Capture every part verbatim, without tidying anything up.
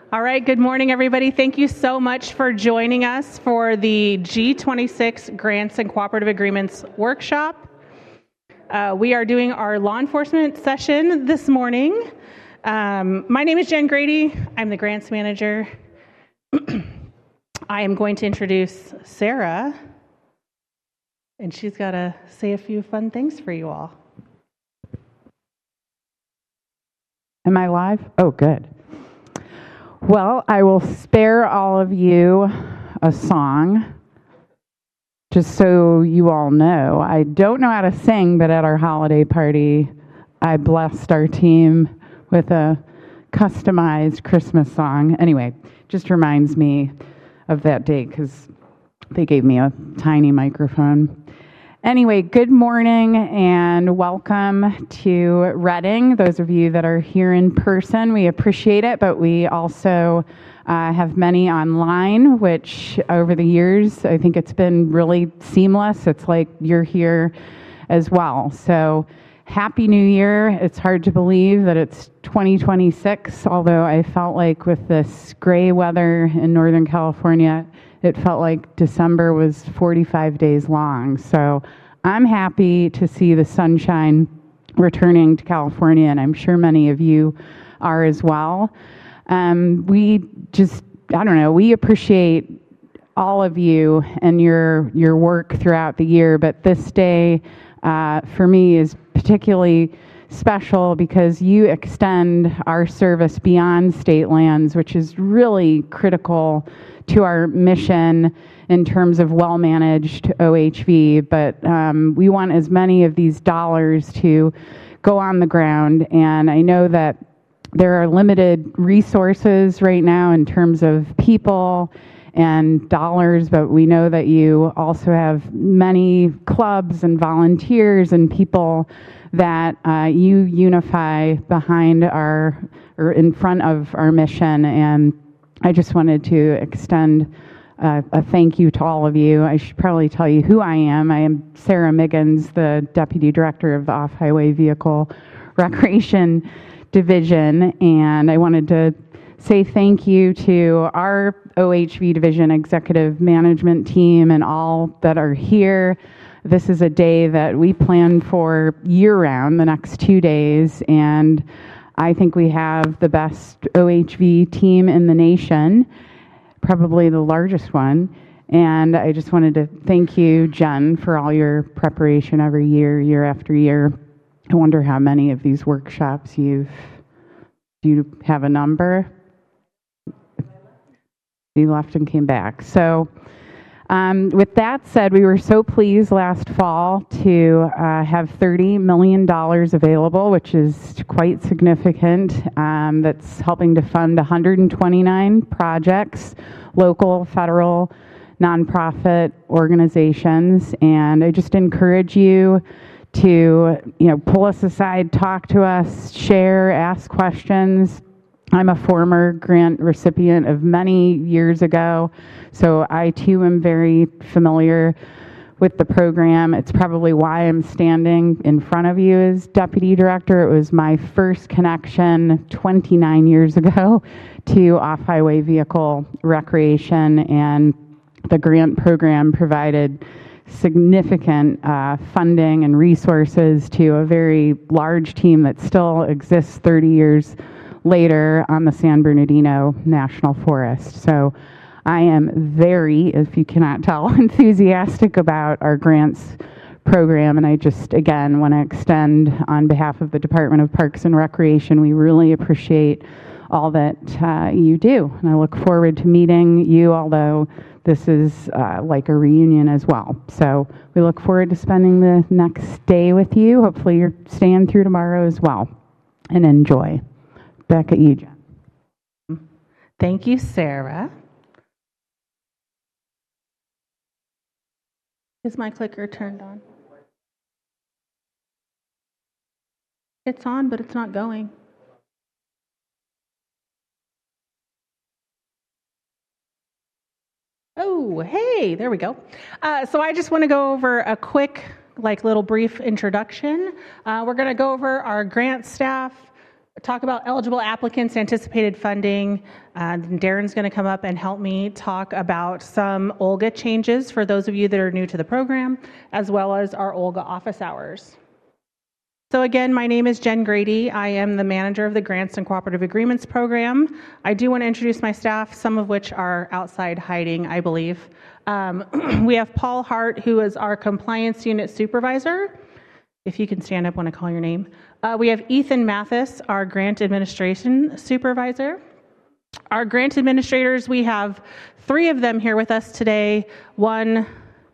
All right, good morning, everybody. Thank you so much for joining us for the G twenty-six Grants and Cooperative Agreements Workshop. Uh, we are doing our law enforcement session this morning. Um, my name is Jen Grady. I'm the grants manager. I am going to introduce Sarah, and she's got to say a few fun things for you all. Am I live? Oh, good. Well, I will spare all of you a song, just so you all know. I don't know how to sing, but at our holiday party, I blessed our team with a customized Christmas song. Anyway, just reminds me of that day because they gave me a tiny microphone. Anyway, good morning and welcome to Reading. Those of you that are here in person, we appreciate it, but we also uh, have many online, which over the years, I think it's been really seamless. It's like you're here as well. So Happy New Year. It's hard to believe that it's twenty twenty-six, although I felt like with this gray weather in Northern California, it felt like December was forty-five days long. So I'm happy to see the sunshine returning to California, and I'm sure many of you are as well. Um, we just, I don't know, we appreciate all of you and your your work throughout the year, but this day uh, for me is particularly special because you extend our service beyond state lands, which is really critical to our mission in terms of well-managed O H V. But um, we want as many of these dollars to go on the ground. And I know that there are limited resources right now in terms of people and dollars, but we know that you also have many clubs and volunteers and people that uh, you unify behind our, or in front of our mission. And I just wanted to extend uh, a thank you to all of you. I should probably tell you who I am. I am Sarah Miggins, the Deputy Director of the Off-Highway Vehicle Recreation Division, and I wanted to say thank you to our O H V Division Executive Management Team and all that are here. This is a day that we plan for year-round, the next two days, and I think we have the best O H V team in the nation, probably the largest one. And I just wanted to thank you, Jen, for all your preparation every year, year after year. I wonder how many of these workshops you've, do you have a number? You left and came back. So um, with that said, we were so pleased last fall to uh, have thirty million dollars available, which is quite significant. Um, that's helping to fund one hundred twenty-nine projects, local, federal, nonprofit organizations. And I just encourage you to, you know, pull us aside, talk to us, share, ask questions. I'm a former grant recipient of many years ago, so I too am very familiar with the program. It's probably why I'm standing in front of you as Deputy Director. It was my first connection twenty-nine years ago to off-highway vehicle recreation, and the grant program provided significant uh, funding and resources to a very large team that still exists thirty years later on the San Bernardino National Forest. So I am very, if you cannot tell, enthusiastic about our grants program, and I just, again, want to extend on behalf of the Department of Parks and Recreation, we really appreciate all that uh, you do, and I look forward to meeting you, although this is uh, like a reunion as well. So we look forward to spending the next day with you. Hopefully you're staying through tomorrow as well, and enjoy. Back at you, Jen. Thank you, Sarah. Is my clicker turned on? It's on, but it's not going. Oh, hey, there we go. Uh, so I just want to go over a quick, like, little brief introduction. Uh, we're going to go over our grant staff, talk about eligible applicants, anticipated funding. Uh, Darren's going to come up and help me talk about some Olga changes for those of you that are new to the program, as well as our Olga office hours. So again, my name is Jen Grady. I am the manager of the Grants and Cooperative Agreements program. I do want to introduce my staff, some of which are outside hiding, I believe. Um, we have Paul Hart, who is our compliance unit supervisor. If you can stand up when I call your name. Uh, we have Ethan Mathis, our grant administration supervisor. Our grant administrators, we have three of them here with us today. One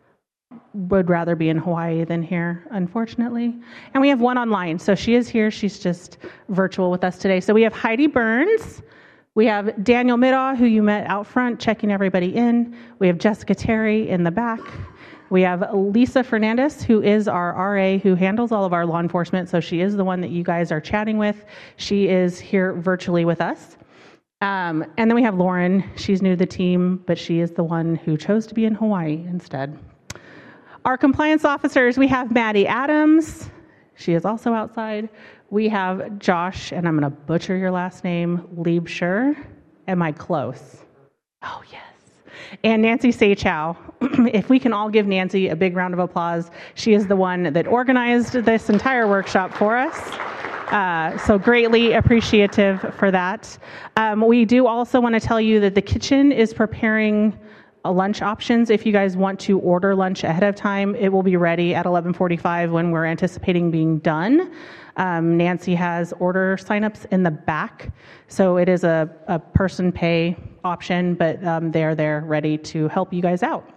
would rather be in Hawaii than here, unfortunately. And we have one online. So she is here. She's just virtual with us today. So we have Heidi Burns. We have Daniel Middaugh, who you met out front, checking everybody in. We have Jessica Terry in the back. We have Lisa Fernandez, who is our R A, who handles all of our law enforcement. So she is the one that you guys are chatting with. She is here virtually with us. Um, and then we have Lauren. She's new to the team, but she is the one who chose to be in Hawaii instead. Our compliance officers, we have Maddie Adams. She is also outside. We have Josh, and I'm going to butcher your last name, Liebscher. Am I close? Oh, yes. And Nancy Saychow. If we can all give Nancy a big round of applause. She is the one that organized this entire workshop for us. Uh, so greatly appreciative for that. Um, we do also want to tell you that the kitchen is preparing lunch options. If you guys want to order lunch ahead of time, it will be ready at eleven forty-five when we're anticipating being done. Um, Nancy has order signups in the back, so it is a, a person pay option, but um, they're there ready to help you guys out.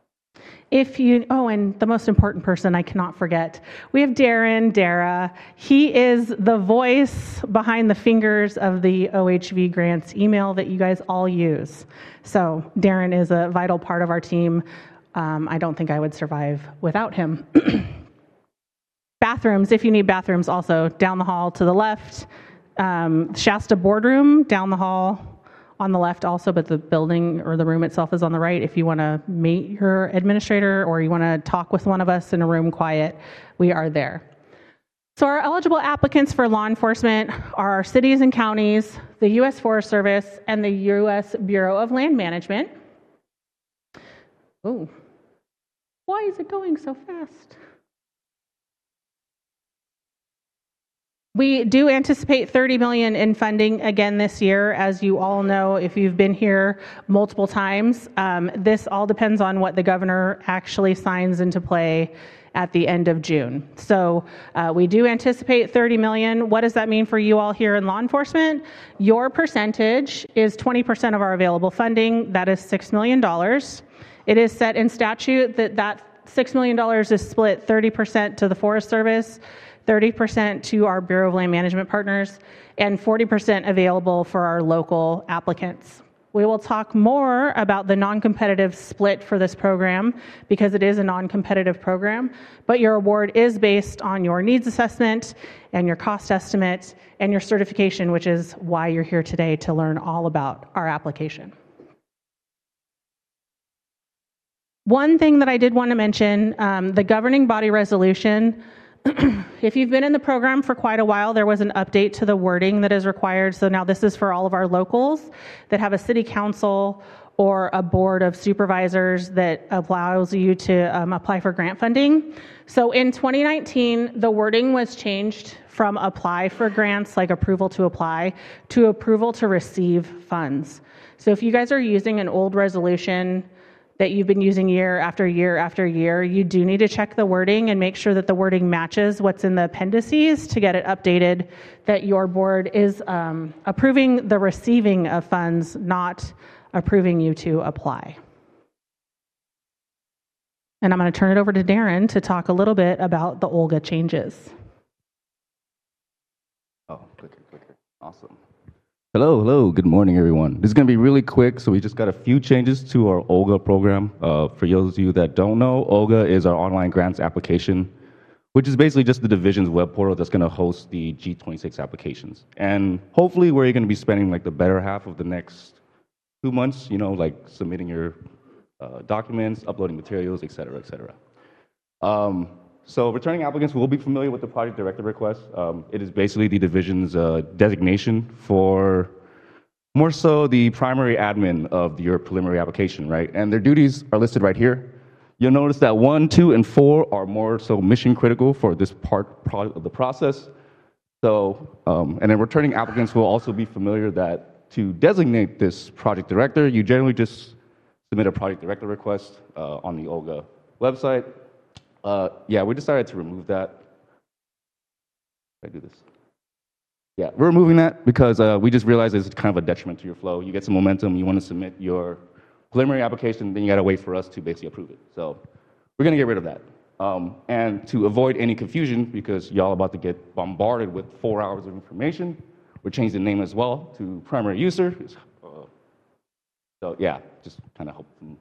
If you, oh, and the most important person I cannot forget, we have Darren Dara. He is the voice behind the fingers of the O H V grants email that you guys all use. So Darren is a vital part of our team. Um, I don't think I would survive without him. Bathrooms, if you need bathrooms, also down the hall to the left. Um, Shasta Boardroom down the hall on the left also, but the building or the room itself is on the right. If you want to meet your administrator or you want to talk with one of us in a room quiet, we are there. So our eligible applicants for law enforcement are our cities and counties, the U S Forest Service, and the U S Bureau of Land Management. Oh, why is it going so fast? We do anticipate thirty million dollars in funding again this year. As you all know, if you've been here multiple times, um, this all depends on what the governor actually signs into play at the end of June. So uh, we do anticipate thirty million dollars. What does that mean for you all here in law enforcement? Your percentage is twenty percent of our available funding. That is six million dollars. It is set in statute that that six million dollars is split thirty percent to the Forest Service, thirty percent to our Bureau of Land Management partners, and forty percent available for our local applicants. We will talk more about the non-competitive split for this program because it is a non-competitive program, but your award is based on your needs assessment and your cost estimate and your certification, which is why you're here today to learn all about our application. One thing that I did want to mention, um, the governing body resolution. If you've been in the program for quite a while, there was an update to the wording that is required. So now this is for all of our locals that have a city council or a board of supervisors that allows you to um, apply for grant funding. So in twenty nineteen, the wording was changed from apply for grants, like approval to apply, to approval to receive funds. So if you guys are using an old resolution that you've been using year after year after year, you do need to check the wording and make sure that the wording matches what's in the appendices to get it updated, that your board is um, approving the receiving of funds, not approving you to apply. And I'm going to turn it over to Darren to talk a little bit about the Olga changes. Oh, clicker, clicker. Awesome. Hello, hello. Good morning, everyone. This is going to be really quick. So we just got a few changes to our Olga program. Uh, for those of you that don't know, Olga is our online grants application, which is basically just the division's web portal that's going to host the G twenty-six applications. And hopefully where you're going to be spending like the better half of the next two months, you know, like submitting your uh, documents, uploading materials, et cetera, et cetera. Um, So returning applicants will be familiar with the project director request. Um, it is basically the division's uh, designation for more so the primary admin of your preliminary application, right? And their duties are listed right here. You'll notice that one, two, and four are more so mission critical for this part pro- of the process. So, um, and then returning applicants will also be familiar that to designate this project director, you generally just submit a project director request uh, on the Olga website. Uh, yeah, we decided to remove that. Can I do this? Yeah, we're removing that because uh, we just realized it's kind of a detriment to your flow. You get some momentum, you want to submit your preliminary application, then you got to wait for us to basically approve it. So we're going to get rid of that. Um, and to avoid any confusion, because y'all about to get bombarded with four hours of information, we changed the name as well to primary user. Uh, so yeah, just kind of help them.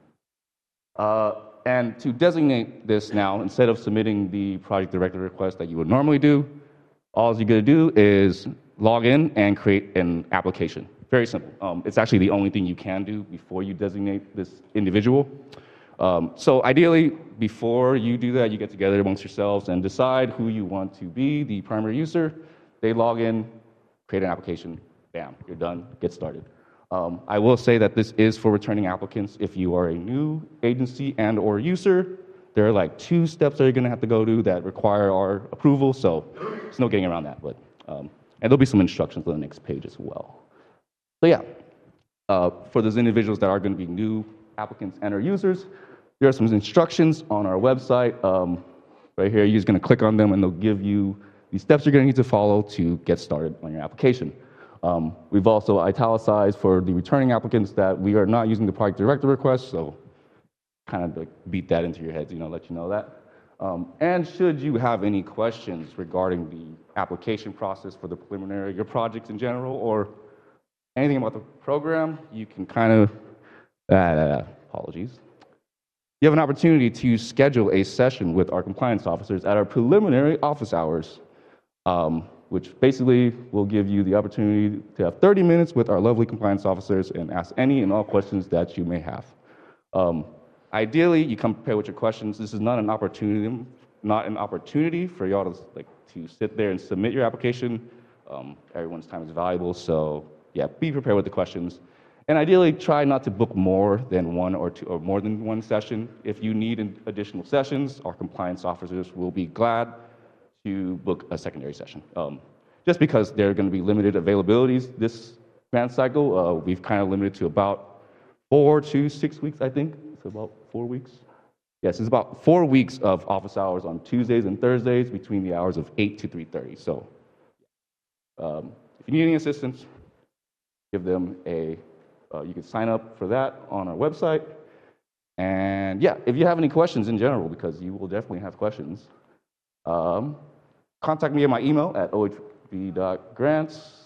Uh, and to designate this now, instead of submitting the project director request that you would normally do, all you're going to do is log in and create an application. Very simple. Um, it's actually the only thing you can do before you designate this individual. Um, so ideally, before you do that, you get together amongst yourselves and decide who you want to be the primary user. They log in, create an application, bam, you're done, get started. Um, I will say that this is for returning applicants. If you are a new agency and or user, there are like two steps that you're gonna have to go to that require our approval, so there's no getting around that. But um, and there'll be some instructions on the next page as well. So yeah, uh, for those individuals that are gonna be new applicants and or users, there are some instructions on our website. Um, right here, you're just gonna click on them and they'll give you the steps you're gonna need to follow to get started on your application. Um, we've also italicized for the returning applicants that we are not using the project director request, so kind of like beat that into your heads, you know, let you know that. Um, and should you have any questions regarding the application process for the preliminary, your projects in general, or anything about the program, you can kind of, uh, apologies. You have an opportunity to schedule a session with our compliance officers at our preliminary office hours, um, which basically will give you the opportunity to have thirty minutes with our lovely compliance officers and ask any and all questions that you may have. Um, Ideally, you come prepared with your questions. This is not an opportunity, not an opportunity for y'all to like to sit there and submit your application. Um, everyone's time is valuable, so yeah, be prepared with the questions. And ideally, try not to book more than one or two, or more than one session. If you need additional sessions, our compliance officers will be glad to book a secondary session. Um, just because there are going to be limited availabilities this grant cycle, uh, we've kind of limited to about four to six weeks, I think. About four weeks. Yes, it's about four weeks of office hours on Tuesdays and Thursdays between the hours of eight to three thirty. So um, if you need any assistance, give them a, uh, you can sign up for that on our website. And yeah, if you have any questions in general, because you will definitely have questions, um, contact me at my email at o h b dot grants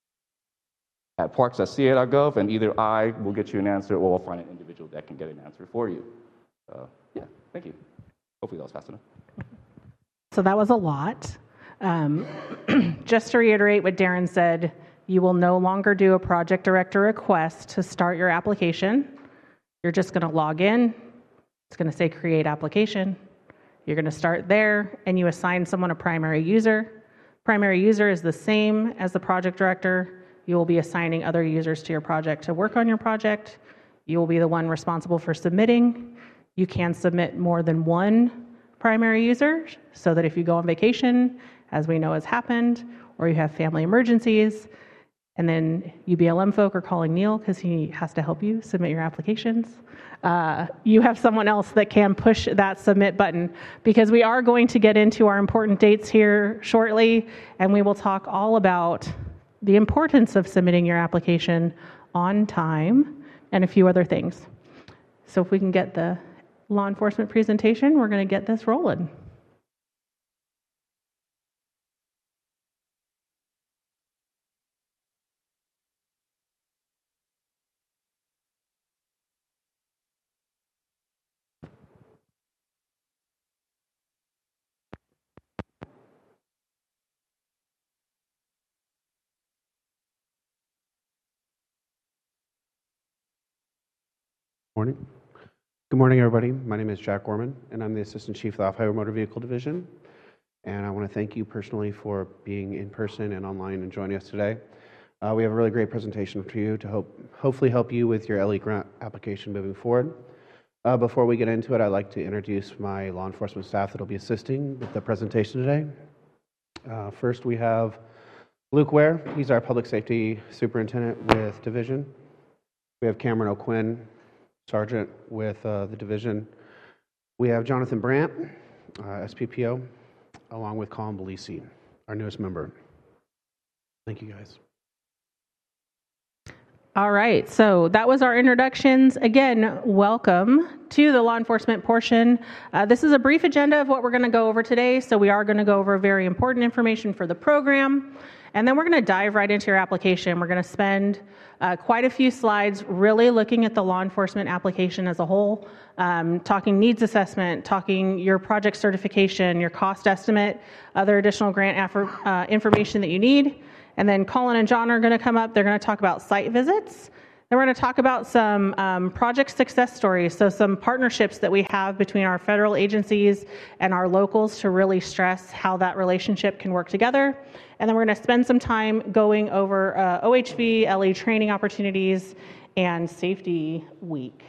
at parks dot c a dot gov, and either I will get you an answer or I'll find an individual that can get an answer for you. Uh, yeah, thank you. Hopefully that was fast enough. So that was a lot. Um, just to reiterate what Darren said, you will no longer do a project director request to start your application. You're just going to log in. It's going to say create application. You're going to start there, and you assign someone a primary user. Primary user is the same as the project director. You will be assigning other users to your project to work on your project. You will be the one responsible for submitting. You can submit more than one primary user so that if you go on vacation, as we know has happened, or you have family emergencies, and then U B L M folk are calling Neil because he has to help you submit your applications, uh, you have someone else that can push that submit button, because we are going to get into our important dates here shortly, and we will talk all about the importance of submitting your application on time, and a few other things. So if we can get the law enforcement presentation, we're going to get this rolling. Morning. Good morning, everybody. My name is Jack Gorman, and I'm the Assistant Chief of the Off-Highway Motor Vehicle Division. And I want to thank you personally for being in person and online and joining us today. Uh, we have a really great presentation for you to hope, hopefully help you with your L E grant application moving forward. Uh, before we get into it, I'd like to introduce my law enforcement staff that will be assisting with the presentation today. Uh, first, we have Luke Ware. He's our Public Safety Superintendent with Division. We have Cameron O'Quinn, Sergeant with uh, the Division. We have Jonathan Brandt, uh, S P P O, along with Colin Belisi, our newest member. Thank you, guys. All right, so that was our introductions. Again, welcome to the law enforcement portion. Uh, this is a brief agenda of what we're going to go over today. So we are going to go over very important information for the program, and then we're going to dive right into your application. We're going to spend uh, quite a few slides really looking at the law enforcement application as a whole, um, talking needs assessment, talking your project certification, your cost estimate, other additional grant affer- uh, information that you need. And then Colin and John are going to come up. They're going to talk about site visits. Then we're going to talk about some um, project success stories, so some partnerships that we have between our federal agencies and our locals to really stress how that relationship can work together. And then we're going to spend some time going over uh, O H V, L E training opportunities, and Safety Week.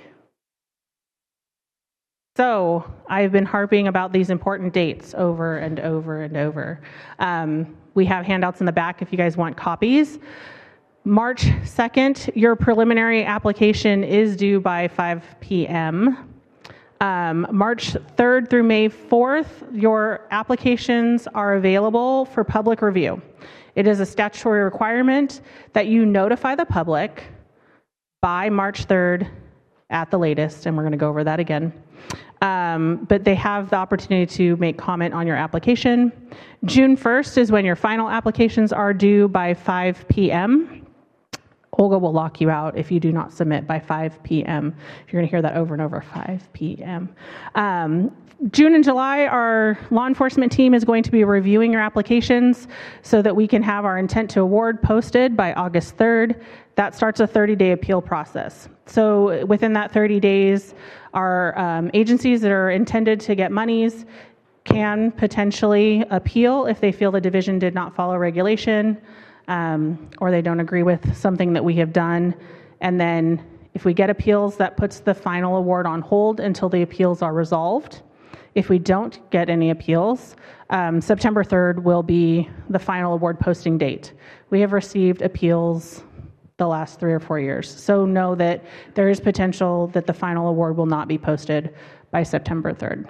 So I've been harping about these important dates over and over and over. Um, we have handouts in the back if you guys want copies. March second, your preliminary application is due by five p.m. Um, March third through May fourth, your applications are available for public review. It is a statutory requirement that you notify the public by March third at the latest, and we're going to go over that again. Um, but they have the opportunity to make comment on your application. June first is when your final applications are due by five p.m. Olga will lock you out if you do not submit by five p.m. You're going to hear that over and over, five p.m. Um, June and July, our law enforcement team is going to be reviewing your applications so that we can have our intent to award posted by August third. That starts a thirty-day appeal process. So within that thirty days, our um, agencies that are intended to get monies can potentially appeal if they feel the division did not follow regulation, um, or they don't agree with something that we have done. And then if we get appeals, that puts the final award on hold until the appeals are resolved. If we don't get any appeals, um, September third will be the final award posting date. We have received appeals the last three or four years. So know that there is potential that the final award will not be posted by September third.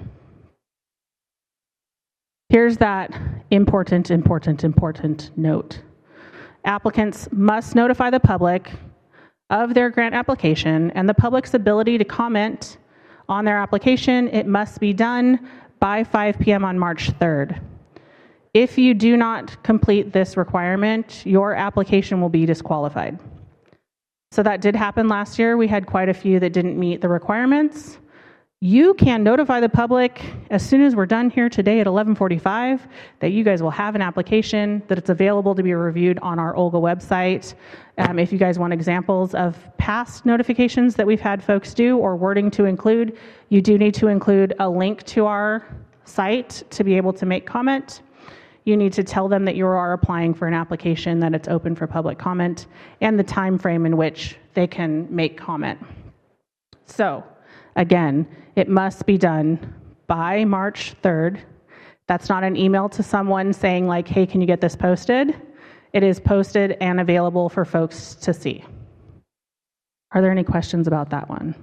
Here's that important, important, important note. Applicants must notify the public of their grant application and the public's ability to comment on their application. It must be done by five p.m. on March third. If you do not complete this requirement, your application will be disqualified. So that did happen last year. We had quite a few that didn't meet the requirements. You can notify the public as soon as we're done here today at eleven forty-five that you guys will have an application, that it's available to be reviewed on our Olga website. Um, if you guys want examples of past notifications that we've had folks do or wording to include, you do need to include a link to our site to be able to make comment. You need to tell them that you are applying for an application, that it's open for public comment, and the time frame in which they can make comment. So, again, it must be done by March third. That's not an email to someone saying like, hey, can you get this posted? It is posted and available for folks to see. Are there any questions about that one?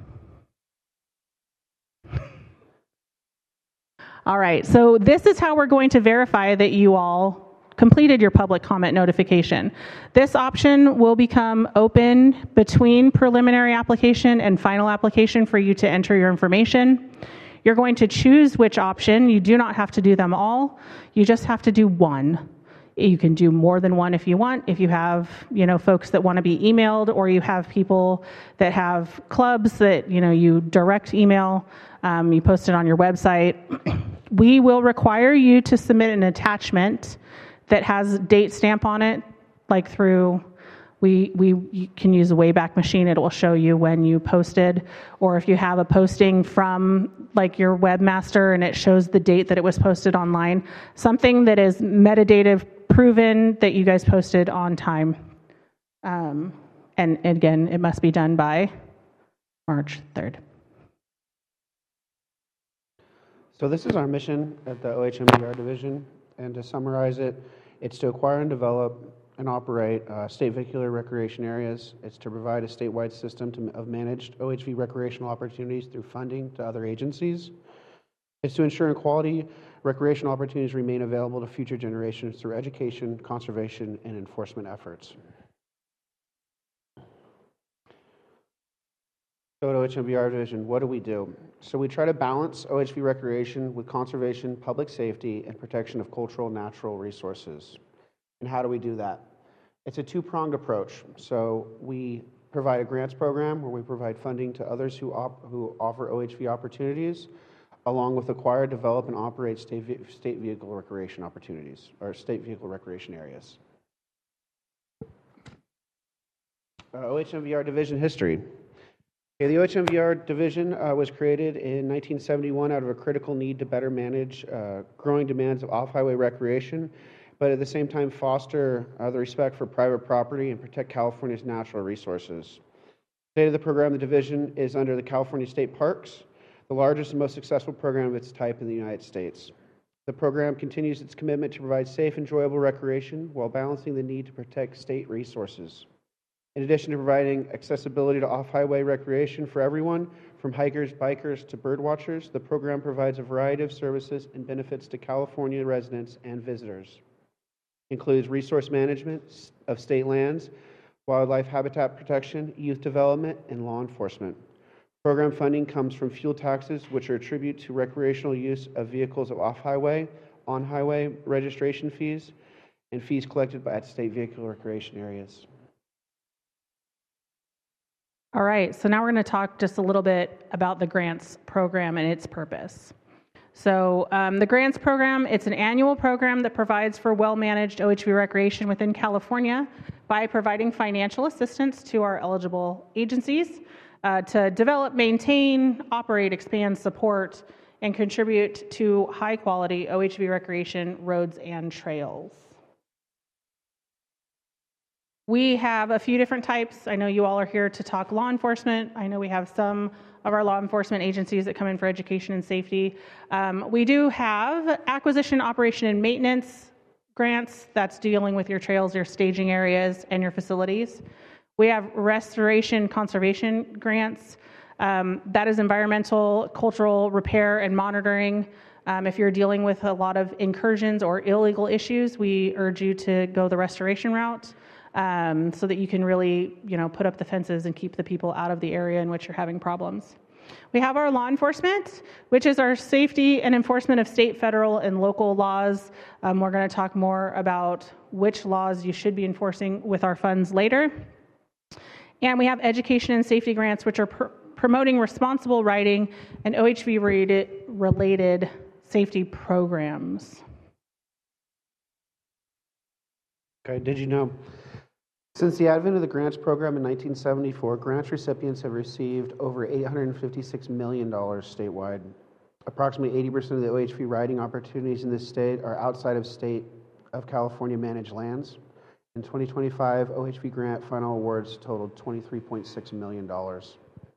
All right, so this is how we're going to verify that you all completed your public comment notification. This option will become open between preliminary application and final application for you to enter your information. You're going to choose which option. You do not have to do them all. You just have to do one. You can do more than one if you want. If you have, you know, folks that want to be emailed, or you have people that have clubs that, you know, you direct email, um, you post it on your website. We will require you to submit an attachment that has date stamp on it, like through We, we you can use a Wayback Machine. It will show you when you posted, or if you have a posting from like your webmaster and it shows the date that it was posted online, something that is metadata proven that you guys posted on time. Um, and, and again, it must be done by March third. So this is our mission at the O H M V R division, and to summarize it, it's to acquire and develop and operate uh, state vehicular recreation areas. It's to provide a statewide system to, of managed O H V recreational opportunities through funding to other agencies. It's to ensure quality recreational opportunities remain available to future generations through education, conservation, and enforcement efforts. So at O H M V R division, what do we do? So we try to balance O H V recreation with conservation, public safety, and protection of cultural and natural resources. And how do we do that? It's a two-pronged approach. So we provide a grants program where we provide funding to others who, op who offer O H V opportunities, along with acquire, develop, and operate state, ve state vehicle recreation opportunities, or state vehicle recreation areas. Uh, O H M V R division history. Okay, the O H M V R division uh, was created in nineteen seventy-one out of a critical need to better manage uh, growing demands of off-highway recreation, but at the same time foster uh, the respect for private property and protect California's natural resources. Today of the program, the division is under the California State Parks, the largest and most successful program of its type in the United States. The program continues its commitment to provide safe, enjoyable recreation while balancing the need to protect state resources. In addition to providing accessibility to off-highway recreation for everyone, from hikers, bikers, to birdwatchers, the program provides a variety of services and benefits to California residents and visitors. It includes resource management of state lands, wildlife habitat protection, youth development, and law enforcement. Program funding comes from fuel taxes, which are attributed to recreational use of vehicles of off-highway, on-highway registration fees, and fees collected by at state vehicle recreation areas. All right, so now we're going to talk just a little bit about the grants program and its purpose. So um, the grants program, it's an annual program that provides for well-managed O H V recreation within California by providing financial assistance to our eligible agencies uh, to develop, maintain, operate, expand, support, and contribute to high-quality O H V recreation roads and trails. We have a few different types. I know you all are here to talk law enforcement. I know we have some of our law enforcement agencies that come in for education and safety. Um, we do have acquisition, operation, and maintenance grants. That's dealing with your trails, your staging areas, and your facilities. We have restoration, conservation grants. Um, that is environmental, cultural repair, and monitoring. Um, if you're dealing with a lot of incursions or illegal issues, we urge you to go the restoration route. Um, so that you can really, you know, put up the fences and keep the people out of the area in which you're having problems. We have our law enforcement, which is our safety and enforcement of state, federal, and local laws. Um, we're going to talk more about which laws you should be enforcing with our funds later. And we have education and safety grants, which are pr promoting responsible riding and O H V-related related safety programs. Okay, did you know? Since the advent of the grants program in nineteen seventy-four, grants recipients have received over eight hundred fifty-six million dollars statewide. Approximately eighty percent of the O H V riding opportunities in this state are outside of state of California managed lands. In twenty twenty-five, O H V grant final awards totaled twenty-three point six million dollars.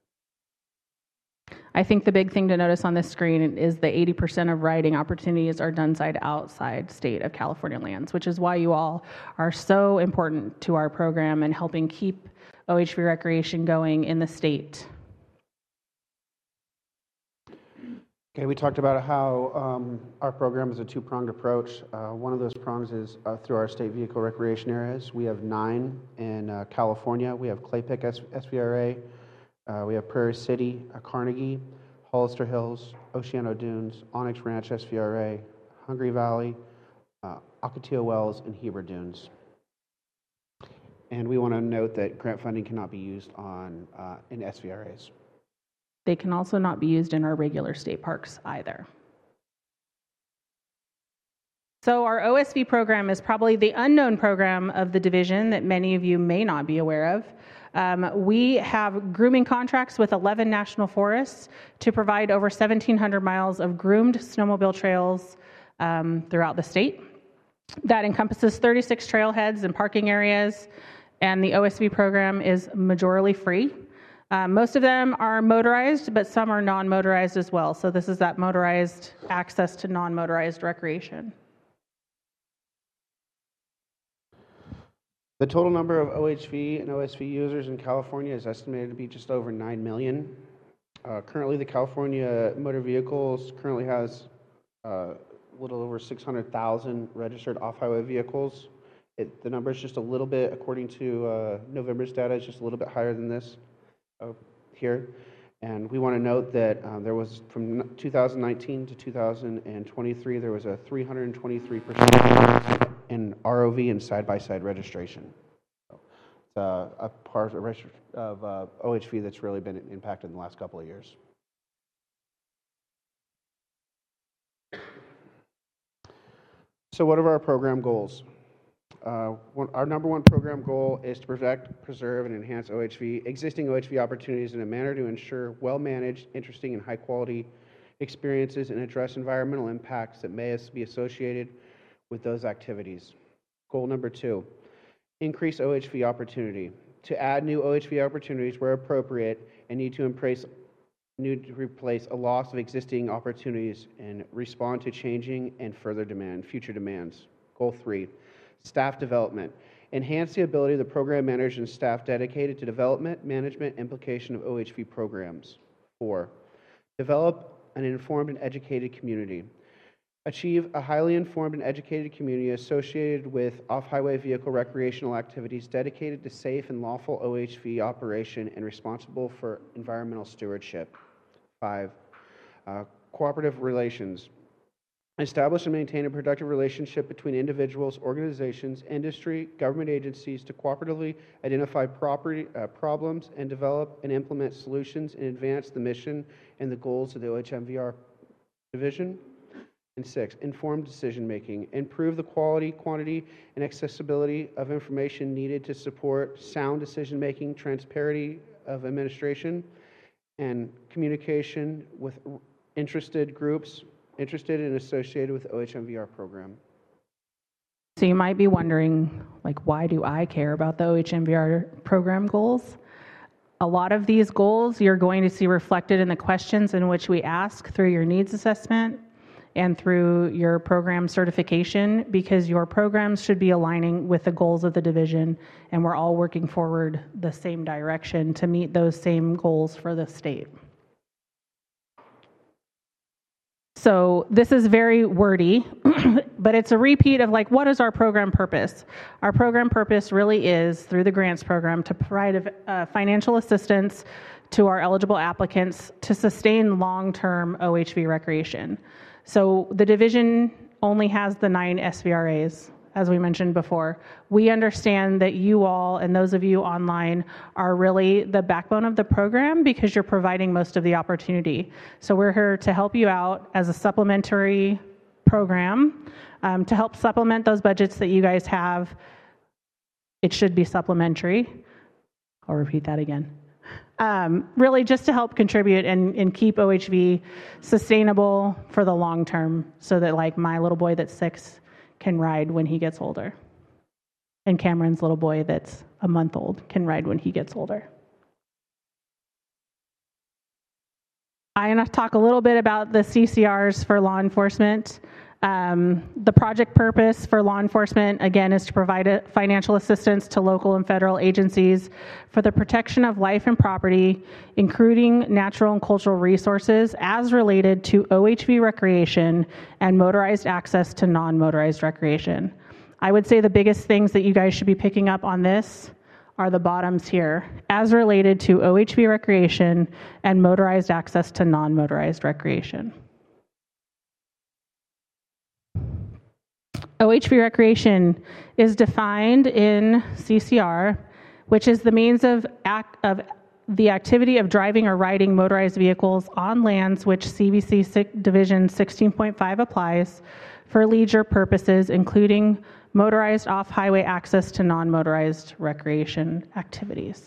I think the big thing to notice on this screen is the eighty percent of riding opportunities are done side outside state of California lands, which is why you all are so important to our program and helping keep O H V recreation going in the state. Okay, we talked about how um, our program is a two-pronged approach. Uh, one of those prongs is uh, through our state vehicle recreation areas. We have nine in uh, California. We have Clay Pick S V R A. Uh, we have Prairie City, uh, Carnegie, Hollister Hills, Oceano Dunes, Onyx Ranch S V R A, Hungry Valley, uh, Ocotillo Wells, and Heber Dunes. And we want to note that grant funding cannot be used on uh, in S V R As. They can also not be used in our regular state parks either. So our O S V program is probably the unknown program of the division that many of you may not be aware of. Um, we have grooming contracts with eleven national forests to provide over seventeen hundred miles of groomed snowmobile trails um, throughout the state. That encompasses thirty-six trailheads and parking areas, and the O S V program is majorly free. Uh, most of them are motorized, but some are non-motorized as well. So this is that motorized access to non-motorized recreation. The total number of O H V and O S V users in California is estimated to be just over nine million. Uh, currently, the California Motor Vehicles currently has uh, a little over six hundred thousand registered off-highway vehicles. It, the number is just a little bit, according to uh, November's data, is just a little bit higher than this uh, here. And we want to note that um, there was, from two thousand nineteen to two thousand twenty-three, there was a three hundred twenty-three percent in R O V and side-by-side registration. So it's uh, a part of uh, O H V that's really been impacted in the last couple of years. So what are our program goals? Uh, one, our number one program goal is to protect, preserve, and enhance O H V, existing O H V opportunities in a manner to ensure well-managed, interesting, and high-quality experiences and address environmental impacts that may be associated with those activities. Goal number two, increase O H V opportunity. To add new O H V opportunities where appropriate and need to embrace need to replace a loss of existing opportunities and respond to changing and further demand, future demands. Goal three, staff development. Enhance the ability of the program managers and staff dedicated to development, management, implication of O H V programs. Four, develop an informed and educated community. Achieve a highly informed and educated community associated with off-highway vehicle recreational activities dedicated to safe and lawful O H V operation and responsible for environmental stewardship. Five, uh, cooperative relations. Establish and maintain a productive relationship between individuals, organizations, industry, government agencies to cooperatively identify property, uh, problems and develop and implement solutions and advance the mission and the goals of the O H M V R division. And six, informed decision-making. Improve the quality, quantity, and accessibility of information needed to support sound decision-making, transparency of administration, and communication with interested groups interested and associated with the O H M V R program. So you might be wondering, like, why do I care about the O H M V R program goals? A lot of these goals you're going to see reflected in the questions in which we ask through your needs assessment and through your program certification, because your programs should be aligning with the goals of the division, and we're all working forward the same direction to meet those same goals for the state. So this is very wordy, but it's a repeat of, like, what is our program purpose? Our program purpose really is, through the grants program, to provide uh, financial assistance to our eligible applicants to sustain long-term O H V recreation. So the division only has the nine S V R As, as we mentioned before. We understand that you all and those of you online are really the backbone of the program because you're providing most of the opportunity. So we're here to help you out as a supplementary program um, to help supplement those budgets that you guys have. It should be supplementary. I'll repeat that again. Um, really just to help contribute and, and keep O H V sustainable for the long term so that, like, my little boy that's six can ride when he gets older. And Cameron's little boy that's a month old can ride when he gets older. I'm going to talk a little bit about the C C Rs for law enforcement. Um, the project purpose for law enforcement, again, is to provide a financial assistance to local and federal agencies for the protection of life and property, including natural and cultural resources as related to O H V recreation and motorized access to non-motorized recreation. I would say the biggest things that you guys should be picking up on this are the bottoms here, as related to O H V recreation and motorized access to non-motorized recreation. O H V recreation is defined in C C R, which is the means of, act, of the activity of driving or riding motorized vehicles on lands which C V C Division sixteen point five applies for leisure purposes, including motorized off-highway access to non-motorized recreation activities.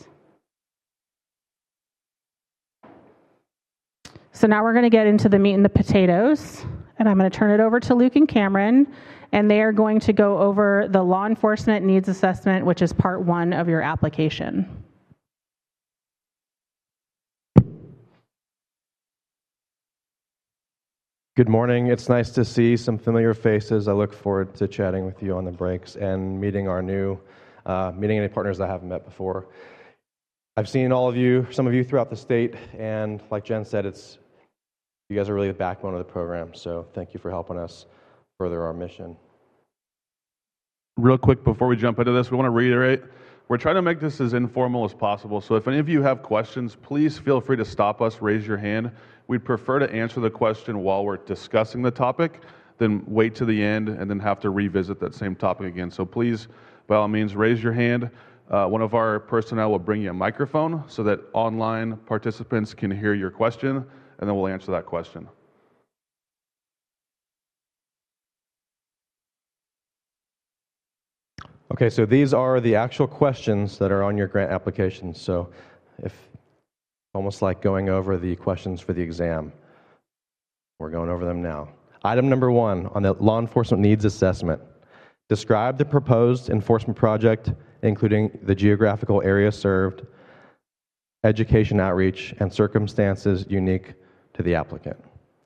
So now we're going to get into the meat and the potatoes, and I'm going to turn it over to Luke and Cameron, and they are going to go over the law enforcement needs assessment, which is part one of your application. Good morning. It's nice to see some familiar faces. I look forward to chatting with you on the breaks and meeting our new, uh, meeting any partners I haven't met before. I've seen all of you, some of you throughout the state, and like Jen said, it's you guys are really the backbone of the program, so thank you for helping us further our mission. Real quick before we jump into this, we want to reiterate, we're trying to make this as informal as possible, so if any of you have questions, please feel free to stop us, raise your hand. We'd prefer to answer the question while we're discussing the topic, then wait to the end and then have to revisit that same topic again. So please, by all means, raise your hand. Uh, one of our personnel will bring you a microphone so that online participants can hear your question, and then we'll answer that question. Okay, so these are the actual questions that are on your grant application. So if almost like going over the questions for the exam. We're going over them now. Item number one on the law enforcement needs assessment. Describe the proposed enforcement project, including the geographical area served, education outreach, and circumstances unique to the applicant.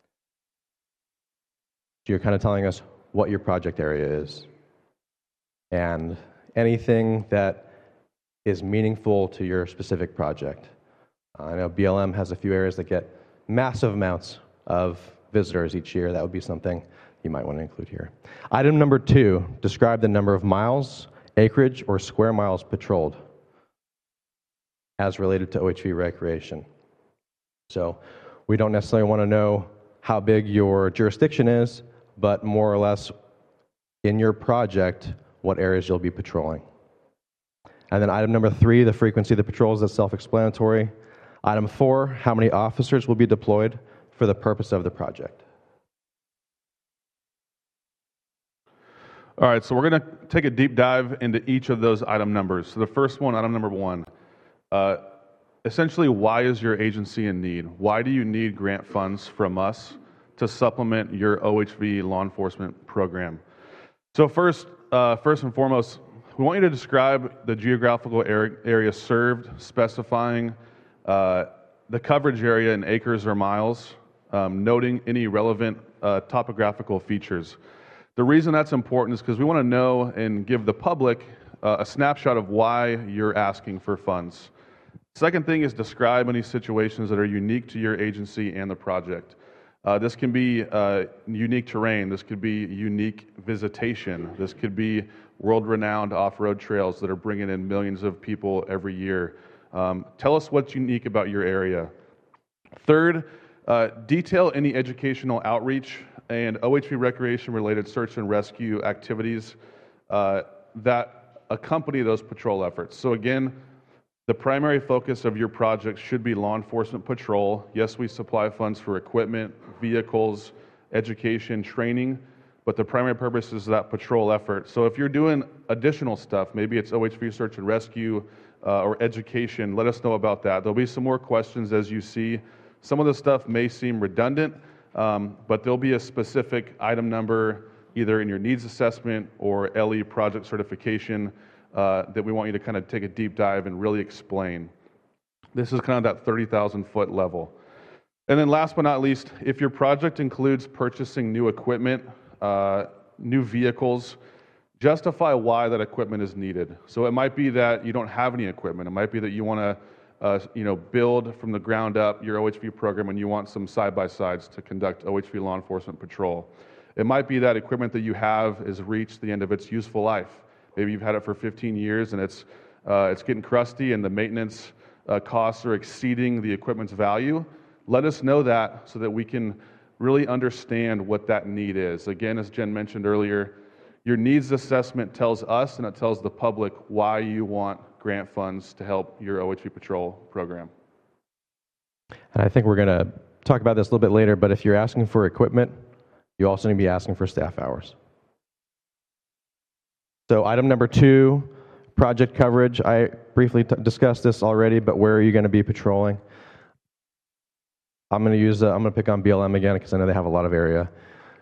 You're kind of telling us what your project area is and anything that is meaningful to your specific project. I know B L M has a few areas that get massive amounts of visitors each year. That would be something you might want to include here. Item number two, describe the number of miles, acreage, or square miles patrolled as related to O H V recreation. So we don't necessarily want to know how big your jurisdiction is, but more or less in your project, what areas you'll be patrolling. And then item number three, the frequency of the patrols, that's self-explanatory. Item four, how many officers will be deployed for the purpose of the project? All right, so we're going to take a deep dive into each of those item numbers. So the first one, item number one, uh, essentially, why is your agency in need? Why do you need grant funds from us to supplement your O H V law enforcement program? So first, uh, first and foremost, we want you to describe the geographical area served, specifying uh, the coverage area in acres or miles, um, noting any relevant uh, topographical features. The reason that's important is because we want to know and give the public uh, a snapshot of why you're asking for funds. Second thing is describe any situations that are unique to your agency and the project. Uh, this can be uh, unique terrain, this could be unique visitation, this could be world-renowned off-road trails that are bringing in millions of people every year. Um, tell us what's unique about your area. Third, uh, detail any educational outreach and O H V recreation-related search and rescue activities uh, that accompany those patrol efforts. So again, the primary focus of your project should be law enforcement patrol. Yes, we supply funds for equipment, vehicles, education, training, but the primary purpose is that patrol effort. So if you're doing additional stuff, maybe it's O H V search and rescue uh, or education, let us know about that. There'll be some more questions as you see. Some of the stuff may seem redundant, um, but there'll be a specific item number either in your needs assessment or L E project certification uh, that we want you to kind of take a deep dive and really explain. This is kind of that thirty thousand foot level. And then last but not least, if your project includes purchasing new equipment, uh, new vehicles, justify why that equipment is needed. So it might be that you don't have any equipment. It might be that you want to uh, you know, build from the ground up your O H V program and you want some side-by-sides to conduct O H V law enforcement patrol. It might be that equipment that you have has reached the end of its useful life. Maybe you've had it for fifteen years and it's, uh, it's getting crusty and the maintenance uh, costs are exceeding the equipment's value. Let us know that so that we can really understand what that need is. Again, as Jen mentioned earlier, your needs assessment tells us and it tells the public why you want grant funds to help your O H V patrol program. And I think we're going to talk about this a little bit later, but if you're asking for equipment, You also need to be asking for staff hours. So item number two, project coverage. I briefly t- discussed this already, but where are you going to be patrolling? I'm going to use, uh, I'm going to pick on B L M again because I know they have a lot of area.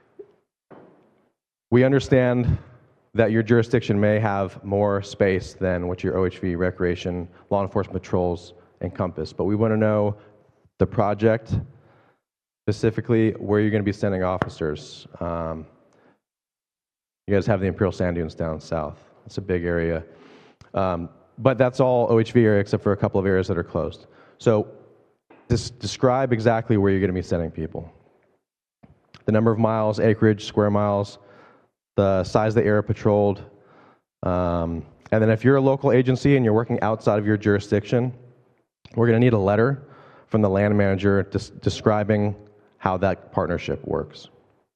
We understand that your jurisdiction may have more space than what your O H V, recreation, law enforcement patrols encompass, but we want to know the project, specifically where you're going to be sending officers. Um, you guys have the Imperial Sand Dunes down south. It's a big area. Um, but that's all O H V area except for a couple of areas that are closed. So just describe exactly where you're going to be sending people. The number of miles, acreage, square miles, the size of the area patrolled. Um, and then if you're a local agency and you're working outside of your jurisdiction, we're going to need a letter from the land manager des- describing how that partnership works.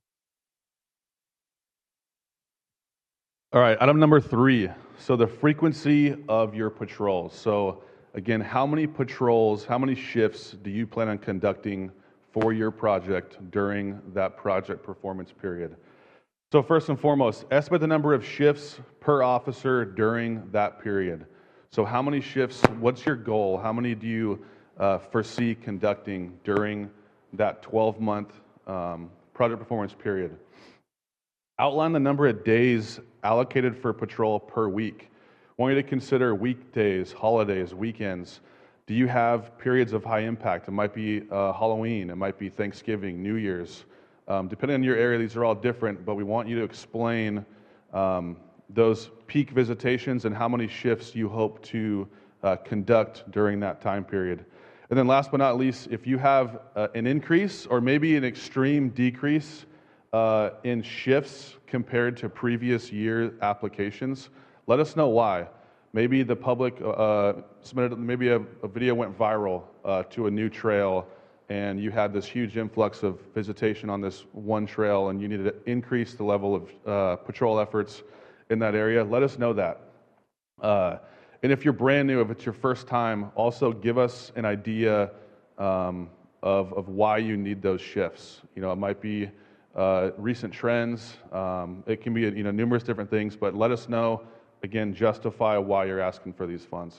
All right, item number three. So the frequency of your patrols. So again, how many patrols, how many shifts do you plan on conducting for your project during that project performance period? So first and foremost, estimate the number of shifts per officer during that period. So how many shifts, what's your goal? How many do you uh, foresee conducting during that twelve-month um, project performance period? Outline the number of days allocated for patrol per week. I want you to consider weekdays, holidays, weekends. Do you have periods of high impact? It might be uh, Halloween, it might be Thanksgiving, New Year's. Um, depending on your area, these are all different, but we want you to explain um, those peak visitations and how many shifts you hope to uh, conduct during that time period. And then last but not least, if you have uh, an increase or maybe an extreme decrease uh, in shifts compared to previous year applications, let us know why. Maybe the public uh, submitted, maybe a, a video went viral uh, to a new trail and you had this huge influx of visitation on this one trail and you needed to increase the level of uh, patrol efforts in that area. Let us know that. Uh, and if you're brand new, if it's your first time, also give us an idea um, of, of why you need those shifts. You know, it might be uh, recent trends. Um, it can be, you know, numerous different things, but let us know. Again, justify why you're asking for these funds.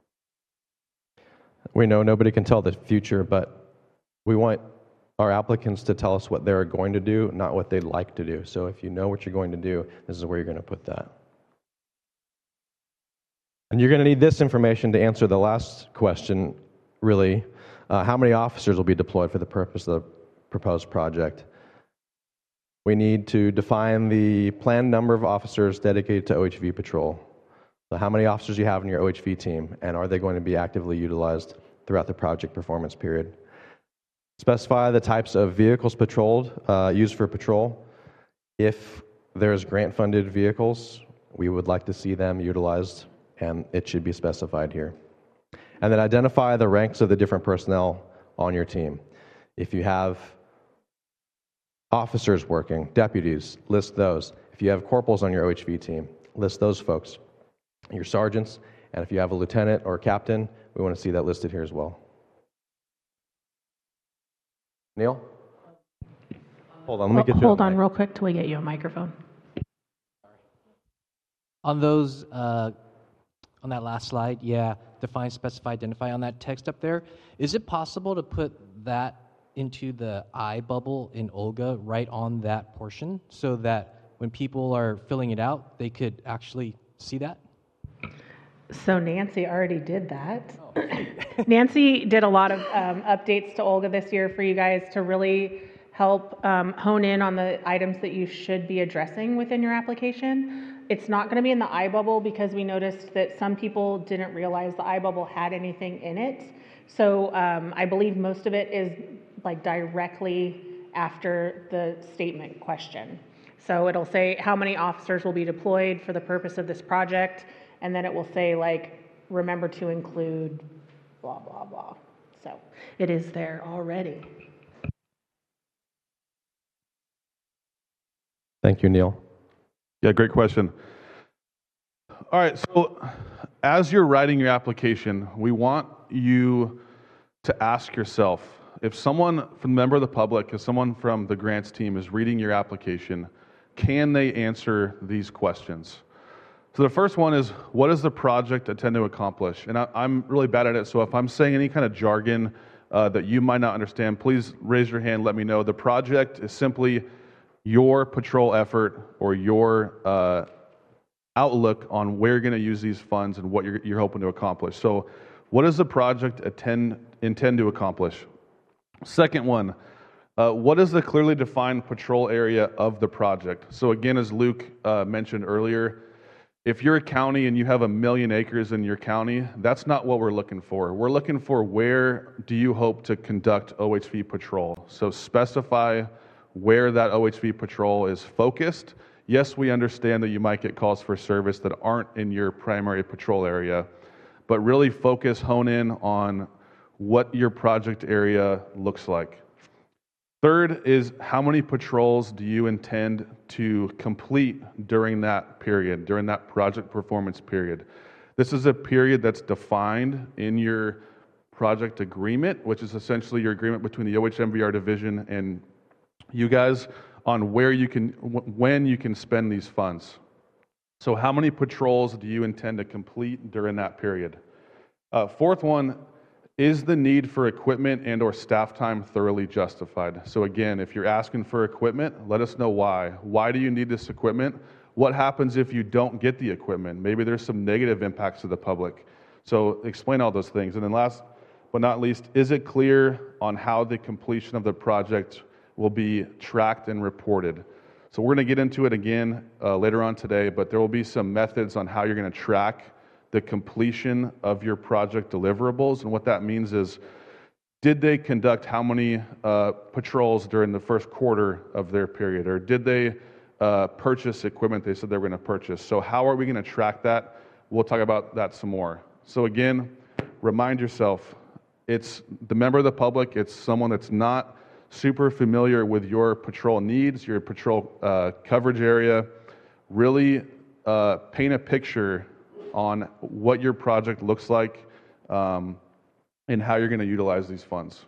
We know nobody can tell the future, but we want our applicants to tell us what they're going to do, not what they'd like to do. So if you know what you're going to do, this is where you're going to put that. And you're going to need this information to answer the last question, really. Uh, how many officers will be deployed for the purpose of the proposed project? We need to define the planned number of officers dedicated to O H V patrol. So how many officers you have in your O H V team, and are they going to be actively utilized throughout the project performance period? Specify the types of vehicles patrolled, uh, used for patrol. If there's grant-funded vehicles, we would like to see them utilized, and it should be specified here. And then identify the ranks of the different personnel on your team. If you have officers working, deputies, list those. If you have corporals on your O H V team, list those folks. Your sergeants, and if you have a lieutenant or a captain, we want to see that listed here as well. Neil? Hold on, let me Well, get you hold on on mic. real quick till we get you a microphone. On those, uh, on that last slide, yeah, define, specify, identify on that text up there. Is it possible to put that into the I bubble in Olga right on that portion so that when people are filling it out, they could actually see that? So Nancy already did that. Oh. Nancy did a lot of um, updates to Olga this year for you guys to really help um, hone in on the items that you should be addressing within your application. It's not going to be in the iBubble because we noticed that some people didn't realize the iBubble had anything in it. So um, I believe most of it is like directly after the statement question. So it'll say how many officers will be deployed for the purpose of this project, and then it will say like, remember to include blah, blah, blah. So it is there already. Thank you, Neil. Yeah, great question. All right, so as you're writing your application, we want you to ask yourself, if someone from a member of the public, if someone from the grants team is reading your application, can they answer these questions? So the first one is, what does the project intend to accomplish? And I, I'm really bad at it, so if I'm saying any kind of jargon uh, that you might not understand, please raise your hand, let me know. The project is simply your patrol effort or your uh, outlook on where you're going to use these funds and what you're, you're hoping to accomplish. So what does the project attend, intend to accomplish? Second one, uh, what is the clearly defined patrol area of the project? So again, as Luke uh, mentioned earlier, if you're a county and you have a million acres in your county, that's not what we're looking for. We're looking for where do you hope to conduct O H V patrol. So specify where that O H V patrol is focused. Yes, we understand that you might get calls for service that aren't in your primary patrol area, but really focus, hone in on what your project area looks like. Third is, how many patrols do you intend to complete during that period, during that project performance period? This is a period that's defined in your project agreement, which is essentially your agreement between the O H M V R division and you guys on where you can, when you can spend these funds. So how many patrols do you intend to complete during that period? Uh, fourth one, is the need for equipment and or staff time thoroughly justified? So again, if you're asking for equipment, let us know why. Why do you need this equipment? What happens if you don't get the equipment? Maybe there's some negative impacts to the public. So explain all those things. And then last but not least, is it clear on how the completion of the project will be tracked and reported? So we're going to get into it again uh, later on today, but there will be some methods on how you're going to track the completion of your project deliverables. And what that means is, did they conduct how many uh, patrols during the first quarter of their period? Or did they uh, purchase equipment they said they were going to purchase? So how are we going to track that? We'll talk about that some more. So again, remind yourself, it's the member of the public, it's someone that's not super familiar with your patrol needs, your patrol uh, coverage area. Really uh, paint a picture on what your project looks like um, and how you're going to utilize these funds.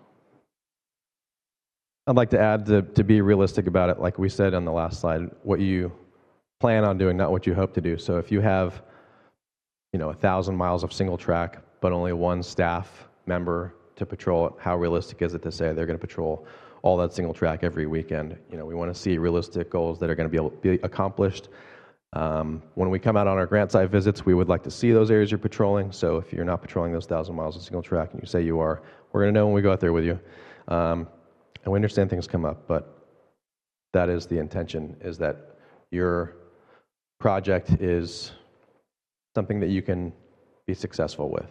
I'd like to add to, to be realistic about it, like we said on the last slide, what you plan on doing, not what you hope to do. So if you have, you know, a thousand miles of single track, but only one staff member to patrol it, how realistic is it to say they're going to patrol all that single track every weekend? You know, we want to see realistic goals that are going to be able to be accomplished. Um, when we come out on our grant site visits, we would like to see those areas you're patrolling. So if you're not patrolling those thousand miles of single track and you say you are, we're going to know when we go out there with you. Um, and we understand things come up, but that is the intention, is that your project is something that you can be successful with.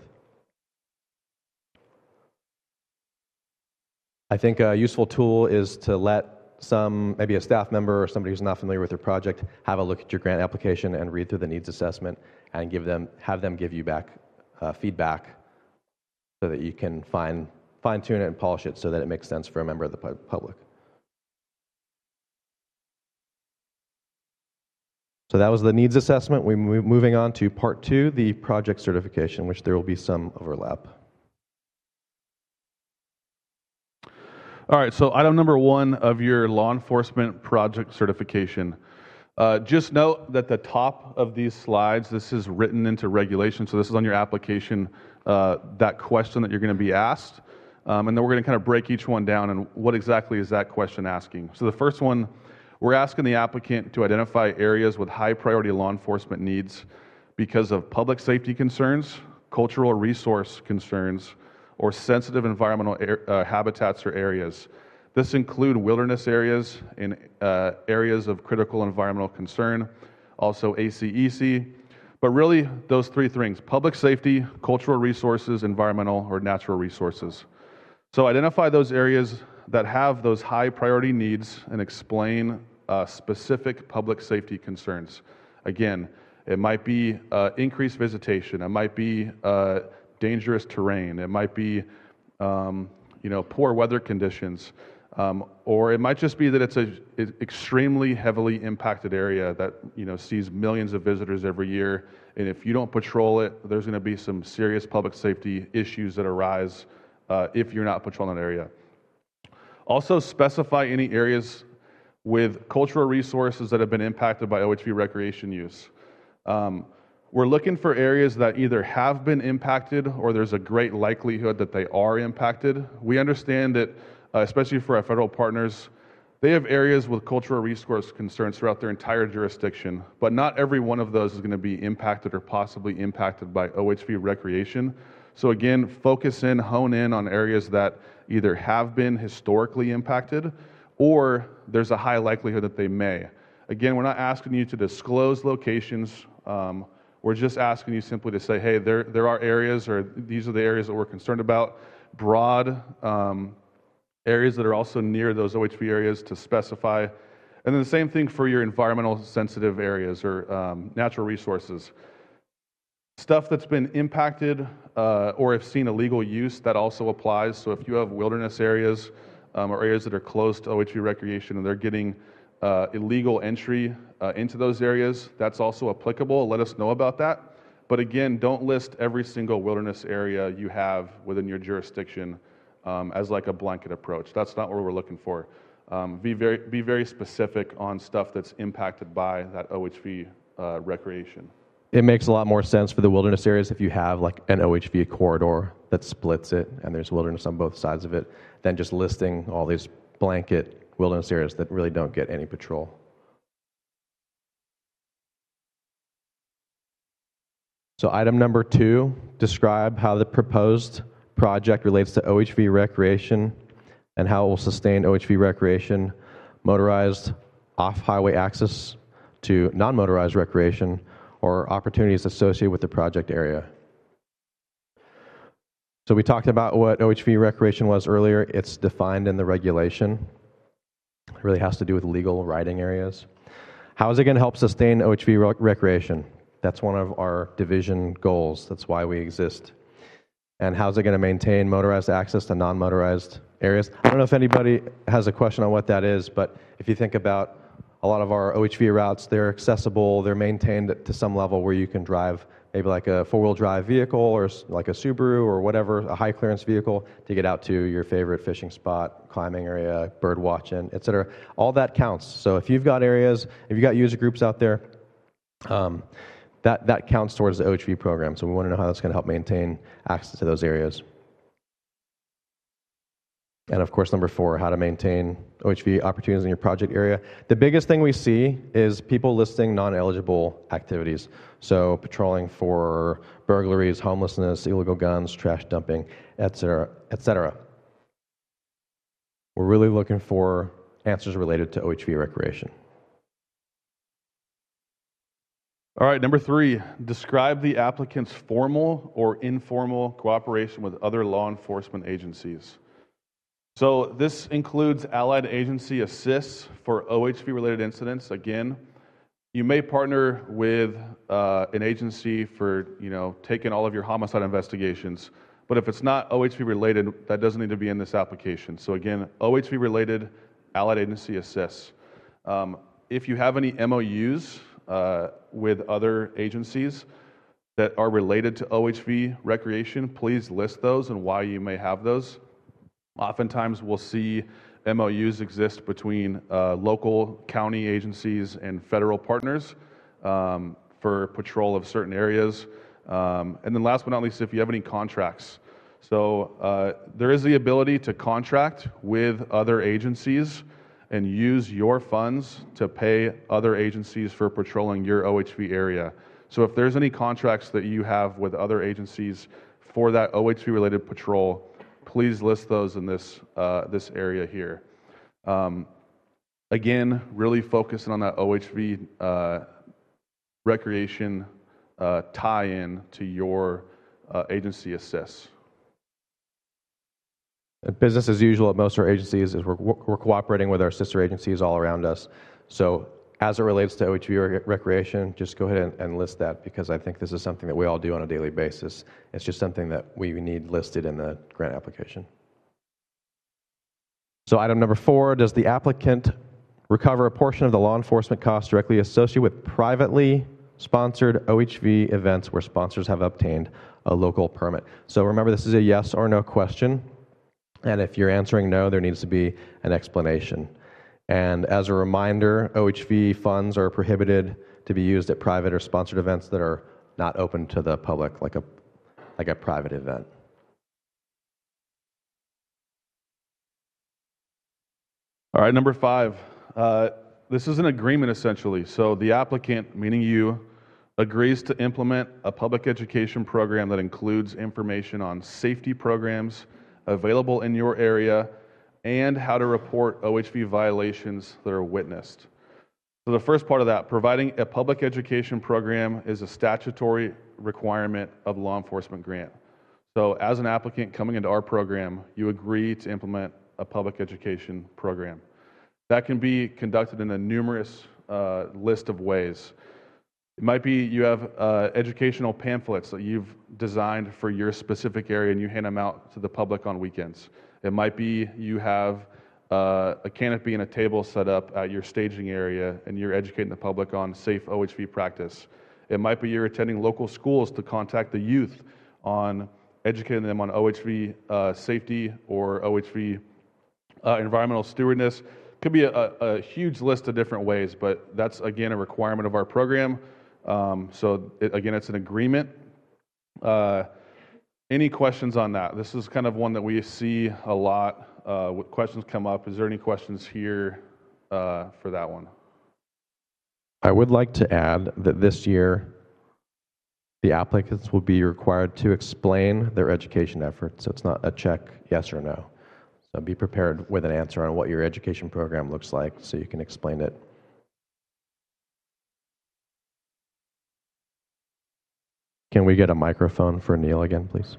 I think a useful tool is to let some, maybe a staff member or somebody who's not familiar with your project, have a look at your grant application and read through the needs assessment and give them, have them give you back uh, feedback so that you can fine, fine tune it and polish it so that it makes sense for a member of the public. So that was the needs assessment. We're moving on to part two, the project certification, which there will be some overlap. All right, so item number one of your law enforcement project certification. Uh, just note that the top of these slides, this is written into regulation, so this is on your application, uh, that question that you're going to be asked. Um, and then we're going to kind of break each one down and what exactly is that question asking. So the first one, we're asking the applicant to identify areas with high priority law enforcement needs because of public safety concerns, cultural resource concerns, or sensitive environmental air, uh, habitats or areas. This include wilderness areas and uh, areas of critical environmental concern, also A C E C, but really those three things: public safety, cultural resources, environmental or natural resources. So identify those areas that have those high priority needs and explain uh, specific public safety concerns. Again, it might be uh, increased visitation, it might be uh, dangerous terrain, it might be um, you know, poor weather conditions, um, or it might just be that it's an extremely heavily impacted area that, you know, sees millions of visitors every year, and if you don't patrol it, there's going to be some serious public safety issues that arise uh, if you're not patrolling that area. Also specify any areas with cultural resources that have been impacted by O H V recreation use. Um, we're looking for areas that either have been impacted or there's a great likelihood that they are impacted. We understand that, uh, especially for our federal partners, they have areas with cultural resource concerns throughout their entire jurisdiction, but not every one of those is going to be impacted or possibly impacted by O H V recreation. So again, focus in, hone in on areas that either have been historically impacted or there's a high likelihood that they may. Again, we're not asking you to disclose locations. Um, we're just asking you simply to say, hey, there, there are areas, or these are the areas that we're concerned about. Broad um, areas that are also near those O H V areas to specify. And then the same thing for your environmental sensitive areas or um, natural resources. Stuff that's been impacted uh, or have seen illegal use, that also applies. So if you have wilderness areas um, or areas that are close to O H V recreation and they're getting uh, illegal entry uh, into those areas, that's also applicable. Let us know about that. But again, don't list every single wilderness area you have within your jurisdiction um, as like a blanket approach. That's not what we're looking for. Um, be very, be very specific on stuff that's impacted by that O H V uh, recreation. It makes a lot more sense for the wilderness areas if you have like an O H V corridor that splits it and there's wilderness on both sides of it than just listing all these blanket wilderness areas that really don't get any patrol. So item number two, describe how the proposed project relates to O H V recreation and how it will sustain O H V recreation, motorized off-highway access to non-motorized recreation, or opportunities associated with the project area. So we talked about what O H V recreation was earlier. It's defined in the regulation. It really has to do with legal riding areas. How is it going to help sustain O H V rec- recreation? That's one of our division goals. That's why we exist. And how's it going to maintain motorized access to non-motorized areas? I don't know if anybody has a question on what that is, but if you think about a lot of our O H V routes, they're accessible, they're maintained to some level where you can drive maybe like a four-wheel drive vehicle or like a Subaru or whatever, a high clearance vehicle to get out to your favorite fishing spot, climbing area, bird watching, et cetera. All that counts. So if you've got areas, if you've got user groups out there, um, that, that counts towards the O H V program. So we want to know how that's going to help maintain access to those areas. And of course, number four, how to maintain O H V opportunities in your project area. The biggest thing we see is people listing non-eligible activities. So patrolling for burglaries, homelessness, illegal guns, trash dumping, et cetera, et cetera. We're really looking for answers related to O H V recreation. All right, number three, describe the applicant's formal or informal cooperation with other law enforcement agencies. So this includes allied agency assists for O H V-related incidents. Again, you may partner with uh, an agency for, you know, taking all of your homicide investigations, but if it's not O H V-related, that doesn't need to be in this application. So again, O H V-related allied agency assists. Um, if you have any M O Us uh, with other agencies that are related to O H V recreation, please list those and why you may have those. Oftentimes we'll see M O Us exist between uh, local county agencies and federal partners um, for patrol of certain areas. Um, and then last but not least, if you have any contracts. So uh, there is the ability to contract with other agencies and use your funds to pay other agencies for patrolling your O H V area. So if there's any contracts that you have with other agencies for that O H V related patrol, please list those in this uh, this area here. Um, again, really focusing on that O H V uh, recreation uh, tie-in to your uh, agency assists. Business as usual at most of our agencies is we're, we're cooperating with our sister agencies all around us. So as it relates to O H V rec- recreation, just go ahead and, and list that, because I think this is something that we all do on a daily basis. It's just something that we need listed in the grant application. So item number four, does the applicant recover a portion of the law enforcement costs directly associated with privately sponsored O H V events where sponsors have obtained a local permit? So remember, this is a yes or no question. And if you're answering no, there needs to be an explanation. And as a reminder, O H V funds are prohibited to be used at private or sponsored events that are not open to the public, like a, like a private event. All right, number five. Uh, this is an agreement essentially. So the applicant, meaning you, agrees to implement a public education program that includes information on safety programs available in your area and how to report O H V violations that are witnessed. So the first part of that, providing a public education program is a statutory requirement of the law enforcement grant. So as an applicant coming into our program, you agree to implement a public education program. That can be conducted in a numerous uh, list of ways. It might be you have uh, educational pamphlets that you've designed for your specific area and you hand them out to the public on weekends. It might be you have uh, a canopy and a table set up at your staging area and you're educating the public on safe O H V practice. It might be you're attending local schools to contact the youth on educating them on O H V uh, safety or O H V uh, environmental stewardness. Could be a, a huge list of different ways, but that's, again, a requirement of our program. Um, so, it, again, it's an agreement. Uh, any questions on that? This is kind of one that we see a lot. Uh, with questions come up. Is there any questions here uh, for that one? I would like to add that this year, the applicants will be required to explain their education efforts. So it's not a check, yes or no. So be prepared with an answer on what your education program looks like so you can explain it. Can we get a microphone for Neil again, please?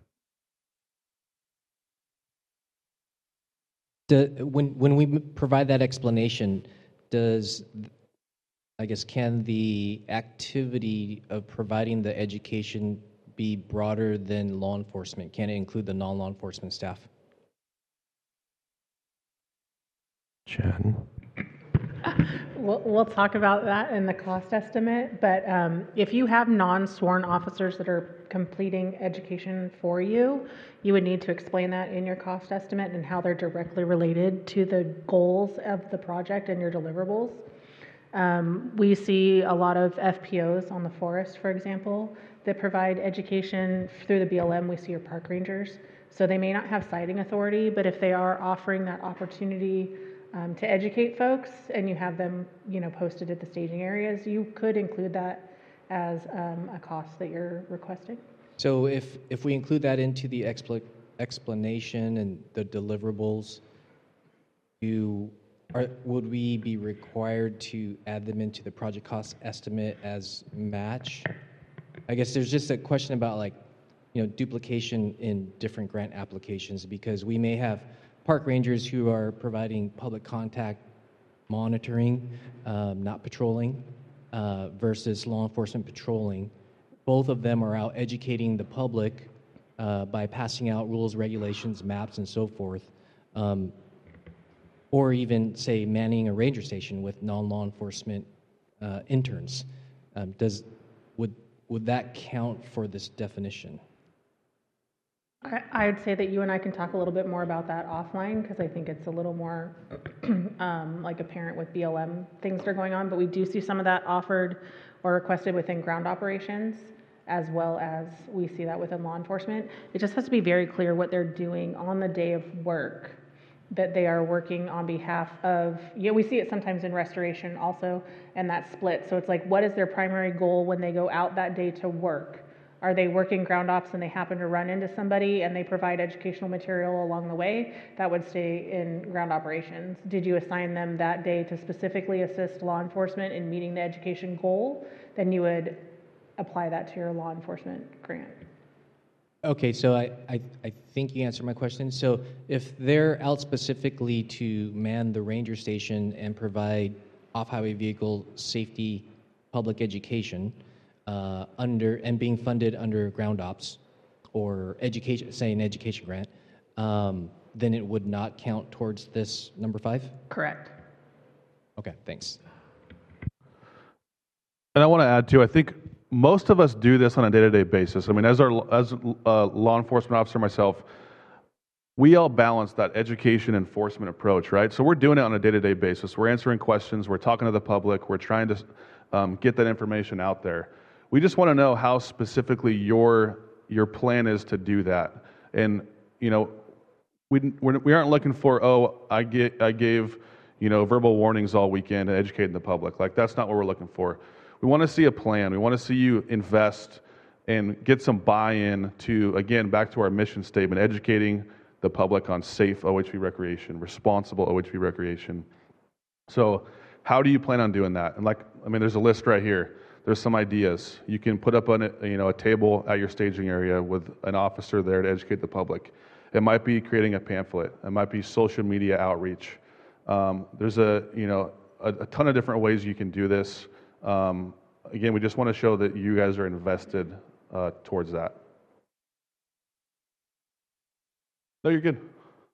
Do, when, when we provide that explanation, does, I guess, can the activity of providing the education be broader than law enforcement? Can it include the non-law enforcement staff? Jen? We'll, we'll talk about that in the cost estimate, but um, if you have non-sworn officers that are completing education for you, you would need to explain that in your cost estimate and how they're directly related to the goals of the project and your deliverables. Um, we see a lot of F P Os on the forest, for example, that provide education through the B L M. We see your park rangers. So they may not have citing authority, but if they are offering that opportunity Um, to educate folks, and you have them, you know, posted at the staging areas, you could include that as um, a cost that you're requesting. So if, if we include that into the expl- explanation and the deliverables, you are, would we be required to add them into the project cost estimate as match? I guess there's just a question about, like, you know, duplication in different grant applications, because we may have park rangers who are providing public contact monitoring, um, not patrolling, uh, versus law enforcement patrolling. Both of them are out educating the public uh, by passing out rules, regulations, maps, and so forth. Um, or even, say, manning a ranger station with non-law enforcement uh, interns. Um, does would would that count for this definition? I, I would say that you and I can talk a little bit more about that offline, because I think it's a little more um, like apparent with B L M things that are going on, but we do see some of that offered or requested within ground operations, as well as we see that within law enforcement. It just has to be very clear what they're doing on the day of work, that they are working on behalf of, you know, we see it sometimes in restoration also, and that split. So it's like, what is their primary goal when they go out that day to work? Are they working ground ops and they happen to run into somebody and they provide educational material along the way? That would stay in ground operations. Did you assign them that day to specifically assist law enforcement in meeting the education goal? Then you would apply that to your law enforcement grant. Okay, so I, I, I think you answered my question. So if they're out specifically to man the ranger station and provide off-highway vehicle safety public education, Uh, under and being funded under ground ops or education, say an education grant, um, then it would not count towards this number five? Correct. Okay, thanks. And I want to add too, I think most of us do this on a day-to-day basis. I mean, as our as a law enforcement officer myself, we all balance that education enforcement approach, right? So we're doing it on a day-to-day basis. We're answering questions, we're talking to the public, we're trying to um, get that information out there. We just want to know how specifically your your plan is to do that. And, you know, we we're, we aren't looking for, oh, I get I gave, you know, verbal warnings all weekend and educating the public. Like, that's not what we're looking for. We want to see a plan. We want to see you invest and get some buy-in to, again, back to our mission statement, educating the public on safe O H V recreation, responsible O H V recreation. So how do you plan on doing that? And like, I mean, there's a list right here. There's some ideas. You can put up on a, you know, a table at your staging area with an officer there to educate the public. It might be creating a pamphlet. It might be social media outreach. Um, there's a, you know, a, a ton of different ways you can do this. Um, again, we just want to show that you guys are invested uh, towards that. No, you're good.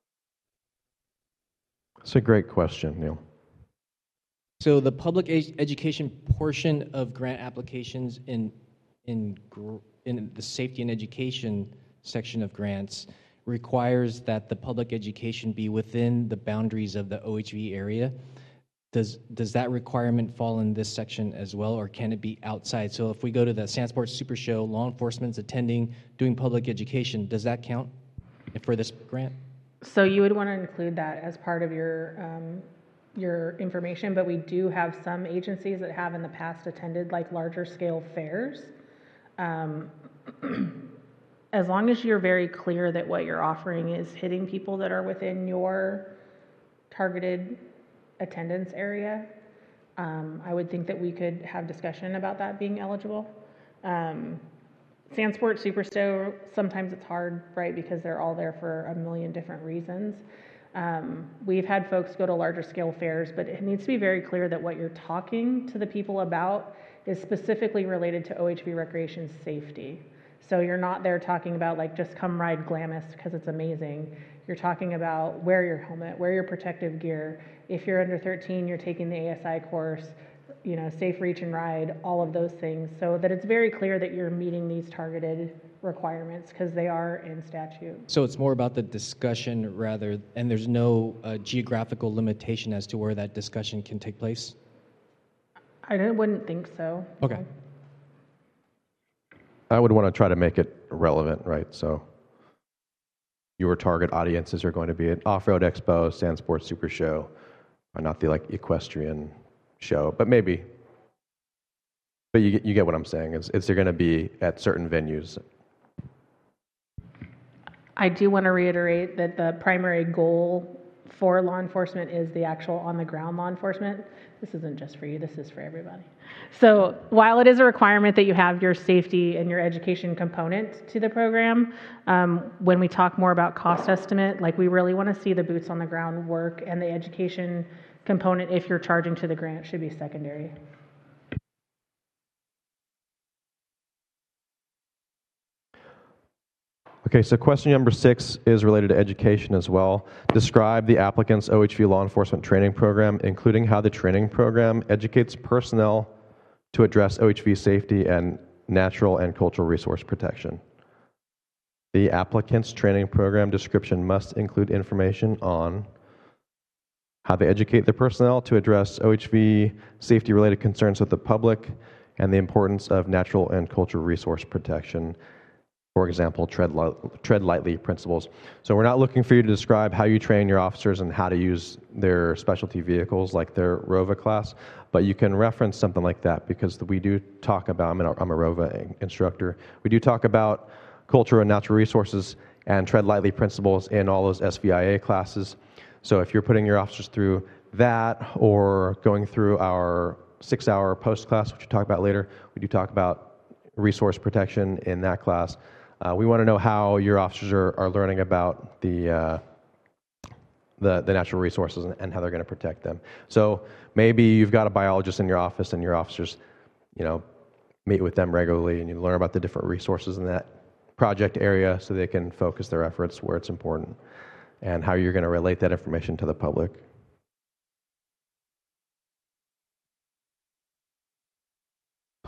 That's a great question, Neil. So the public ed- education portion of grant applications in in gr- in the safety and education section of grants requires that the public education be within the boundaries of the O H V area. Does does that requirement fall in this section as well, or can it be outside? So if we go to the Sandsport Super Show, law enforcement's attending, doing public education, does that count for this grant? So you would want to include that as part of your um, your information, but we do have some agencies that have in the past attended like larger scale fairs. Um, as long as you're very clear that what you're offering is hitting people that are within your targeted attendance area, um, I would think that we could have discussion about that being eligible. Um, Sandsport Superstow, sometimes it's hard, right, because they're all there for a million different reasons. Um, we've had folks go to larger scale fairs, but it needs to be very clear that what you're talking to the people about is specifically related to O H V recreation safety. So you're not there talking about like, just come ride Glamis because it's amazing. You're talking about wear your helmet, wear your protective gear. If you're under thirteen, you're taking the A S I course, you know, safe reach and ride, all of those things, so that it's very clear that you're meeting these targeted requirements because they are in statute. So it's more about the discussion rather, and there's no uh, geographical limitation as to where that discussion can take place? I don't- wouldn't think so. Okay. I would want to try to make it relevant, right? So your target audiences are going to be at Off-Road Expo, Sandsport Super Show, or not the like equestrian show, but maybe. But you get, you get what I'm saying. It's, it's they're going to be at certain venues. I do want to reiterate that the primary goal for law enforcement is the actual on-the-ground law enforcement. This isn't just for you, this is for everybody. So while it is a requirement that you have your safety and your education component to the program, um, when we talk more about cost estimate, like we really want to see the boots on the ground work, and the education component, if you're charging to the grant, should be secondary. Okay, so question number six is related to education as well. Describe the applicant's O H V law enforcement training program, including how the training program educates personnel to address O H V safety and natural and cultural resource protection. The applicant's training program description must include information on how they educate their personnel to address O H V safety-related concerns with the public and the importance of natural and cultural resource protection. For example, tread, li- tread lightly principles. So we're not looking for you to describe how you train your officers and how to use their specialty vehicles like their ROVA class, but you can reference something like that because we do talk about, I'm, an, I'm a ROVA instructor, we do talk about culture and natural resources and tread lightly principles in all those S V I A classes. So if you're putting your officers through that or going through our six-hour post-class, which we'll talk about later, we do talk about resource protection in that class. Uh, we want to know how your officers are, are learning about the, uh, the the natural resources and, and how they're going to protect them. So maybe you've got a biologist in your office and your officers, you know, meet with them regularly and you learn about the different resources in that project area so they can focus their efforts where it's important and how you're going to relate that information to the public.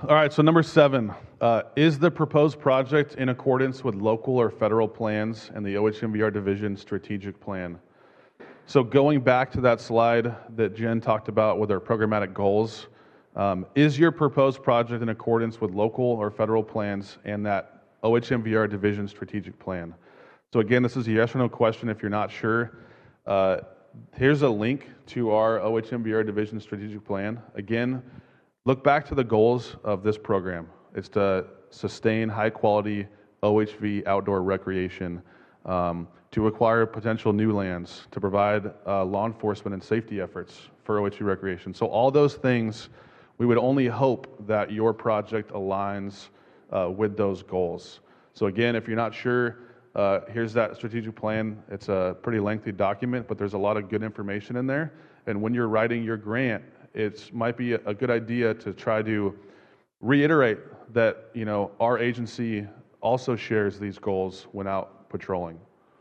All right, so number seven, uh, is the proposed project in accordance with local or federal plans and the O H M V R Division strategic plan? So going back to that slide that Jen talked about with our programmatic goals, um, is your proposed project in accordance with local or federal plans and that O H M V R Division strategic plan? So again, this is a yes or no question if you're not sure. Uh, here's a link to our O H M V R Division strategic plan. Again, look back to the goals of this program. It's to sustain high-quality O H V outdoor recreation, um, to acquire potential new lands, to provide uh, law enforcement and safety efforts for O H V recreation. So all those things, we would only hope that your project aligns uh, with those goals. So again, if you're not sure, uh, here's that strategic plan. It's a pretty lengthy document, but there's a lot of good information in there. And when you're writing your grant, it might be a good idea to try to reiterate that, you know, our agency also shares these goals when out patrolling.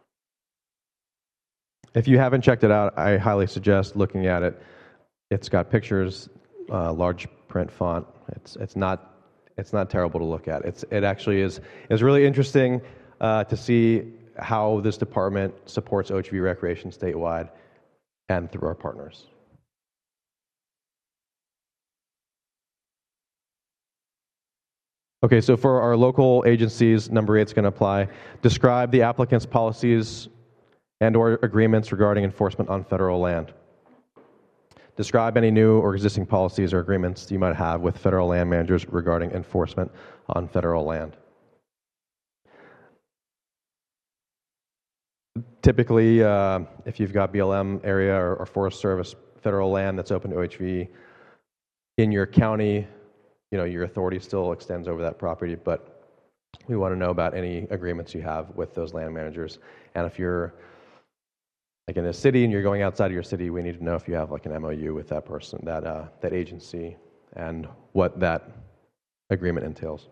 If you haven't checked it out, I highly suggest looking at it. It's got pictures, uh, large print font. It's it's not it's not terrible to look at. It's it actually is is really interesting uh, to see how this department supports O H V recreation statewide and through our partners. Okay, so for our local agencies, number eight is going to apply. Describe the applicant's policies and or agreements regarding enforcement on federal land. Describe any new or existing policies or agreements you might have with federal land managers regarding enforcement on federal land. Typically, uh, if you've got B L M area or, or Forest Service federal land that's open to O H V in your county, you know, your authority still extends over that property, but we want to know about any agreements you have with those land managers. And if you're like in a city and you're going outside of your city, we need to know if you have like an M O U with that person, that uh, that agency, and what that agreement entails.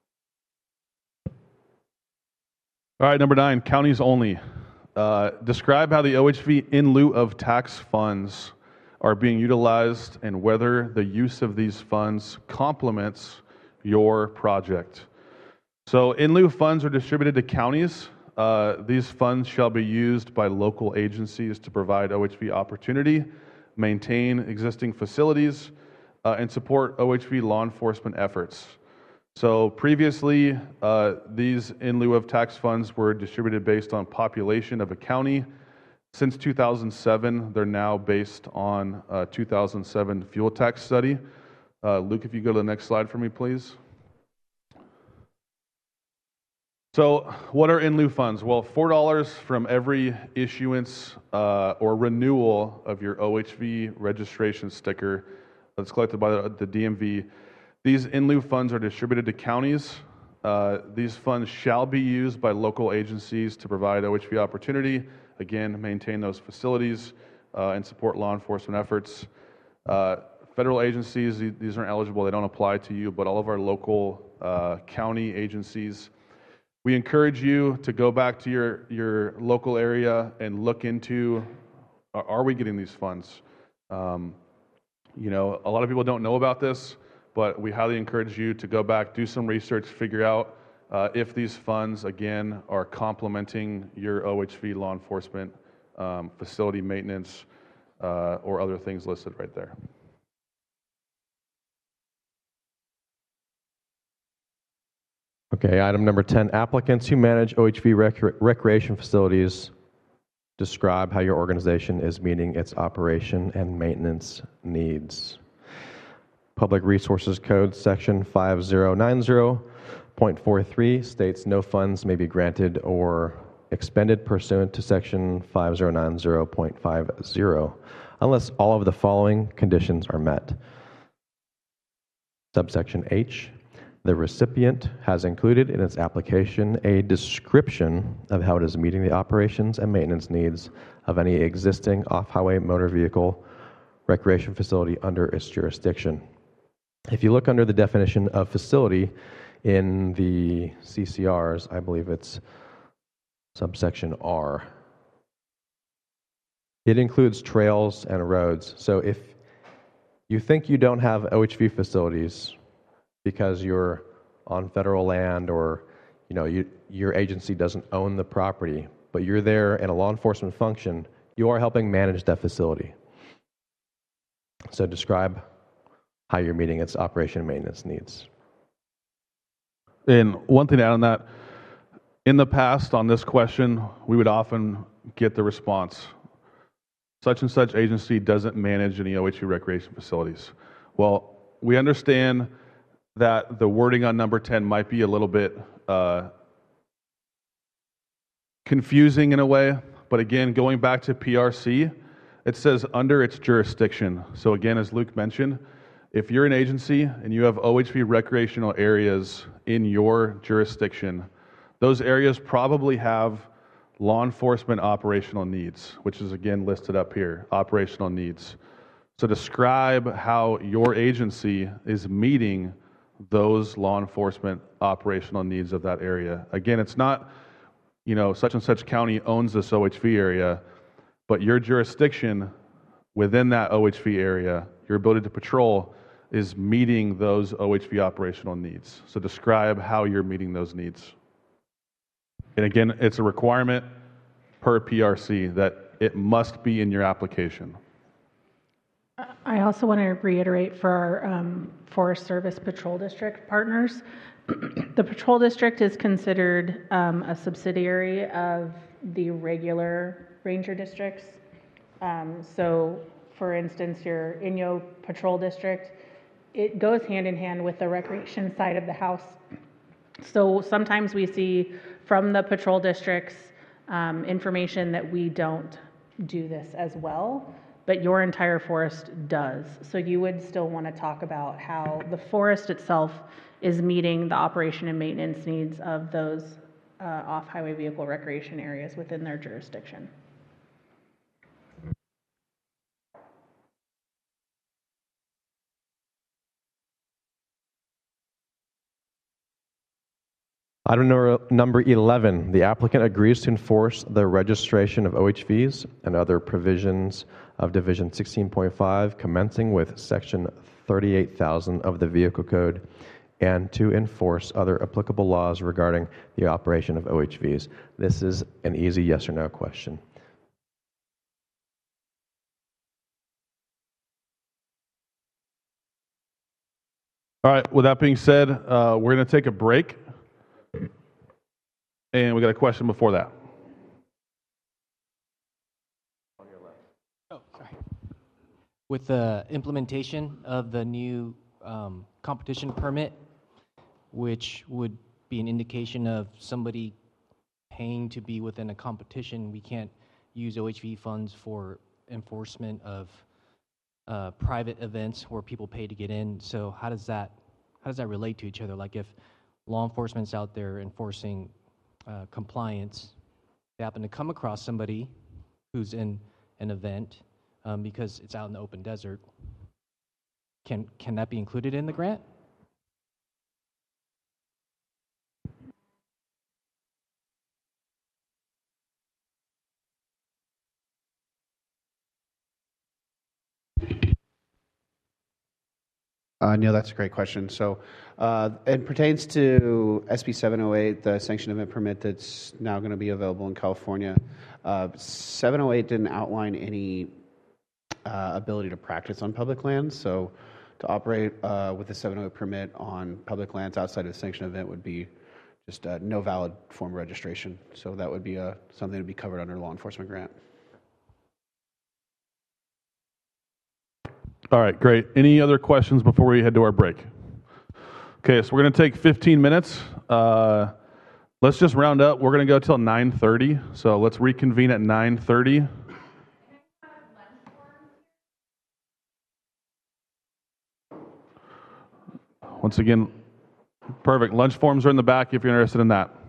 All right, number nine, counties only. Uh, describe how the O H V in lieu of tax funds are being utilized and whether the use of these funds complements your project. So in lieu funds are distributed to counties. Uh, these funds shall be used by local agencies to provide O H V opportunity, maintain existing facilities, uh, and support O H V law enforcement efforts. So previously, uh, these in lieu of tax funds were distributed based on population of a county. Since two thousand seven, they're now based on a two thousand seven fuel tax study. Uh, Luke, if you go to the next slide for me, please. So what are in lieu funds? Well, four dollars from every issuance uh, or renewal of your O H V registration sticker that's collected by the, the D M V. These in lieu funds are distributed to counties. Uh, these funds shall be used by local agencies to provide O H V opportunity, again, maintain those facilities, uh, and support law enforcement efforts. Uh, federal agencies, these aren't eligible, they don't apply to you, but all of our local uh, county agencies, we encourage you to go back to your, your local area and look into, are, are we getting these funds? Um, you know, a lot of people don't know about this, but we highly encourage you to go back, do some research, figure out uh, if these funds, again, are complementing your O H V law enforcement, um, facility maintenance, uh, or other things listed right there. Okay, item number ten, applicants who manage O H V rec recreation facilities, describe how your organization is meeting its operation and maintenance needs. Public Resources Code section five thousand ninety point four three states no funds may be granted or expended pursuant to section five thousand ninety point five zero unless all of the following conditions are met. Subsection H, the recipient has included in its application a description of how it is meeting the operations and maintenance needs of any existing off-highway motor vehicle recreation facility under its jurisdiction. If you look under the definition of facility in the C C Rs, I believe it's subsection R. It includes trails and roads. So if you think you don't have O H V facilities because you're on federal land or you know you, your agency doesn't own the property, but you're there in a law enforcement function, you are helping manage that facility. So describe how you're meeting its operation and maintenance needs. And one thing to add on that, in the past on this question, we would often get the response, such and such agency doesn't manage any O H V recreation facilities. Well, we understand that the wording on number ten might be a little bit uh, confusing in a way, but again, going back to P R C, it says under its jurisdiction. So again, as Luke mentioned, if you're an agency and you have O H V recreational areas in your jurisdiction, those areas probably have law enforcement operational needs, which is again listed up here, operational needs. So describe how your agency is meeting those law enforcement operational needs of that area. Again, it's not, you know, such and such county owns this O H V area, but your jurisdiction within that O H V area, your ability to patrol is meeting those O H V operational needs. So describe how you're meeting those needs. And again, it's a requirement per P R C that it must be in your application. I also want to reiterate for our um, Forest Service Patrol District partners, the Patrol District is considered um, a subsidiary of the regular ranger districts. Um, so, for instance, your Inyo Patrol District, it goes hand in hand with the recreation side of the house. So sometimes we see from the patrol districts um, information that we don't do this as well, but your entire forest does. So you would still want to talk about how the forest itself is meeting the operation and maintenance needs of those uh, off-highway vehicle recreation areas within their jurisdiction. Item number, number eleven, the applicant agrees to enforce the registration of O H Vs and other provisions of Division sixteen point five, commencing with Section thirty-eight thousand of the Vehicle Code, and to enforce other applicable laws regarding the operation of O H Vs. This is an easy yes or no question. All right, with that being said, uh, we're going to take a break. And we got a question before that. Oh, sorry. With the implementation of the new um, competition permit, which would be an indication of somebody paying to be within a competition, we can't use O H V funds for enforcement of uh, private events where people pay to get in. So how does that how does that relate to each other? Like if law enforcement's out there enforcing uh, compliance, they happen to come across somebody who's in an event um, because it's out in the open desert, can can that be included in the grant? Uh, Neil, that's a great question. So uh, it pertains to S B seven oh eight, the sanctioned event permit that's now going to be available in California. Uh, seven oh eight didn't outline any uh, ability to practice on public lands. So to operate uh, with the seven oh eight permit on public lands outside of the sanctioned event would be just uh, no valid form of registration. So that would be uh, something to be covered under law enforcement grant. All right, great. Any other questions before we head to our break? Okay, so we're going to take fifteen minutes. Uh, let's just round up. We're going to go till nine thirty. So let's reconvene at nine thirty. Once again, perfect. Lunch forms are in the back if you're interested in that.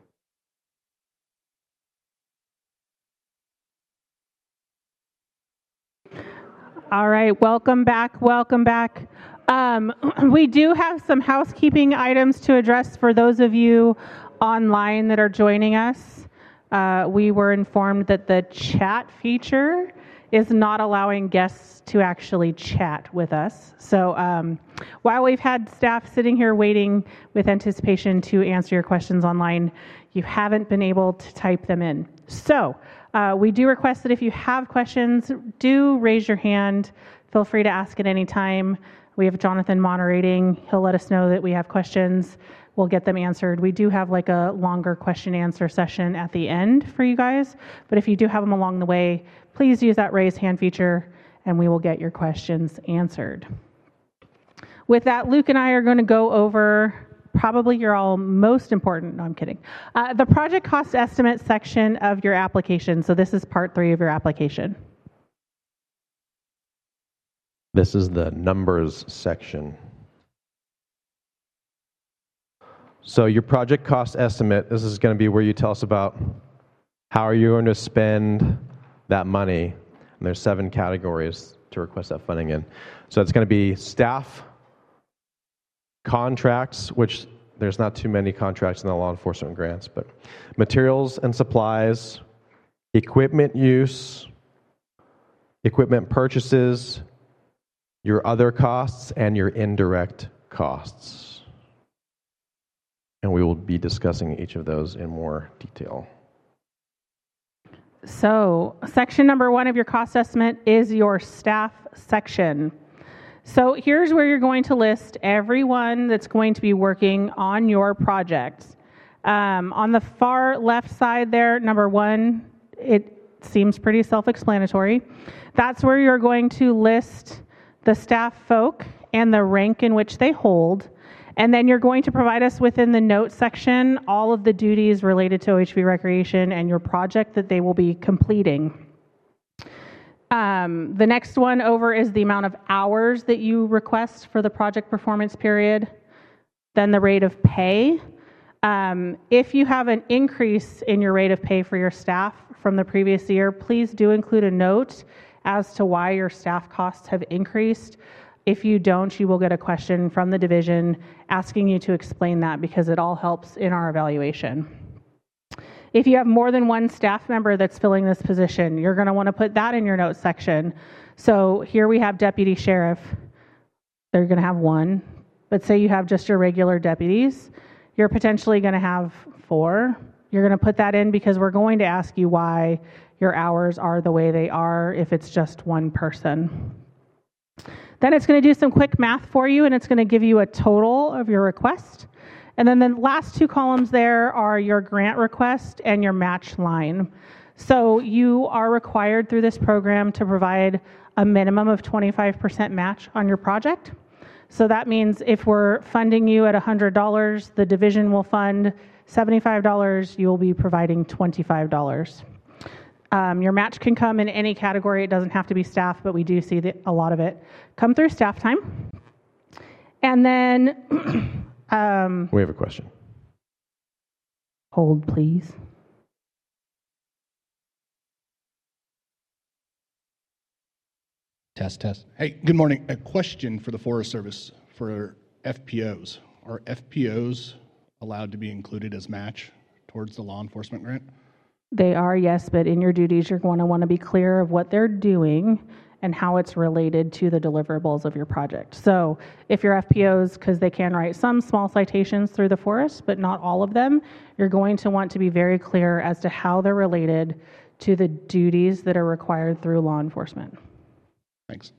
All right, welcome back, welcome back. Um, we do have some housekeeping items to address for those of you online that are joining us. Uh, we were informed that the chat feature is not allowing guests to actually chat with us. So um, while we've had staff sitting here waiting with anticipation to answer your questions online, you haven't been able to type them in. So uh, we do request that if you have questions, do raise your hand. Feel free to ask at any time. We have Jonathan moderating. He'll let us know that we have questions. We'll get them answered. We do have like a longer question answer session at the end for you guys, but if you do have them along the way, please use that raise hand feature and we will get your questions answered. With that, Luke and I are going to go over probably your all most important, no, I'm kidding, uh, the project cost estimate section of your application. So this is part three of your application. This is the numbers section. So your project cost estimate, this is going to be where you tell us about how are you going to spend that money. And there's seven categories to request that funding in. So it's going to be staff, contracts, which there's not too many contracts in the law enforcement grants, but materials and supplies, equipment use, equipment purchases, your other costs, and your indirect costs. And we will be discussing each of those in more detail. So section number one of your cost estimate is your staff section. So here's where you're going to list everyone that's going to be working on your project. Um, on the far left side there, number one, it seems pretty self-explanatory. That's where you're going to list the staff folk and the rank in which they hold. And then you're going to provide us within the notes section all of the duties related to O H V Recreation and your project that they will be completing. Um, the next one over is the amount of hours that you request for the project performance period, then the rate of pay. Um, if you have an increase in your rate of pay for your staff from the previous year, please do include a note as to why your staff costs have increased. If you don't, you will get a question from the division asking you to explain that because it all helps in our evaluation. If you have more than one staff member that's filling this position, you're going to want to put that in your notes section. So here we have deputy sheriff. They're going to have one. But say you have just your regular deputies, you're potentially going to have four. You're going to put that in because we're going to ask you why your hours are the way they are if it's just one person. Then it's going to do some quick math for you, and it's going to give you a total of your request. And then the last two columns there are your grant request and your match line. So you are required through this program to provide a minimum of twenty-five percent match on your project. So that means if we're funding you at one hundred dollars, the division will fund seventy-five dollars, you will be providing twenty-five dollars. Um, your match can come in any category. It doesn't have to be staff, but we do see that a lot of it come through staff time. And then... um, we have a question. Hold, please. Test, test. Hey, good morning. A question for the Forest Service for F P Os. Are F P Os allowed to be included as match towards the law enforcement grant? They are, yes, but in your duties, you're going to want to be clear of what they're doing and how it's related to the deliverables of your project. So if your F P Os, because they can write some small citations through the forest, but not all of them, you're going to want to be very clear as to how they're related to the duties that are required through law enforcement. Thanks.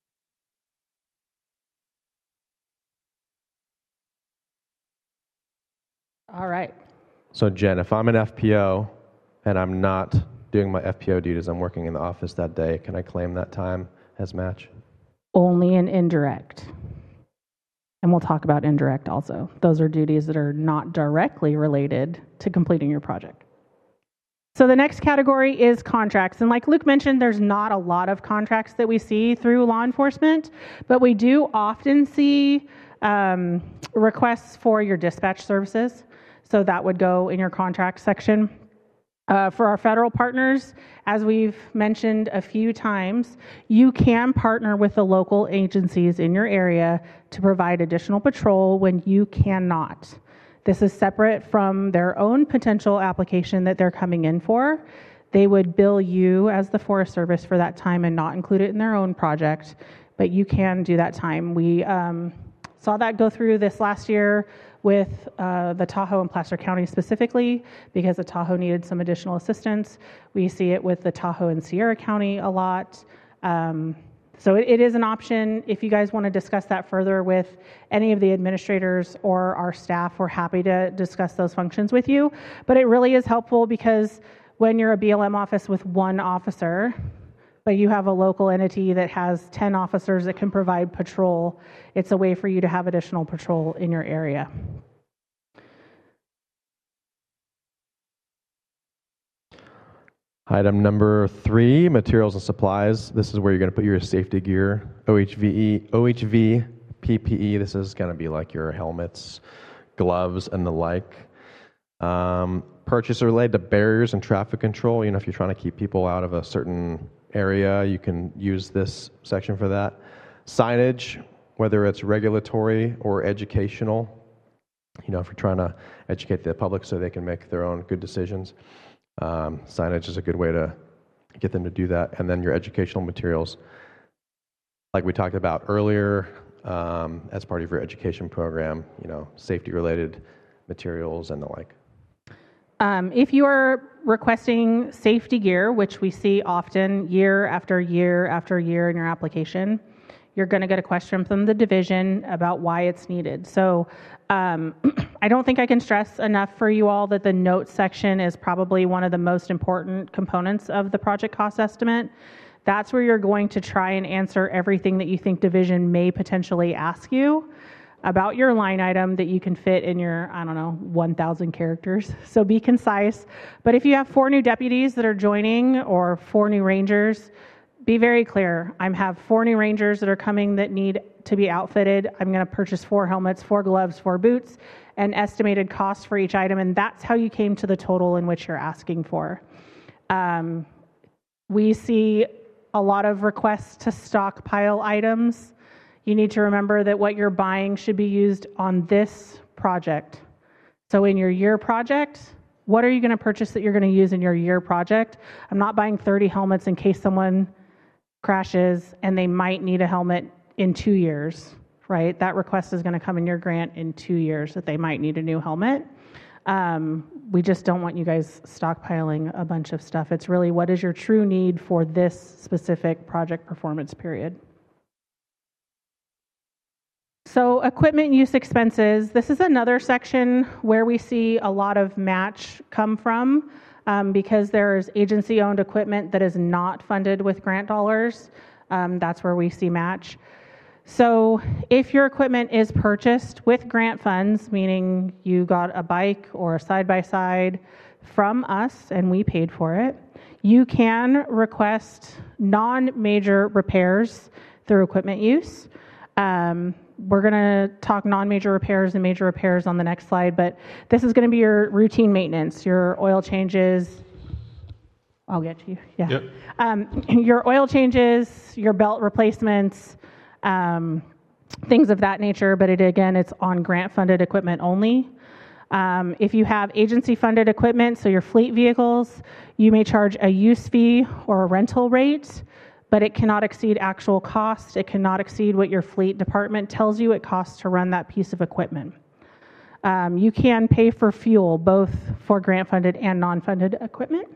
All right. So Jen, if I'm an F P O and I'm not doing my F P O duties, I'm working in the office that day, can I claim that time as match? Only in indirect. And we'll talk about indirect also. Those are duties that are not directly related to completing your project. So the next category is contracts. And like Luke mentioned, there's not a lot of contracts that we see through law enforcement, but we do often see um, requests for your dispatch services. So that would go in your contract section. Uh, for our federal partners, as we've mentioned a few times, you can partner with the local agencies in your area to provide additional patrol when you cannot. This is separate from their own potential application that they're coming in for. They would bill you as the Forest Service for that time and not include it in their own project, but you can do that time. We um, saw that go through this last year with uh, the Tahoe and Placer County specifically, because the Tahoe needed some additional assistance. We see it with the Tahoe and Sierra County a lot. Um, so it, it is an option. If you guys want to discuss that further with any of the administrators or our staff, we're happy to discuss those functions with you. But it really is helpful, because when you're a B L M office with one officer, but you have a local entity that has ten officers that can provide patrol, it's a way for you to have additional patrol in your area. Item number three, materials and supplies. This is where you're going to put your safety gear, O H V E, O H V, P P E. This is going to be like your helmets, gloves, and the like. Um, purchase related to barriers and traffic control. You know, if you're trying to keep people out of a certain area, you can use this section for that. Signage, whether it's regulatory or educational. You know, if you're trying to educate the public so they can make their own good decisions. Um, signage is a good way to get them to do that. And then your educational materials, like we talked about earlier, um, as part of your education program, you know, safety-related materials and the like. Um, if you are requesting safety gear, which we see often year after year after year in your application, you're going to get a question from the division about why it's needed. So um, I don't think I can stress enough for you all that the notes section is probably one of the most important components of the project cost estimate. That's where you're going to try and answer everything that you think division may potentially ask you about your line item that you can fit in your, I don't know, one thousand characters. So be concise. But if you have four new deputies that are joining or four new rangers, be very clear. I have four new rangers that are coming that need to be outfitted. I'm going to purchase four helmets, four gloves, four boots, and estimated cost for each item. And that's how you came to the total in which you're asking for. Um, we see a lot of requests to stockpile items. You need to remember that what you're buying should be used on this project. So in your year project, what are you going to purchase that you're going to use in your year project? I'm not buying thirty helmets in case someone crashes and they might need a helmet in two years, right? That request is going to come in your grant in two years that they might need a new helmet. Um, we just don't want you guys stockpiling a bunch of stuff. It's really, what is your true need for this specific project performance period? So equipment use expenses, this is another section where we see a lot of match come from um, because there's agency-owned equipment that is not funded with grant dollars. Um, that's where we see match. So if your equipment is purchased with grant funds, meaning you got a bike or a side-by-side from us and we paid for it, you can request non-major repairs through equipment use. Um, We're going to talk non-major repairs and major repairs on the next slide, but this is going to be your routine maintenance, your oil changes. I'll get to you. Yeah. Yep. Um, your oil changes, your belt replacements, um, things of that nature, but it, again, it's on grant-funded equipment only. Um, if you have agency-funded equipment, so your fleet vehicles, you may charge a use fee or a rental rate, but it cannot exceed actual cost. It cannot exceed what your fleet department tells you it costs to run that piece of equipment. Um, you can pay for fuel, both for grant-funded and non-funded equipment.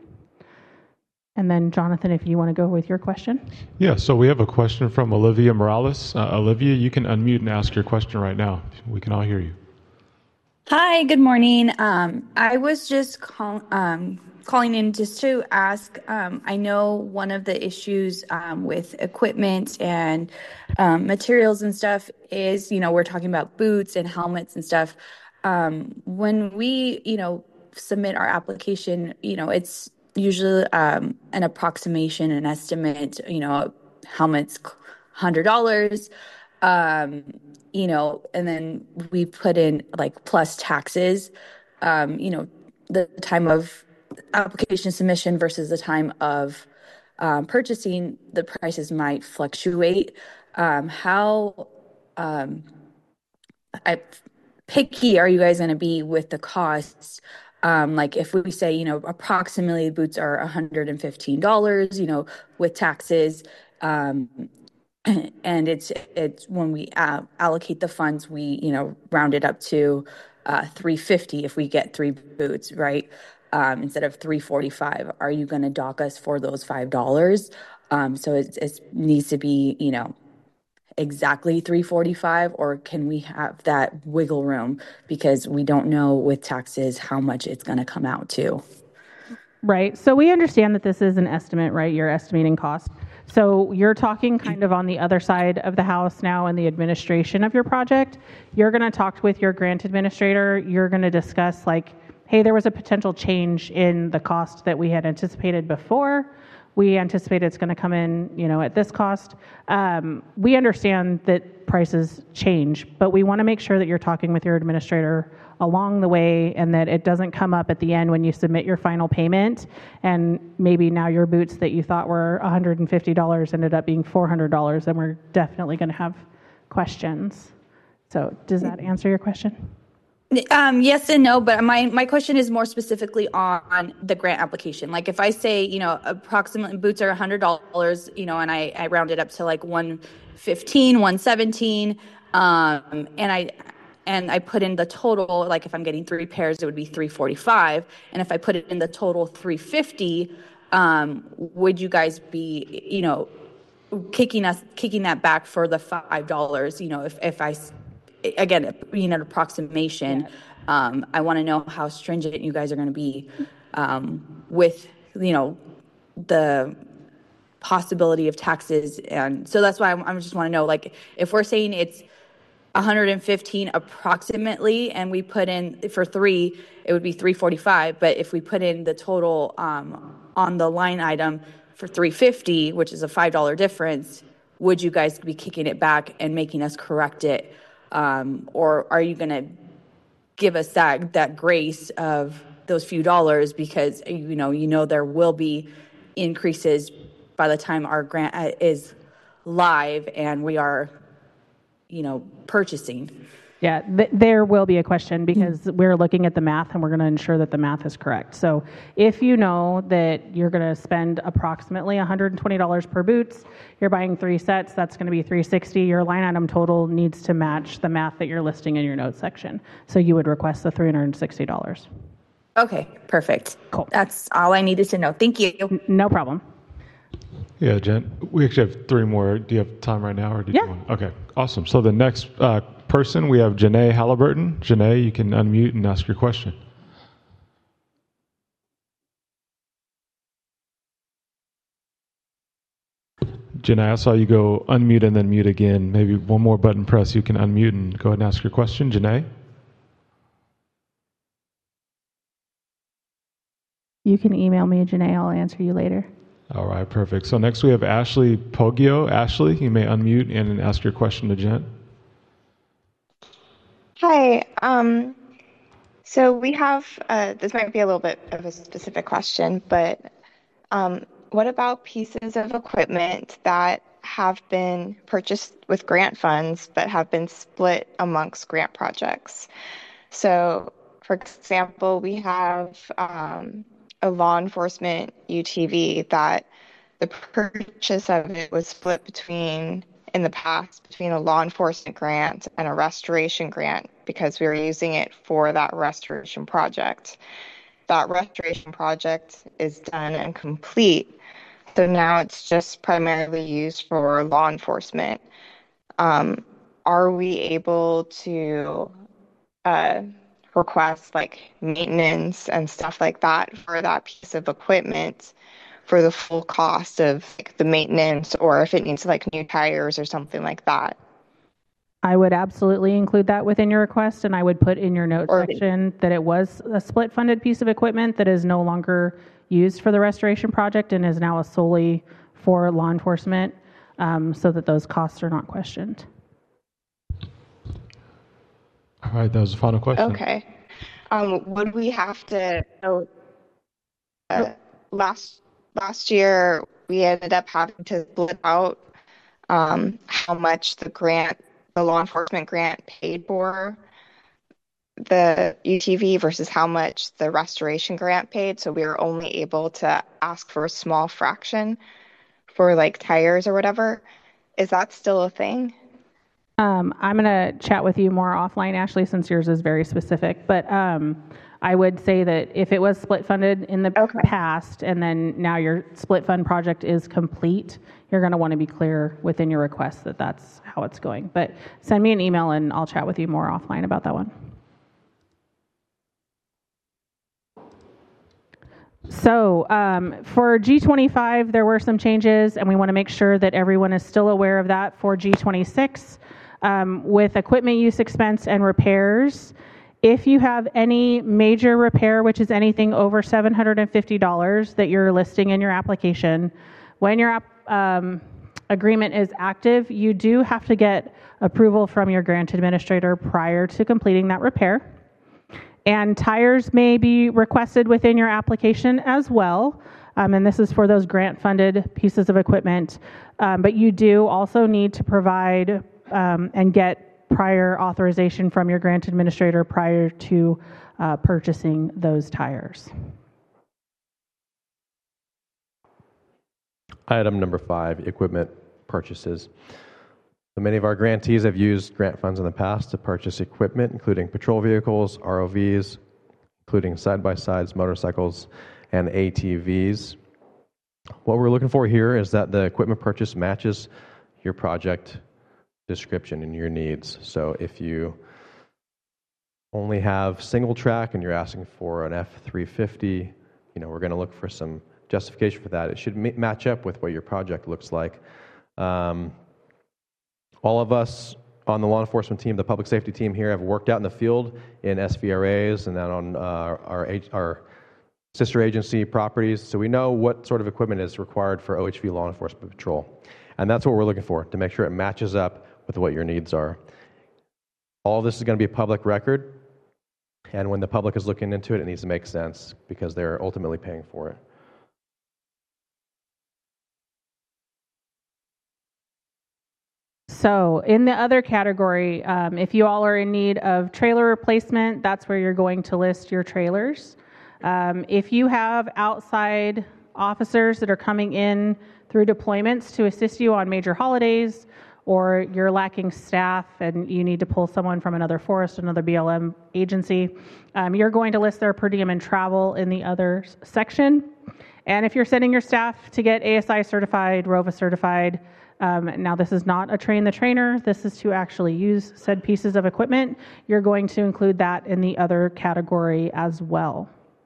And then, Jonathan, if you want to go with your question. Yeah, so we have a question from Olivia Morales. Uh, Olivia, you can unmute and ask your question right now. We can all hear you. Hi, good morning. Um, I was just call, um, calling in just to ask, um, I know one of the issues um, with equipment and um, materials and stuff is, you know, we're talking about boots and helmets and stuff. Um, when we, you know, submit our application, you know, it's usually um, an approximation, an estimate, you know, helmets, one hundred dollars, um, you know, and then we put in like plus taxes, um, you know, the time of application submission versus the time of um, purchasing, the prices might fluctuate. Um, how um, I, picky are you guys going to be with the costs Um, like if we say, you know, approximately boots are one hundred fifteen dollars, you know, with taxes, um, and it's it's when we uh, allocate the funds, we, you know, round it up to uh, three fifty if we get three boots, right? Um, instead of three forty-five. Are you going to dock us for those five dollars? Um, so it, it needs to be, you know, exactly three forty-five, or can we have that wiggle room because we don't know with taxes how much it's going to come out to? Right. So we understand that this is an estimate, right? You're estimating cost. So you're talking kind of on the other side of the house now in the administration of your project. You're going to talk with your grant administrator. You're going to discuss like, hey, there was a potential change in the cost that we had anticipated before. We anticipate it's going to come in, you know, at this cost. Um, we understand that prices change, but we want to make sure that you're talking with your administrator along the way and that it doesn't come up at the end when you submit your final payment and maybe now your boots that you thought were one hundred fifty dollars ended up being four hundred dollars, and we're definitely going to have questions. So does that answer your question? Um, yes and no, but my, my question is more specifically on the grant application. Like if I say, you know, approximately boots are one hundred dollars, you know, and I, I round it up to like one fifteen, one seventeen, um, and I and I put in the total, like if I'm getting three pairs, it would be three forty-five, and if I put it in the total three fifty, um, would you guys be, you know, kicking us kicking that back for the five dollars? You know, if if I again, you know, approximation. Yeah. Um, I want to know how stringent you guys are going to be um, with, you know, the possibility of taxes. And so that's why I'm, I just want to know, like, if we're saying it's one hundred fifteen approximately, and we put in for three, it would be three forty-five. But if we put in the total um, on the line item for three fifty, which is a five dollar difference, would you guys be kicking it back and making us correct it? Um, or are you going to give us that that grace of those few dollars because, you know, you know there will be increases by the time our grant is live and we are, you know, purchasing? Yeah, th- there will be a question because mm-hmm. we're looking at the math and we're going to ensure that the math is correct. So if you know that you're going to spend approximately one hundred twenty dollars per boots, you're buying three sets, that's going to be three hundred sixty dollars. Your line item total needs to match the math that you're listing in your notes section. So you would request the three hundred sixty dollars. Okay, perfect. Cool. That's all I needed to know. Thank you. N- no problem. Yeah, Jen, we actually have three more. Do you have time right now? Or do yeah. you want? Okay, awesome. So the next uh, person, we have Janae Halliburton. Janae, you can unmute and ask your question. Janae, I saw you go unmute and then mute again. Maybe one more button press, you can unmute and go ahead and ask your question. Janae? You can email me, Janae. I'll answer you later. All right, perfect. So next we have Ashley Poggio. Ashley, you may unmute and ask your question to Jen. Hi. Um, so we have, uh, this might be a little bit of a specific question, but um, what about pieces of equipment that have been purchased with grant funds but have been split amongst grant projects? So, for example, we have um, a law enforcement U T V that the purchase of it was split between, in the past, between a law enforcement grant and a restoration grant because we were using it for that restoration project. That restoration project is done and complete, so now it's just primarily used for law enforcement. Um, are we able to uh, request like maintenance and stuff like that for that piece of equipment for the full cost of like, the maintenance, or if it needs like new tires or something like that? I would absolutely include that within your request, and I would put in your note Or- section that it was a split funded piece of equipment that is no longer used for the restoration project and is now a solely for law enforcement, um, so that those costs are not questioned. All right, that was the final question. Okay. Um, would we have to, so, uh, last last year we ended up having to split out um, how much the grant, the law enforcement grant paid for the U T V versus how much the restoration grant paid. So we were only able to ask for a small fraction for like tires or whatever. Is that still a thing? Um, I'm going to chat with you more offline, Ashley, since yours is very specific. But um, I would say that if it was split funded in the Okay. past and then now your split fund project is complete, you're going to want to be clear within your request that that's how it's going. But send me an email and I'll chat with you more offline about that one. So um, for G twenty-five, there were some changes, and we want to make sure that everyone is still aware of that for G twenty-six. Um, with equipment use expense and repairs, if you have any major repair, which is anything over seven hundred fifty dollars that you're listing in your application, when your app, um, agreement is active, you do have to get approval from your grant administrator prior to completing that repair. And tires may be requested within your application as well. Um, and this is for those grant-funded pieces of equipment. Um, but you do also need to provide um, and get prior authorization from your grant administrator prior to uh, purchasing those tires. Item number five, equipment purchases. So many of our grantees have used grant funds in the past to purchase equipment, including patrol vehicles, R O Vs, including side-by-sides, motorcycles, and A T Vs. What we're looking for here is that the equipment purchase matches your project description and your needs. So if you only have single track and you're asking for an F three fifty, you know, we're going to look for some justification for that. It should ma- match up with what your project looks like. Um, All of us on the law enforcement team, the public safety team here, have worked out in the field in S V R As and then on uh, our, our sister agency properties. So we know what sort of equipment is required for O H V law enforcement patrol. And that's what we're looking for, to make sure it matches up with what your needs are. All of this is going to be a public record. And when the public is looking into it, it needs to make sense because they're ultimately paying for it. So in the other category, um, if you all are in need of trailer replacement, that's where you're going to list your trailers. Um, if you have outside officers that are coming in through deployments to assist you on major holidays, or you're lacking staff and you need to pull someone from another forest, another B L M agency, um, you're going to list their per diem and travel in the other section. And if you're sending your staff to get A S I certified, R O V A certified, Um, now, this is not a train the trainer. This is to actually use said pieces of equipment. You're going to include that in the other category as well.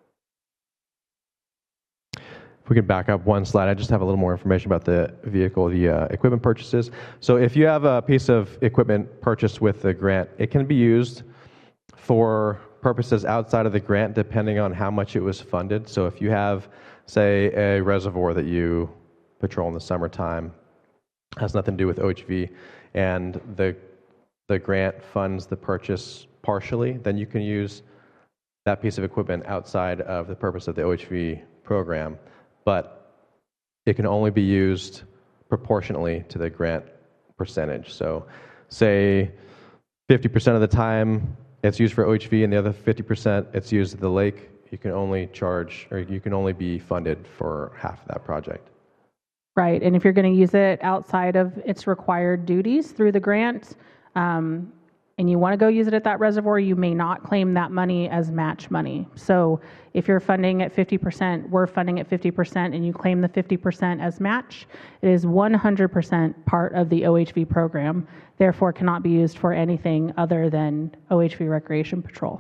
If we could back up one slide, I just have a little more information about the vehicle, the uh, equipment purchases. So if you have a piece of equipment purchased with the grant, it can be used for purposes outside of the grant depending on how much it was funded. So if you have, say, a reservoir that you patrol in the summertime, has nothing to do with O H V, and the the grant funds the purchase partially, then you can use that piece of equipment outside of the purpose of the O H V program, but it can only be used proportionally to the grant percentage. So say fifty percent of the time it's used for O H V and the other fifty percent it's used at the lake, you can only charge, or you can only be funded for half of that project. Right, and if you're going to use it outside of its required duties through the grant, um, and you want to go use it at that reservoir, you may not claim that money as match money. So if you're funding at fifty percent, we're funding at fifty percent, and you claim the fifty percent as match, it is one hundred percent part of the O H V program, therefore cannot be used for anything other than O H V Recreation Patrol.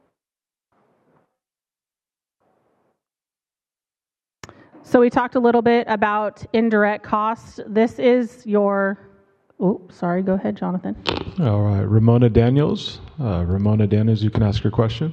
So we talked a little bit about indirect costs. This is your, oh, sorry, go ahead, Jonathan. All right, Ramona Daniels. Uh, Ramona Daniels, you can ask your question.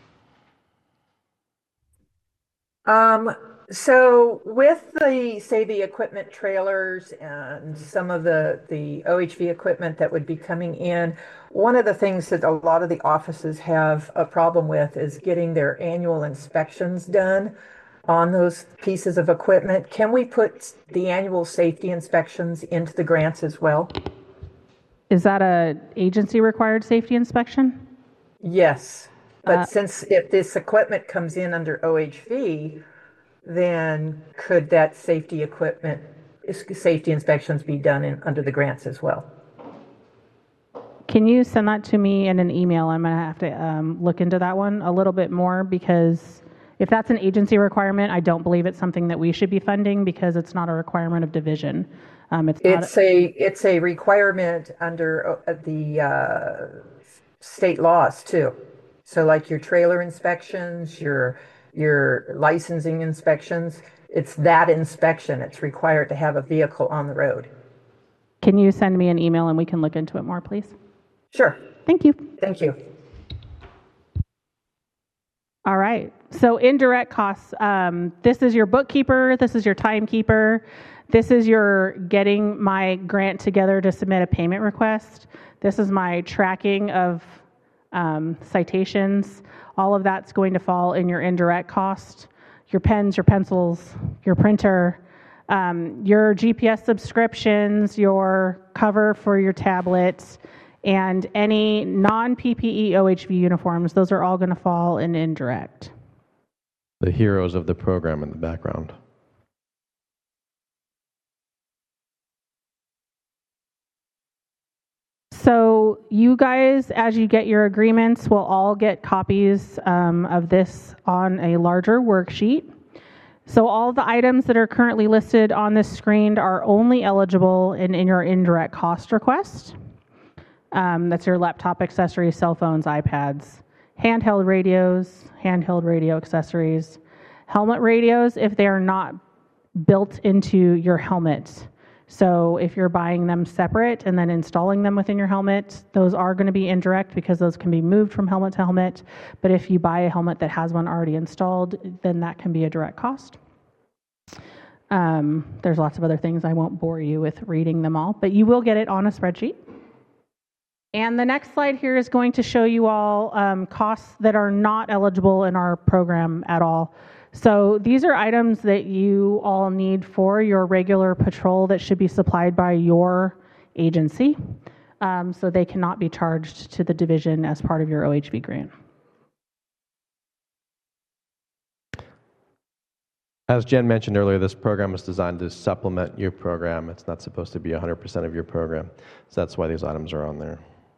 Um, so with the, say, the equipment trailers and some of the, the O H V equipment that would be coming in, one of the things that a lot of the offices have a problem with is getting their annual inspections done on those pieces of equipment. Can we put the annual safety inspections into the grants as well? Is that a agency required safety inspection? Yes, but Uh, since if this equipment comes in under O H V, then could that safety equipment, is- safety inspections be done in, under the grants as well? Can you send that to me in an email? I'm going to have to um, look into that one a little bit more, because if that's an agency requirement, I don't believe it's something that we should be funding, because it's not a requirement of division. Um, it's not. It's a, it's a requirement under uh, the uh, state laws too. So like your trailer inspections, your, your licensing inspections, it's that inspection. It's required to have a vehicle on the road. Can you send me an email and we can look into it more, please? Sure. Thank you. Thank you. All right. So indirect costs. Um, this is your bookkeeper. This is your timekeeper. This is your getting my grant together to submit a payment request. This is my tracking of um, citations. All of that's going to fall in your indirect cost. Your pens, your pencils, your printer, um, your G P S subscriptions, your cover for your tablets, and any non-P P E O H V uniforms. Those are all going to fall in indirect. The heroes of the program in the background. So you guys, as you get your agreements, will all get copies um, of this on a larger worksheet. So all the items that are currently listed on this screen are only eligible in, in your indirect cost request. Um, that's your laptop accessories, cell phones, iPads, handheld radios, handheld radio accessories, helmet radios if they are not built into your helmet. So if you're buying them separate and then installing them within your helmet, those are going to be indirect because those can be moved from helmet to helmet. But if you buy a helmet that has one already installed, then that can be a direct cost. Um, there's lots of other things. I won't bore you with reading them all, but you will get it on a spreadsheet. And the next slide here is going to show you all um, costs that are not eligible in our program at all. So these are items that you all need for your regular patrol that should be supplied by your agency. Um, so they cannot be charged to the division as part of your O H V grant. As Jen mentioned earlier, this program is designed to supplement your program. It's not supposed to be one hundred percent of your program. So that's why these items are on there.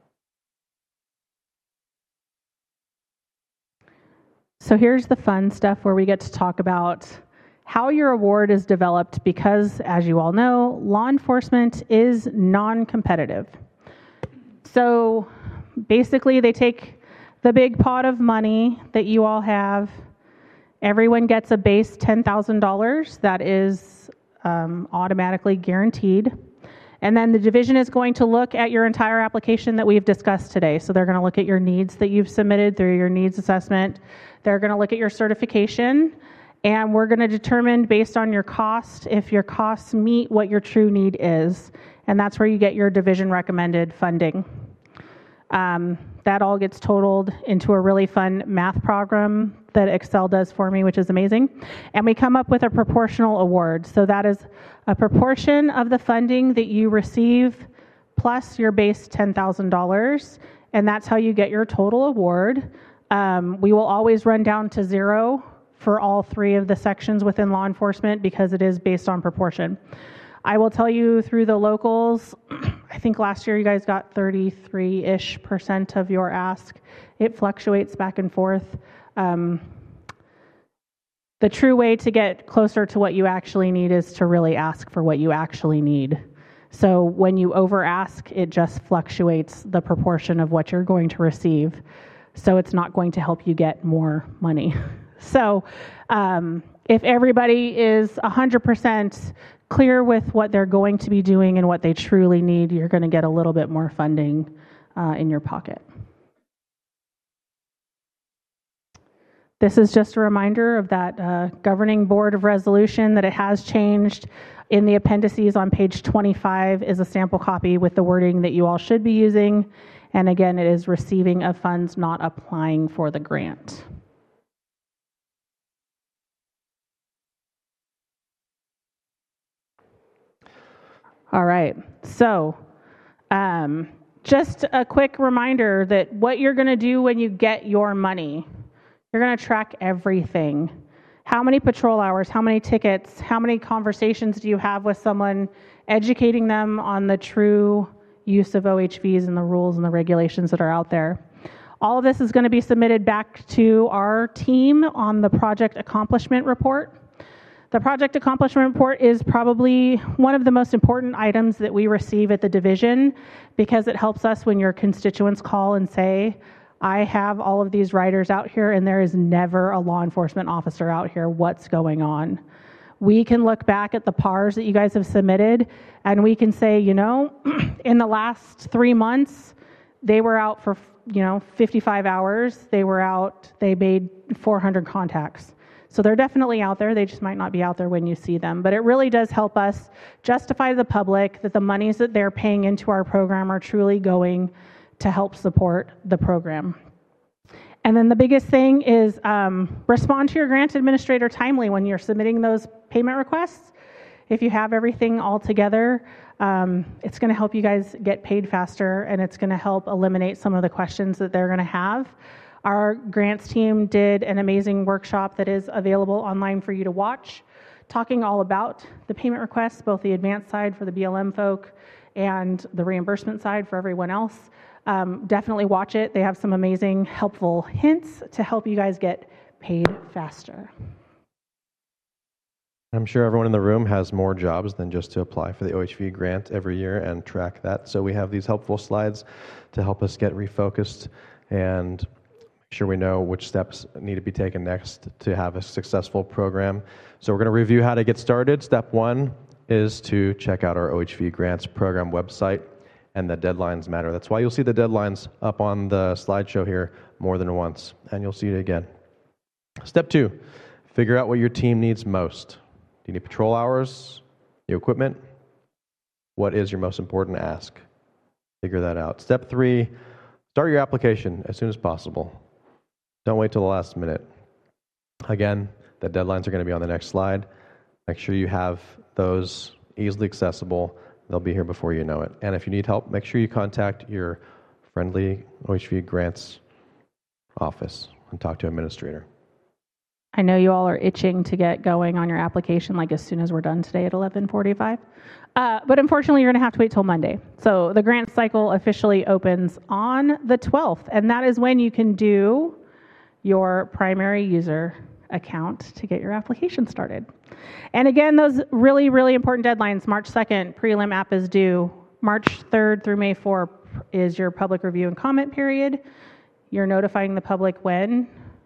So here's the fun stuff where we get to talk about how your award is developed, because as you all know, law enforcement is non-competitive. So basically they take the big pot of money that you all have. Everyone gets a base ten thousand dollars that is um, automatically guaranteed. And then the division is going to look at your entire application that we've discussed today. So they're going to look at your needs that you've submitted through your needs assessment. They're going to look at your certification, and we're going to determine based on your cost if your costs meet what your true need is. And that's where you get your division recommended funding. Um, that all gets totaled into a really fun math program that Excel does for me, which is amazing. And we come up with a proportional award. So that is a proportion of the funding that you receive plus your base ten thousand dollars. And that's how you get your total award. Um, we will always run down to zero for all three of the sections within law enforcement because it is based on proportion. I will tell you through the locals, I think last year you guys got thirty-three-ish percent of your ask. It fluctuates back and forth. Um, the true way to get closer to what you actually need is to really ask for what you actually need. So when you over ask, it just fluctuates the proportion of what you're going to receive. So it's not going to help you get more money. So um, if everybody is one hundred percent clear with what they're going to be doing and what they truly need, you're going to get a little bit more funding uh, in your pocket. This is just a reminder of that uh, governing board of resolution that it has changed. In the appendices on page twenty-five is a sample copy with the wording that you all should be using. And again, it is receiving of funds, not applying for the grant. All right, so um, just a quick reminder that what you're going to do when you get your money, you're going to track everything. How many patrol hours, how many tickets, how many conversations do you have with someone, educating them on the true use of O H Vs and the rules and the regulations that are out there. All of this is going to be submitted back to our team on the project accomplishment report. The project accomplishment report is probably one of the most important items that we receive at the division because it helps us when your constituents call and say, I have all of these riders out here and there is never a law enforcement officer out here. What's going on? We can look back at the P A Rs that you guys have submitted and we can say, you know, in the last three months, they were out for, you know, fifty-five hours. They were out, they made four hundred contacts. So they're definitely out there. They just might not be out there when you see them. But it really does help us justify to the public that the monies that they're paying into our program are truly going to help support the program. And then the biggest thing is um, respond to your grant administrator timely when you're submitting those payment requests. If you have everything all together, um, it's going to help you guys get paid faster, and it's going to help eliminate some of the questions that they're going to have. Our grants team did an amazing workshop that is available online for you to watch, talking all about the payment requests, both the advanced side for the B L M folk and the reimbursement side for everyone else. Um, definitely watch it. They have some amazing, helpful hints to help you guys get paid faster. I'm sure everyone in the room has more jobs than just to apply for the O H V grant every year and track that. So we have these helpful slides to help us get refocused and make sure we know which steps need to be taken next to have a successful program. So we're going to review how to get started. Step one is to check out our O H V grants program website, and the deadlines matter. That's why you'll see the deadlines up on the slideshow here more than once, and you'll see it again. Step two, figure out what your team needs most. Do you need patrol hours, new equipment? What is your most important ask? Figure that out. Step three, start your application as soon as possible. Don't wait till the last minute. Again, the deadlines are going to be on the next slide. Make sure you have those easily accessible. They'll be here before you know it. And if you need help, make sure you contact your friendly O H V grants office and talk to an administrator. I know you all are itching to get going on your application like as soon as we're done today at eleven forty-five. Uh, but unfortunately, you're going to have to wait till Monday. So the grant cycle officially opens on the twelfth, and that is when you can do your primary user account to get your application started. And again, those really, really important deadlines. March second, prelim app is due. March third through May fourth is your public review and comment period. You're notifying the public when?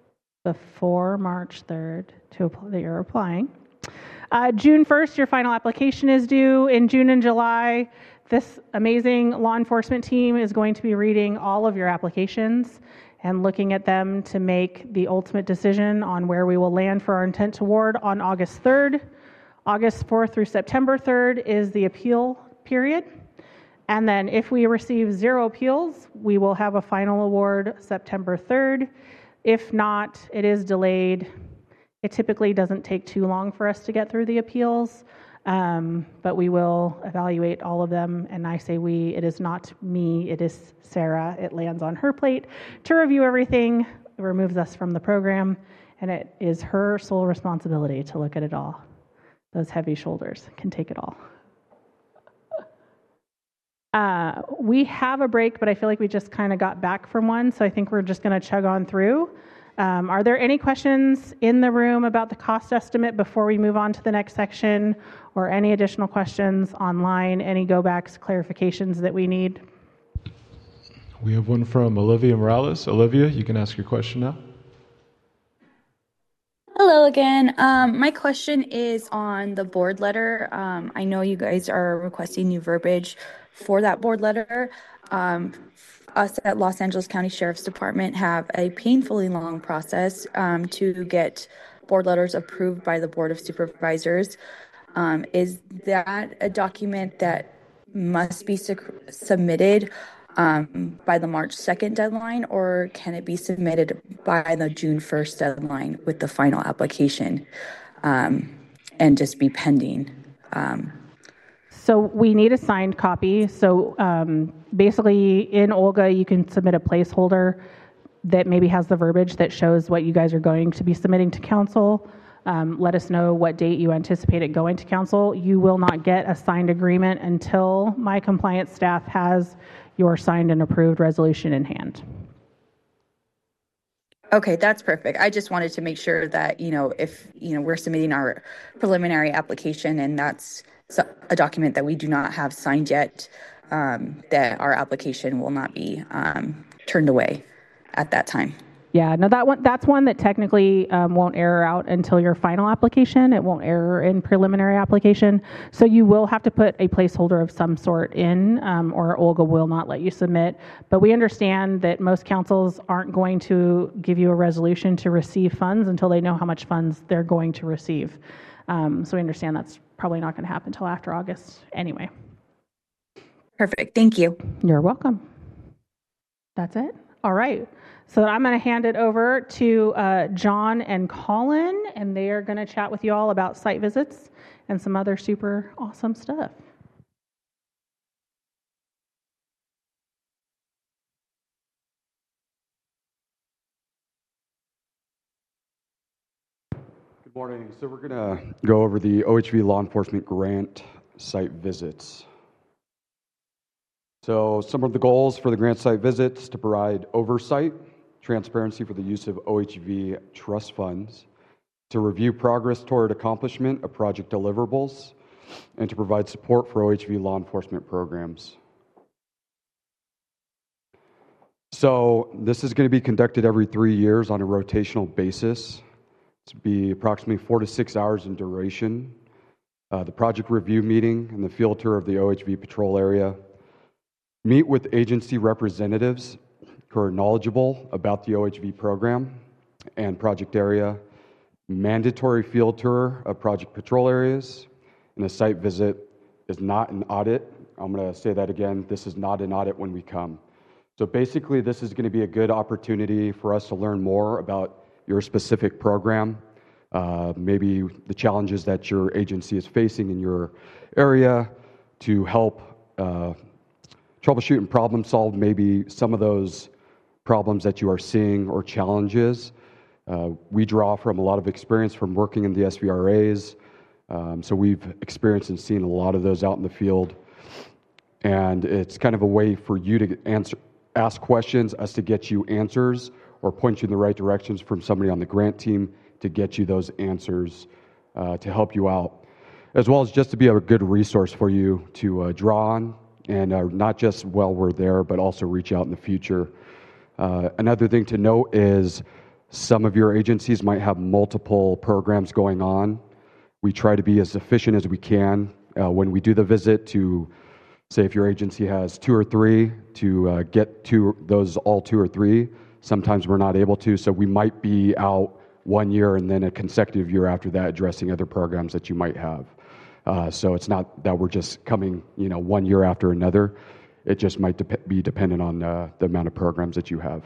Before March third to apply, that you're applying. Uh, June first, your final application is due. In June and July, this amazing law enforcement team is going to be reading all of your applications and looking at them to make the ultimate decision on where we will land for our intent to award on August third. August fourth through September third is the appeal period. And then if we receive zero appeals, we will have a final award September third. If not, it is delayed. It typically doesn't take too long for us to get through the appeals, um, but we will evaluate all of them. And I say we, it is not me, it is Sarah. It lands on her plate to review everything. It removes us from the program, and it is her sole responsibility to look at it all. Those heavy shoulders can take it all. Uh, we have a break, but I feel like we just kind of got back from one, so I think we're just going to chug on through. Um, are there any questions in the room about the cost estimate before we move on to the next section, or any additional questions online, any go-backs, clarifications that we need? We have one from Olivia Morales. Olivia, you can ask your question now. Hello again. Um, my question is on the board letter. Um, I know you guys are requesting new verbiage for that board letter. Um, us at Los Angeles County Sheriff's Department have a painfully long process um, to get board letters approved by the Board of Supervisors. Um, is that a document that must be su- submitted um, by the March second deadline, or can it be submitted by the June first deadline with the final application um, and just be pending? Um, So we need a signed copy. So um, basically in Olga, you can submit a placeholder that maybe has the verbiage that shows what you guys are going to be submitting to council. Um, let us know what date you anticipate it going to council. You will not get a signed agreement until my compliance staff has your signed and approved resolution in hand. Okay, that's perfect. I just wanted to make sure that, you know, if, you know, we're submitting our preliminary application and that's so- a document that we do not have signed yet, um, that our application will not be um, turned away at that time. Yeah, no, that one, that's one that technically um, won't error out until your final application. It won't error in preliminary application. So you will have to put a placeholder of some sort in, um, or Olga will not let you submit. But we understand that most councils aren't going to give you a resolution to receive funds until they know how much funds they're going to receive. Um, so we understand that's probably not going to happen until after August anyway. Perfect. Thank you. You're welcome. That's it. All right. So I'm going to hand it over to uh, John and Colin, and they are going to chat with you all about site visits and some other super awesome stuff. Good morning. So we're going to go over the O H V law enforcement grant site visits. So some of the goals for the grant site visits: to provide oversight, transparency for the use of O H V trust funds, to review progress toward accomplishment of project deliverables, and to provide support for O H V law enforcement programs. So this is going to be conducted every three years on a rotational basis. It's be approximately four to six hours in duration. Uh, the project review meeting and the field tour of the O H V patrol area. Meet with agency representatives who are knowledgeable about the O H V program and project area. Mandatory field tour of project patrol areas. And a site visit is not an audit. I'm going to say that again. This is not an audit when we come. So basically, this is going to be a good opportunity for us to learn more about your specific program, uh, maybe the challenges that your agency is facing in your area, to help uh, troubleshoot and problem solve maybe some of those problems that you are seeing or challenges. Uh, we draw from a lot of experience from working in the S V R As, um, so we've experienced and seen a lot of those out in the field. And it's kind of a way for you to answer, ask questions, us to get you answers, or point you in the right directions from somebody on the grant team to get you those answers uh, to help you out, as well as just to be a good resource for you to uh, draw on, and uh, not just while we're there, but also reach out in the future. Uh, another thing to note is some of your agencies might have multiple programs going on. We try to be as efficient as we can uh, when we do the visit, to say if your agency has two or three, to uh, get to those all two or three. Sometimes we're not able to, so we might be out one year and then a consecutive year after that addressing other programs that you might have. Uh, so it's not that we're just coming, you know, one year after another. It just might de- be dependent on uh, the amount of programs that you have.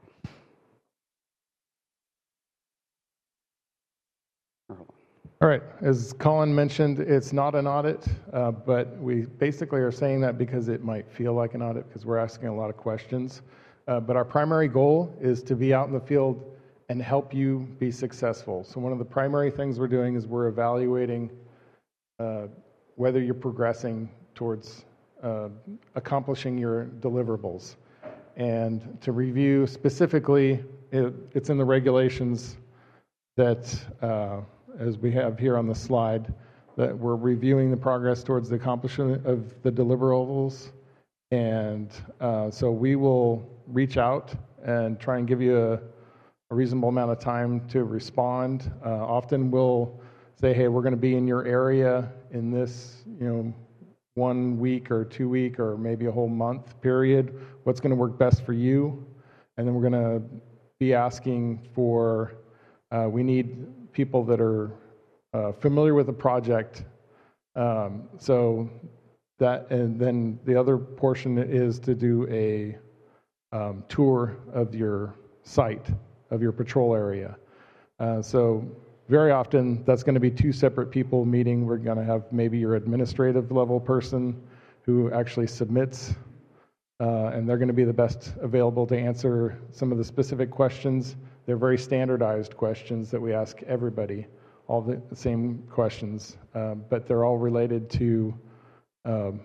All right, as Colin mentioned, it's not an audit, uh, but we basically are saying that because it might feel like an audit because we're asking a lot of questions. Uh, but our primary goal is to be out in the field and help you be successful. So one of the primary things we're doing is we're evaluating uh, whether you're progressing towards uh, accomplishing your deliverables. And to review specifically, it, it's in the regulations that, uh, as we have here on the slide, that we're reviewing the progress towards the accomplishment of the deliverables. And uh, so we will reach out and try and give you a, a reasonable amount of time to respond. Uh, often we'll say, hey, we're going to be in your area in this, you know, one week or two week or maybe a whole month period. What's going to work best for you? And then we're going to be asking for, uh, we need people that are uh, familiar with the project. Um, so that, and then the other portion is to do a um, tour of your site, of your patrol area. Uh, so very often that's going to be two separate people meeting. We're going to have maybe your administrative level person who actually submits, uh, and they're going to be the best available to answer some of the specific questions. They're very standardized questions that we ask everybody, all the same questions, uh, but they're all related to, um,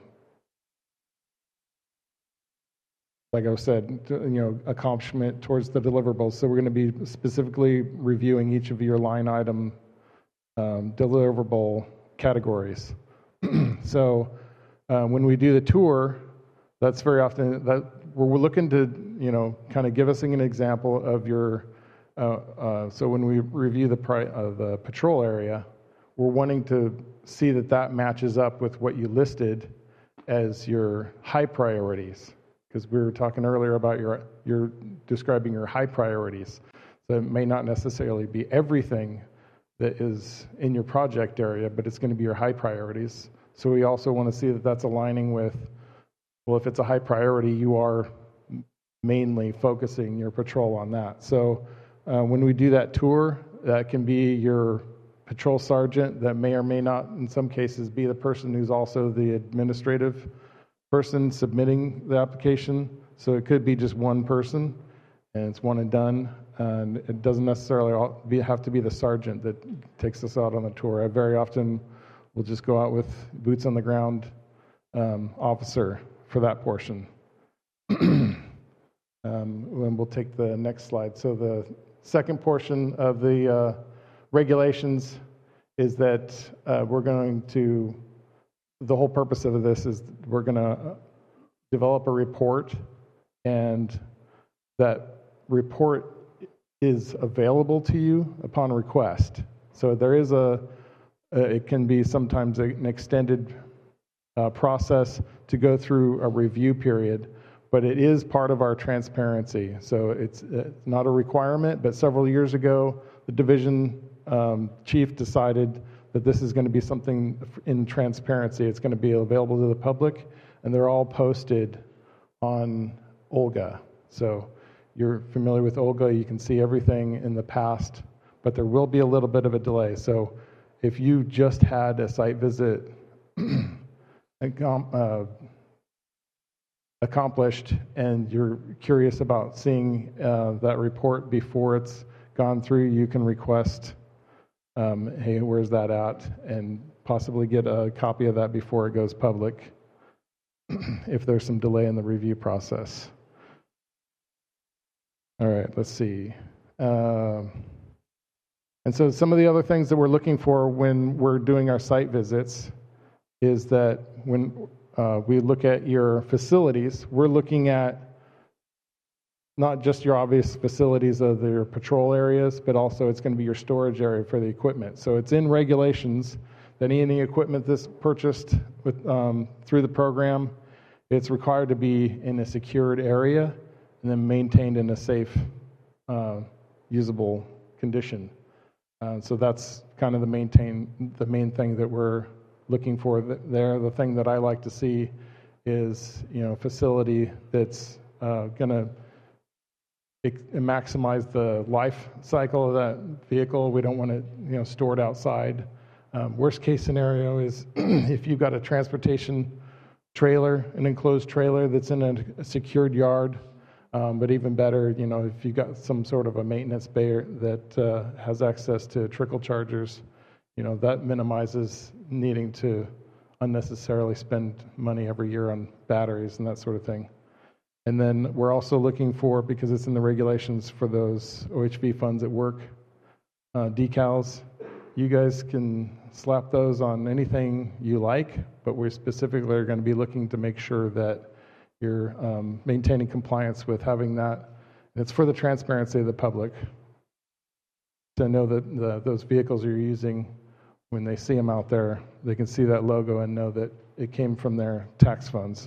like I said, to, you know, accomplishment towards the deliverables. So we're going to be specifically reviewing each of your line item um, deliverable categories. So uh, when we do the tour, that's very often that we're looking to, you know, kind of give us an example of your. Uh, uh, so when we review the pri- uh, the patrol area, we're wanting to see that that matches up with what you listed as your high priorities, because we were talking earlier about your you're describing your high priorities. So it may not necessarily be everything that is in your project area, but it's going to be your high priorities. So we also want to see that that's aligning with, well, if it's a high priority, you are mainly focusing your patrol on that. So Uh, when we do that tour, that can be your patrol sergeant that may or may not, in some cases, be the person who's also the administrative person submitting the application. So it could be just one person, and it's one and done. And it doesn't necessarily all be, have to be the sergeant that takes us out on the tour. I very often will just go out with boots on the ground um, officer for that portion. um, and we'll take the next slide. So the second portion of the uh, regulations is that uh, we're going to, the whole purpose of this is we're going to develop a report, and that report is available to you upon request. So there is a, it can be sometimes an extended uh, process to go through a review period, but it is part of our transparency. So it's, it's not a requirement, but several years ago, the division um, chief decided that this is going to be something in transparency. It's going to be available to the public, and they're all posted on Olga. So you're familiar with Olga, you can see everything in the past, but there will be a little bit of a delay. So if you just had a site visit uh, accomplished and you're curious about seeing uh, that report before it's gone through, you can request, um, hey, where's that at? And possibly get a copy of that before it goes public if there's some delay in the review process. All right, let's see. Uh, and so some of the other things that we're looking for when we're doing our site visits is that when Uh, we look at your facilities, we're looking at not just your obvious facilities of your patrol areas, but also it's going to be your storage area for the equipment. So it's in regulations that any equipment that's purchased with, um, through the program, it's required to be in a secured area and then maintained in a safe, uh, usable condition. Uh, so that's kind of the maintain the main thing that we're looking for there. The thing that I like to see is, you know, a facility that's uh, going to maximize the life cycle of that vehicle. We don't want it, you know, stored outside. Um, worst case scenario is if you've got a transportation trailer, an enclosed trailer that's in a, a secured yard. Um, but even better, you know, if you've got some sort of a maintenance bay that uh, has access to trickle chargers, you know, that minimizes needing to unnecessarily spend money every year on batteries and that sort of thing. And then we're also looking for, because it's in the regulations for those O H V funds at work, uh, decals. You guys can slap those on anything you like, but we specifically are going to be looking to make sure that you're um, maintaining compliance with having that. And it's for the transparency of the public to know that the, those vehicles you're using, when they see them out there, they can see that logo and know that it came from their tax funds.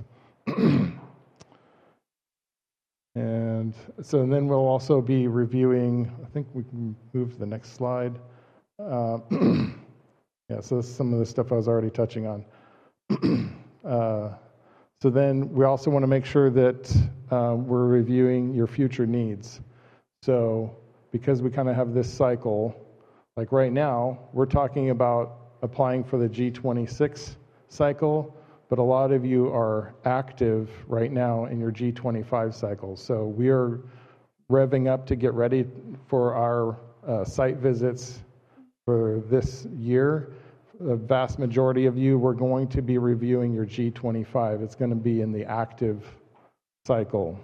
And so and then we'll also be reviewing, I think we can move to the next slide. Uh, yeah, so this is some of the stuff I was already touching on. uh, so then we also want to make sure that uh, we're reviewing your future needs. So because we kind of have this cycle, Like right now, we're talking about applying for the G twenty-six cycle, but a lot of you are active right now in your G twenty-five cycle. So we are revving up to get ready for our uh, site visits for this year. The vast majority of you, we're going to be reviewing your G twenty-five. It's going to be in the active cycle.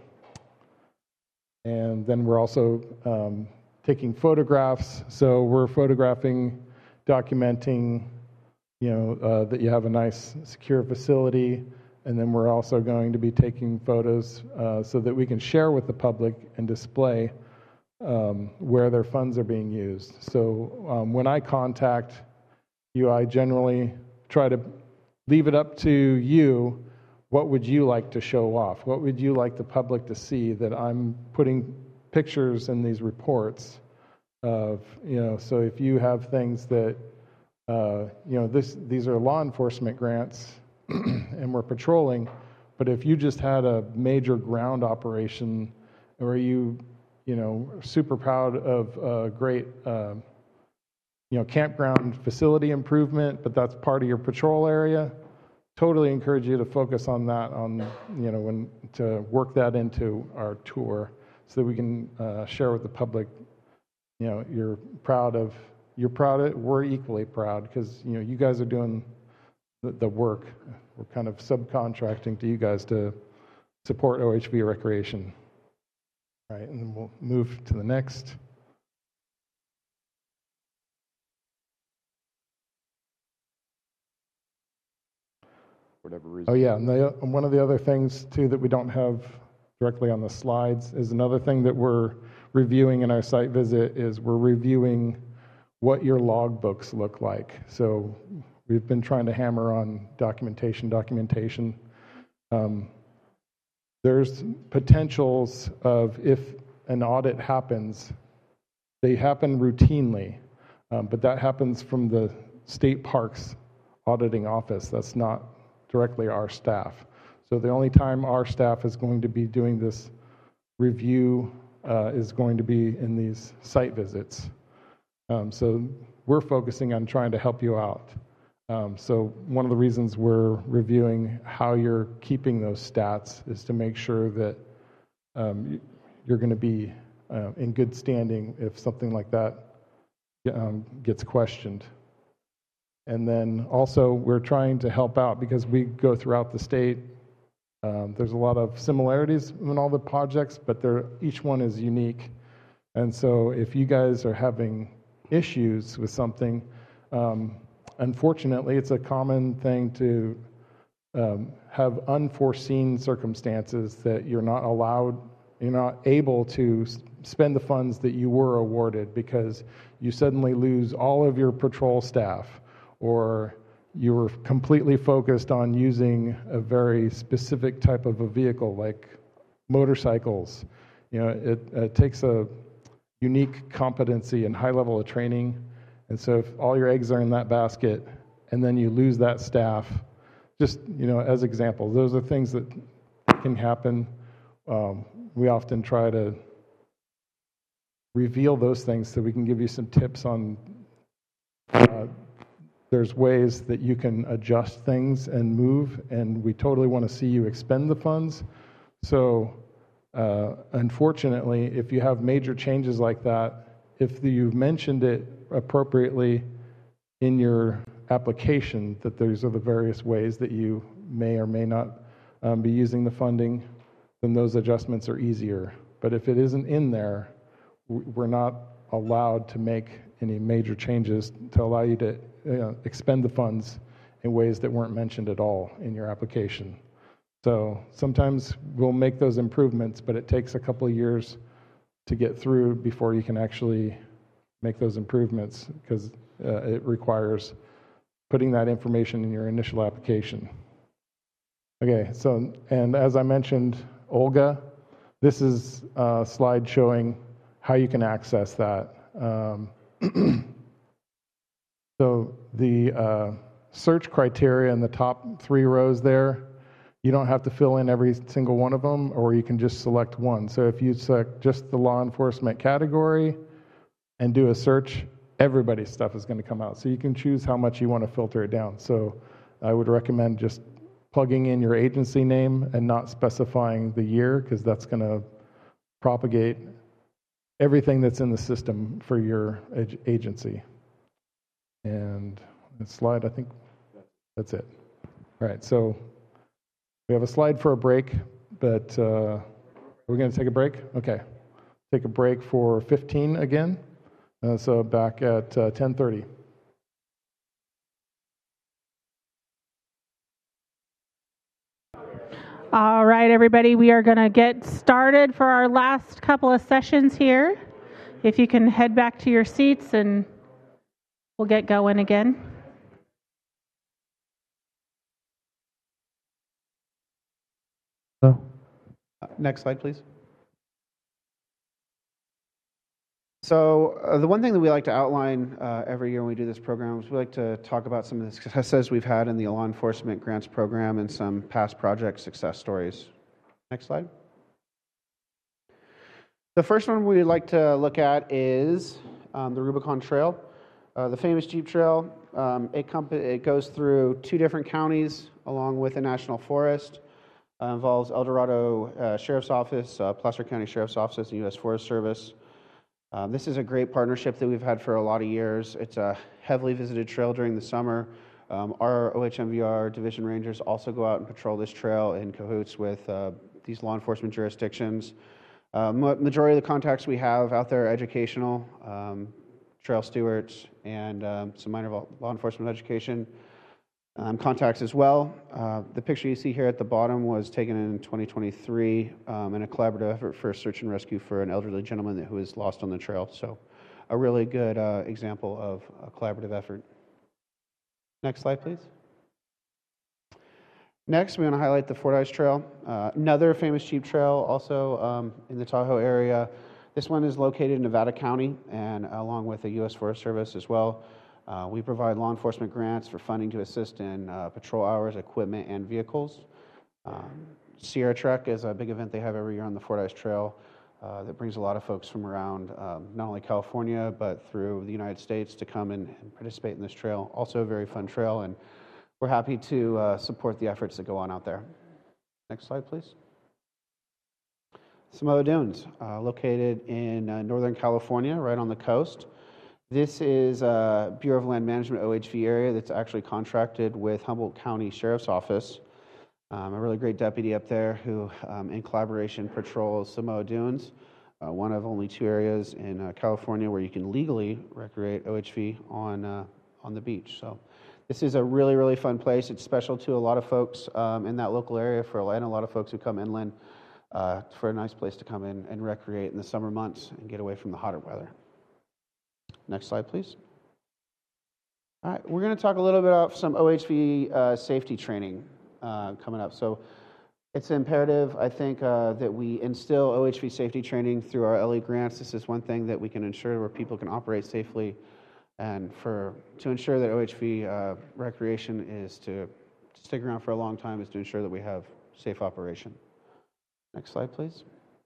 And then we're also um, taking photographs. So we're photographing, documenting, you know, uh, that you have a nice, secure facility. And then we're also going to be taking photos uh, so that we can share with the public and display um, where their funds are being used. So um, when I contact you, I generally try to leave it up to you. What would you like to show off? What would you like the public to see that I'm putting pictures in these reports of, you know, so if you have things that, uh, you know, this these are law enforcement grants and we're patrolling, but if you just had a major ground operation or you, you know, are super proud of a great, uh, you know, campground facility improvement, but that's part of your patrol area, totally encourage you to focus on that, on, you know, when to work that into our tour so that we can uh, share with the public, you know, you're proud of, you're proud of, we're equally proud because, you know, you guys are doing the, the work. We're kind of subcontracting to you guys to support O H V recreation. All right, and then we'll move to the next. Whatever reason. Oh yeah, and the, one of the other things too that we don't have directly on the slides is another thing that we're reviewing in our site visit is we're reviewing what your logbooks look like. So we've been trying to hammer on documentation, documentation. Um, there's potentials of if an audit happens, they happen routinely, um, but that happens from the state parks auditing office. That's not directly our staff. So the only time our staff is going to be doing this review uh, is going to be in these site visits. Um, so we're focusing on trying to help you out. Um, so one of the reasons we're reviewing how you're keeping those stats is to make sure that um, you're going to be uh, in good standing if something like that um, gets questioned. And then also we're trying to help out because we go throughout the state. Um, there's a lot of similarities in all the projects, but they're, each one is unique. And so if you guys are having issues with something, um, unfortunately, it's a common thing to um, have unforeseen circumstances that you're not allowed, you're not able to spend the funds that you were awarded because you suddenly lose all of your patrol staff, or you were completely focused on using a very specific type of a vehicle like motorcycles. You know, it, it takes a unique competency and high level of training. And so if all your eggs are in that basket and then you lose that staff, just, you know, as examples, those are things that can happen. Um, we often try to reveal those things so we can give you some tips on uh, there's ways that you can adjust things and move, and we totally want to see you expend the funds. So uh, unfortunately, if you have major changes like that, if you've mentioned it appropriately in your application, that those are the various ways that you may or may not um, be using the funding, then those adjustments are easier. But if it isn't in there, we're not allowed to make any major changes to allow you to you know, expend the funds in ways that weren't mentioned at all in your application. So sometimes we'll make those improvements, but it takes a couple of years to get through before you can actually make those improvements because uh, it requires putting that information in your initial application. Okay, so, and as I mentioned, Olga, this is a slide showing how you can access that. Um, so the uh, search criteria in the top three rows there, you don't have to fill in every single one of them, or you can just select one. So if you select just the law enforcement category and do a search, everybody's stuff is going to come out. So you can choose how much you want to filter it down. So I would recommend just plugging in your agency name and not specifying the year, because that's going to propagate everything that's in the system for your ag- agency. And the slide, I think that's it. All right, so we have a slide for a break, but uh, are we going to take a break? Okay. Take a break for fifteen again. Uh, so back at uh, ten thirty. All right, everybody, we are going to get started for our last couple of sessions here. If you can head back to your seats and we'll get going again. Uh, Next slide, please. So uh, the one thing that we like to outline uh, every year when we do this program is we like to talk about some of the successes we've had in the law enforcement grants program and some past project success stories. Next slide. The first one we'd like to look at is um, the Rubicon Trail. Uh, the famous Jeep Trail, um, it, comp- it goes through two different counties along with a national forest. Uh, involves El Dorado uh, Sheriff's Office, uh, Placer County Sheriff's Office, and U S Forest Service. Um, this is a great partnership that we've had for a lot of years. It's a heavily visited trail during the summer. Um, our O H M V R division rangers also go out and patrol this trail in cahoots with uh, these law enforcement jurisdictions. Uh, majority of the contacts we have out there are educational, um, trail stewards, and um, some minor law enforcement education um, contacts as well. Uh, the picture you see here at the bottom was taken in twenty twenty-three um, in a collaborative effort for search and rescue for an elderly gentleman that, who was lost on the trail. So a really good uh, example of a collaborative effort. Next slide, please. Next, we want to highlight the Fordyce Trail, uh, another famous Jeep trail also um, in the Tahoe area. This one is located in Nevada County and along with the U S Forest Service as well. Uh, we provide law enforcement grants for funding to assist in uh, patrol hours, equipment, and vehicles. Um, Sierra Trek is a big event they have every year on the Fordyce Trail uh, that brings a lot of folks from around um, not only California but through the United States to come and, and participate in this trail. Also a very fun trail, and we're happy to uh, support the efforts that go on out there. Next slide, please. Samoa Dunes, uh, located in uh, Northern California, right on the coast. This is a Bureau of Land Management O H V area that's actually contracted with Humboldt County Sheriff's Office. Um, a really great deputy up there who, um, in collaboration, patrols Samoa Dunes, uh, one of only two areas in uh, California where you can legally recreate O H V on uh, on the beach. So this is a really, really fun place. It's special to a lot of folks um, in that local area, for and a lot of folks who come inland uh, for a nice place to come in and recreate in the summer months and get away from the hotter weather. Next slide, please. All right, we're going to talk a little bit about some O H V uh, safety training uh, coming up. So it's imperative, I think, uh, that we instill O H V safety training through our L E grants. This is one thing that we can ensure where people can operate safely, and for to ensure that O H V uh, recreation is to, to stick around for a long time is to ensure that we have safe operation. Next slide, please.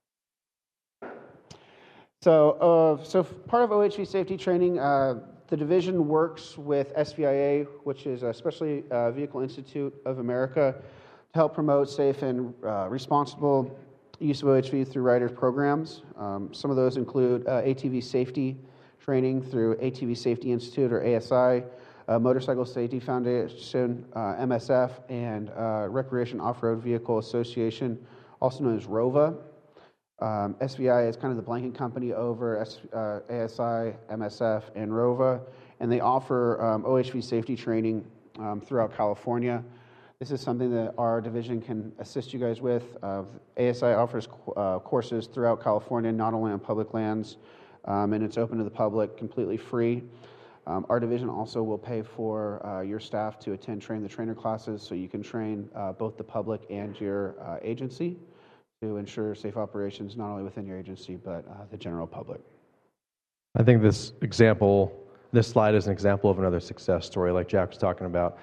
So, uh, so part of O H V safety training, uh, the division works with S V I A, which is especially uh, Vehicle Institute of America, to help promote safe and uh, responsible use of O H V through riders programs. Um, some of those include uh, A T V safety training through A T V Safety Institute, or A S I, uh, Motorcycle Safety Foundation, uh, M S F, and uh, Recreation Off-Road Vehicle Association, also known as ROVA. Um, S V I is kind of the blanket company over S, uh, A S I, M S F, and ROVA, and they offer um, O H V safety training um, throughout California. This is something that our division can assist you guys with. Uh, A S I offers uh, courses throughout California, not only on public lands, um, and it's open to the public, completely free. Um, our division also will pay for uh, your staff to attend train the trainer classes, so you can train uh, both the public and your uh, agency to ensure safe operations not only within your agency but uh, the general public. I think this example, this slide is an example of another success story like Jack was talking about.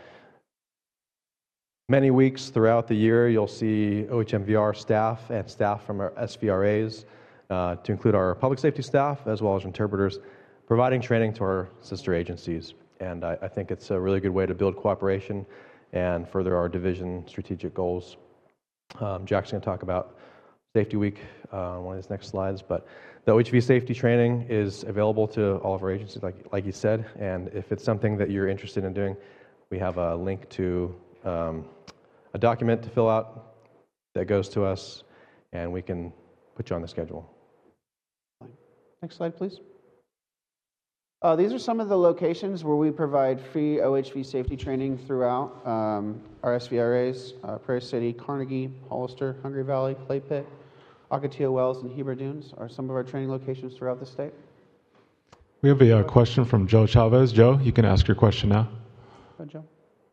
Many weeks throughout the year, you'll see O H M V R staff and staff from our S V R As, uh, to include our public safety staff as well as interpreters, providing training to our sister agencies. And I, I think it's a really good way to build cooperation and further our division strategic goals. Um, Jack's going to talk about Safety Week uh, on one of his next slides, but the O H V safety training is available to all of our agencies, like, like you said, and if it's something that you're interested in doing, we have a link to um, a document to fill out that goes to us, and we can put you on the schedule. Next slide, please. Uh, these are some of the locations where we provide free O H V safety training throughout um, our S V R As, uh, Prairie City, Carnegie, Hollister, Hungry Valley, Clay Pit, Ocotillo Wells, and Heber Dunes are some of our training locations throughout the state. We have a uh, question from Joe Chavez. Joe, you can ask your question now. Go ahead, Joe.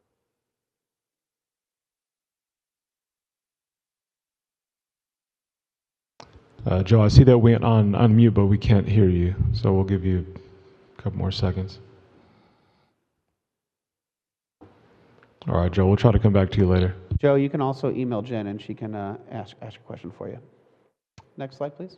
Uh, Joe, I see that we went on unmute, but we can't hear you, so we'll give you a couple more seconds. All right, Joe, we'll try to come back to you later. Joe, you can also email Jen, and she can uh, ask, ask a question for you. Next slide, please.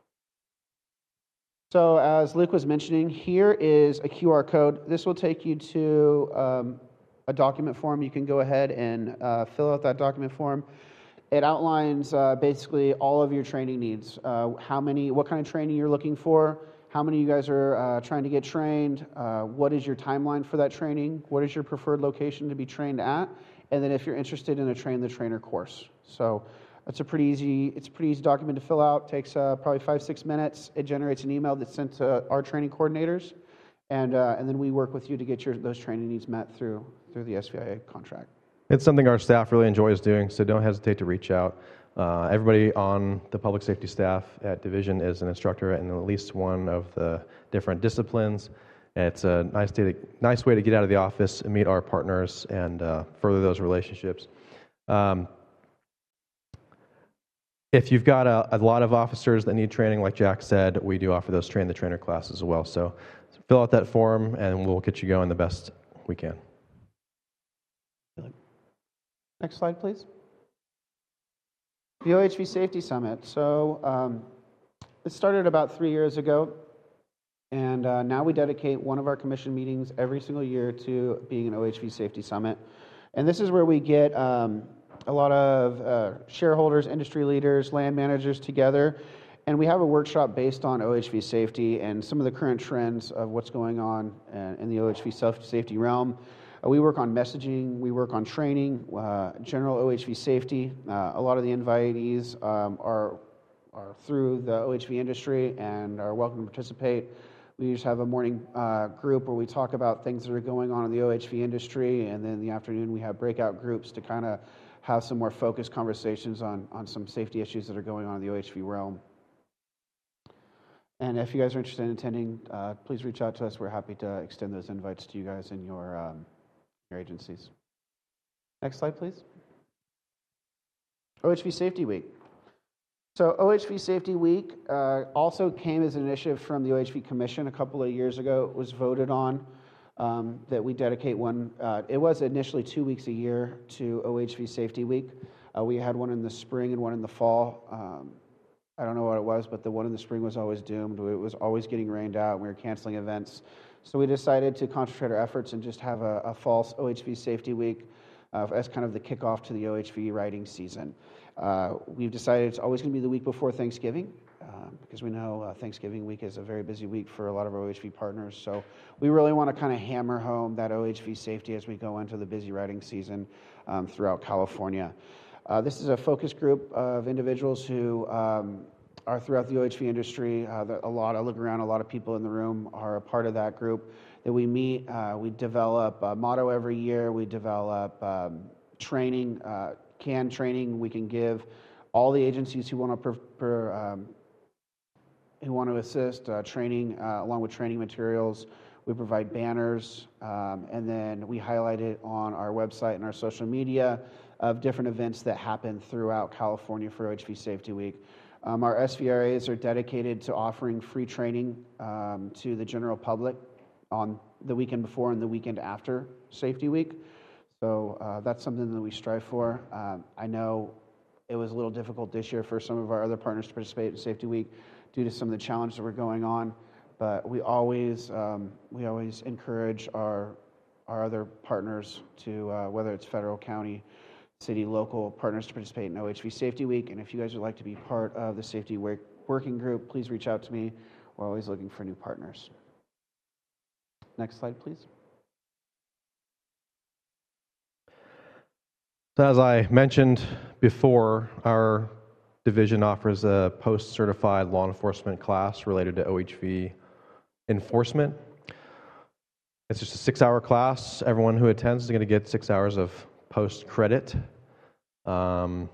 So as Luke was mentioning, here is a Q R code. This will take you to um, a document form. You can go ahead and uh, fill out that document form. It outlines uh, basically all of your training needs, uh, how many, what kind of training you're looking for, how many of you guys are uh, trying to get trained, uh, what is your timeline for that training, what is your preferred location to be trained at, and then if you're interested in a train the trainer course. So it's a pretty easy, it's a pretty easy document to fill out. Takes uh, probably five, six minutes. It generates an email that's sent to our training coordinators, and uh, and then we work with you to get your those training needs met through through the S V I A contract. It's something our staff really enjoys doing, so don't hesitate to reach out. Uh, everybody on the public safety staff at Division is an instructor in at least one of the different disciplines. And it's a nice, day to, nice way to get out of the office and meet our partners and uh, further those relationships. Um, if you've got a, a lot of officers that need training, like Jack said, we do offer those train the trainer classes as well. So fill out that form and we'll get you going the best we can. Next slide, please. The O H V Safety Summit. So um, it started about three years ago, and uh, now we dedicate one of our commission meetings every single year to being an O H V Safety Summit. And this is where we get um, a lot of uh, shareholders, industry leaders, land managers together, and we have a workshop based on O H V safety and some of the current trends of what's going on in the O H V safety realm. Uh, we work on messaging, we work on training, uh, general O H V safety. Uh, a lot of the invitees um, are, are through the O H V industry and are welcome to participate. We just have a morning uh, group where we talk about things that are going on in the O H V industry, and then in the afternoon we have breakout groups to kind of have some more focused conversations on, on some safety issues that are going on in the O H V realm. And if you guys are interested in attending, uh, please reach out to us. We're happy to extend those invites to you guys in your um, your agencies. Next slide, please. O H V Safety Week. So O H V Safety Week uh, also came as an initiative from the O H V Commission a couple of years ago. It was voted on um, that we dedicate one. Uh, it was initially two weeks a year to O H V Safety Week. Uh, we had one in the spring and one in the fall. Um, I don't know what it was, but the one in the spring was always doomed. It was always getting rained out. We were canceling events. So we decided to concentrate our efforts and just have a, a fall O H V Safety Week uh, as kind of the kickoff to the O H V riding season. Uh, we've decided it's always going to be the week before Thanksgiving uh, because we know uh, Thanksgiving week is a very busy week for a lot of our O H V partners. So we really want to kind of hammer home that O H V safety as we go into the busy riding season um, throughout California. Uh, this is a focus group of individuals who um, are throughout the O H V industry. Uh, a lot, I look around, a lot of people in the room are a part of that group that we meet. Uh, we develop a motto every year. We develop um, training, uh, canned training we can give all the agencies who want to per, per, um, who want to assist uh, training uh, along with training materials. We provide banners, um, and then we highlight it on our website and our social media of different events that happen throughout California for O H V Safety Week. Um, our S V R As are dedicated to offering free training um, to the general public on the weekend before and the weekend after Safety Week. So uh, that's something that we strive for. Um, I know it was a little difficult this year for some of our other partners to participate in Safety Week due to some of the challenges that were going on, but we always um, we always encourage our our other partners to, uh, whether it's federal, county, city, local partners, to participate in O H V Safety Week. And if you guys would like to be part of the safety work, working group, please reach out to me. We're always looking for new partners. Next slide, please. So as I mentioned before, our division offers a post-certified law enforcement class related to O H V enforcement. It's just a six-hour class. Everyone who attends is going to get six hours of post-credit. Um,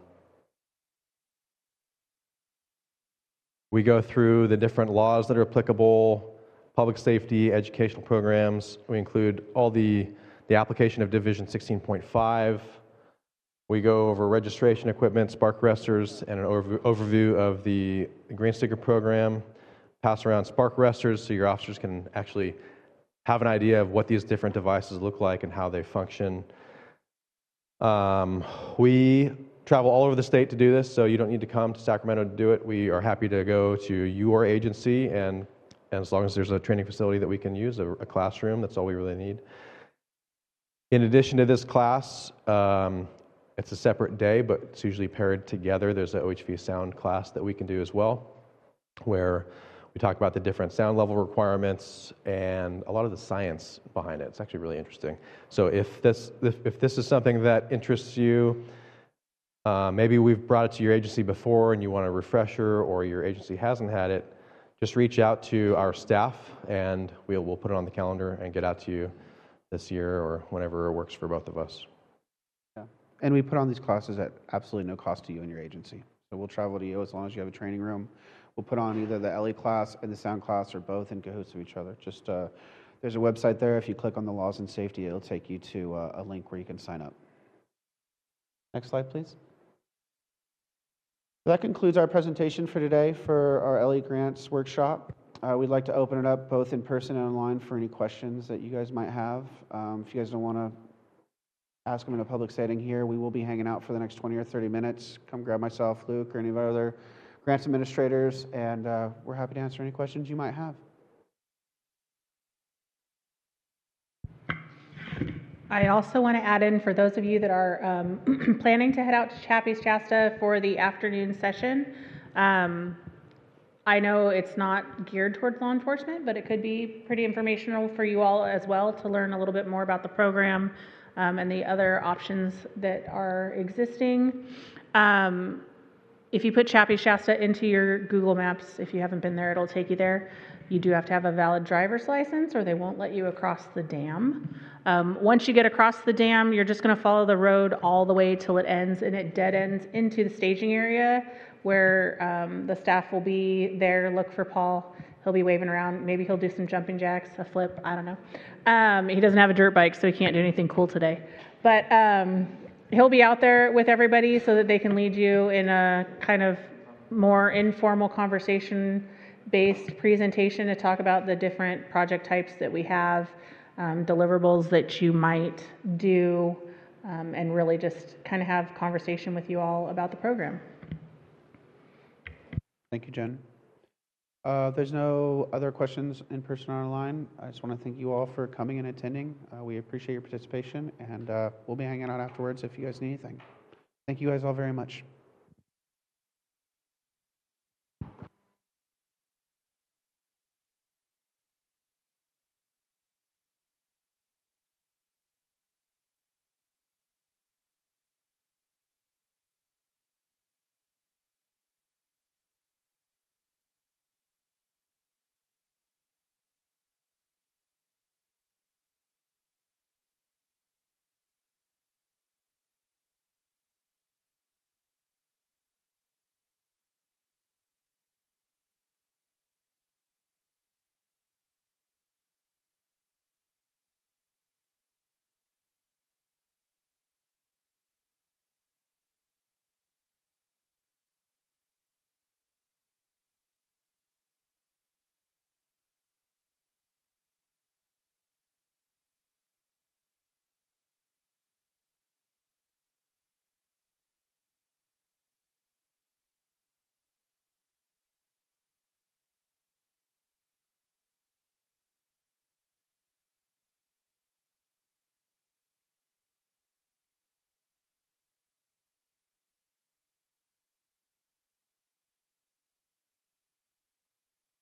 we go through the different laws that are applicable, public safety, educational programs. We include all the, the application of Division sixteen point five. We go over registration equipment, spark arresters, and an overview, overview of the green sticker program. Pass around spark arresters so your officers can actually have an idea of what these different devices look like and how they function. Um, we travel all over the state to do this, so you don't need to come to Sacramento to do it. We are happy to go to your agency, and, and as long as there's a training facility that we can use, a, a classroom, that's all we really need. In addition to this class, um, it's a separate day, but it's usually paired together. There's an O H V sound class that we can do as well, where we talk about the different sound level requirements and a lot of the science behind it. It's actually really interesting. So if this if, if this is something that interests you, uh, maybe we've brought it to your agency before and you want a refresher, or your agency hasn't had it, just reach out to our staff and we'll we'll put it on the calendar and get out to you this year or whenever it works for both of us. Yeah. And we put on these classes at absolutely no cost to you and your agency. So we'll travel to you as long as you have a training room. We'll put on either the L E class and the sound class, or both, in cahoots of each other. Just uh, there's a website there. If you click on the laws and safety, it'll take you to uh, a link where you can sign up. Next slide, please. That concludes our presentation for today for our L E Grants workshop. Uh, we'd like to open it up both in person and online for any questions that you guys might have. Um, if you guys don't want to ask them in a public setting here, we will be hanging out for the next twenty or thirty minutes. Come grab myself, Luke, or any of our other grants administrators, and uh, we're happy to answer any questions you might have. I also want to add in, for those of you that are um, planning to head out to Chappie's Shasta for the afternoon session, um, I know it's not geared towards law enforcement, but it could be pretty informational for you all as well to learn a little bit more about the program um, and the other options that are existing. Um, If you put Chappie Shasta into your Google Maps, if you haven't been there, it'll take you there. You do have to have a valid driver's license or they won't let you across the dam. Um, once you get across the dam, you're just going to follow the road all the way till it ends, and it dead ends into the staging area where um, the staff will be there to look for Paul. He'll be waving around. Maybe he'll do some jumping jacks, a flip, I don't know. Um, he doesn't have a dirt bike, so he can't do anything cool today. But um, he'll be out there with everybody so that they can lead you in a kind of more informal conversation-based presentation to talk about the different project types that we have, um, deliverables that you might do, um, and really just kind of have conversation with you all about the program. Thank you, Jen. Uh, there's no other questions in person or online. I just want to thank you all for coming and attending. Uh, we appreciate your participation, and uh, we'll be hanging out afterwards if you guys need anything. Thank you guys all very much.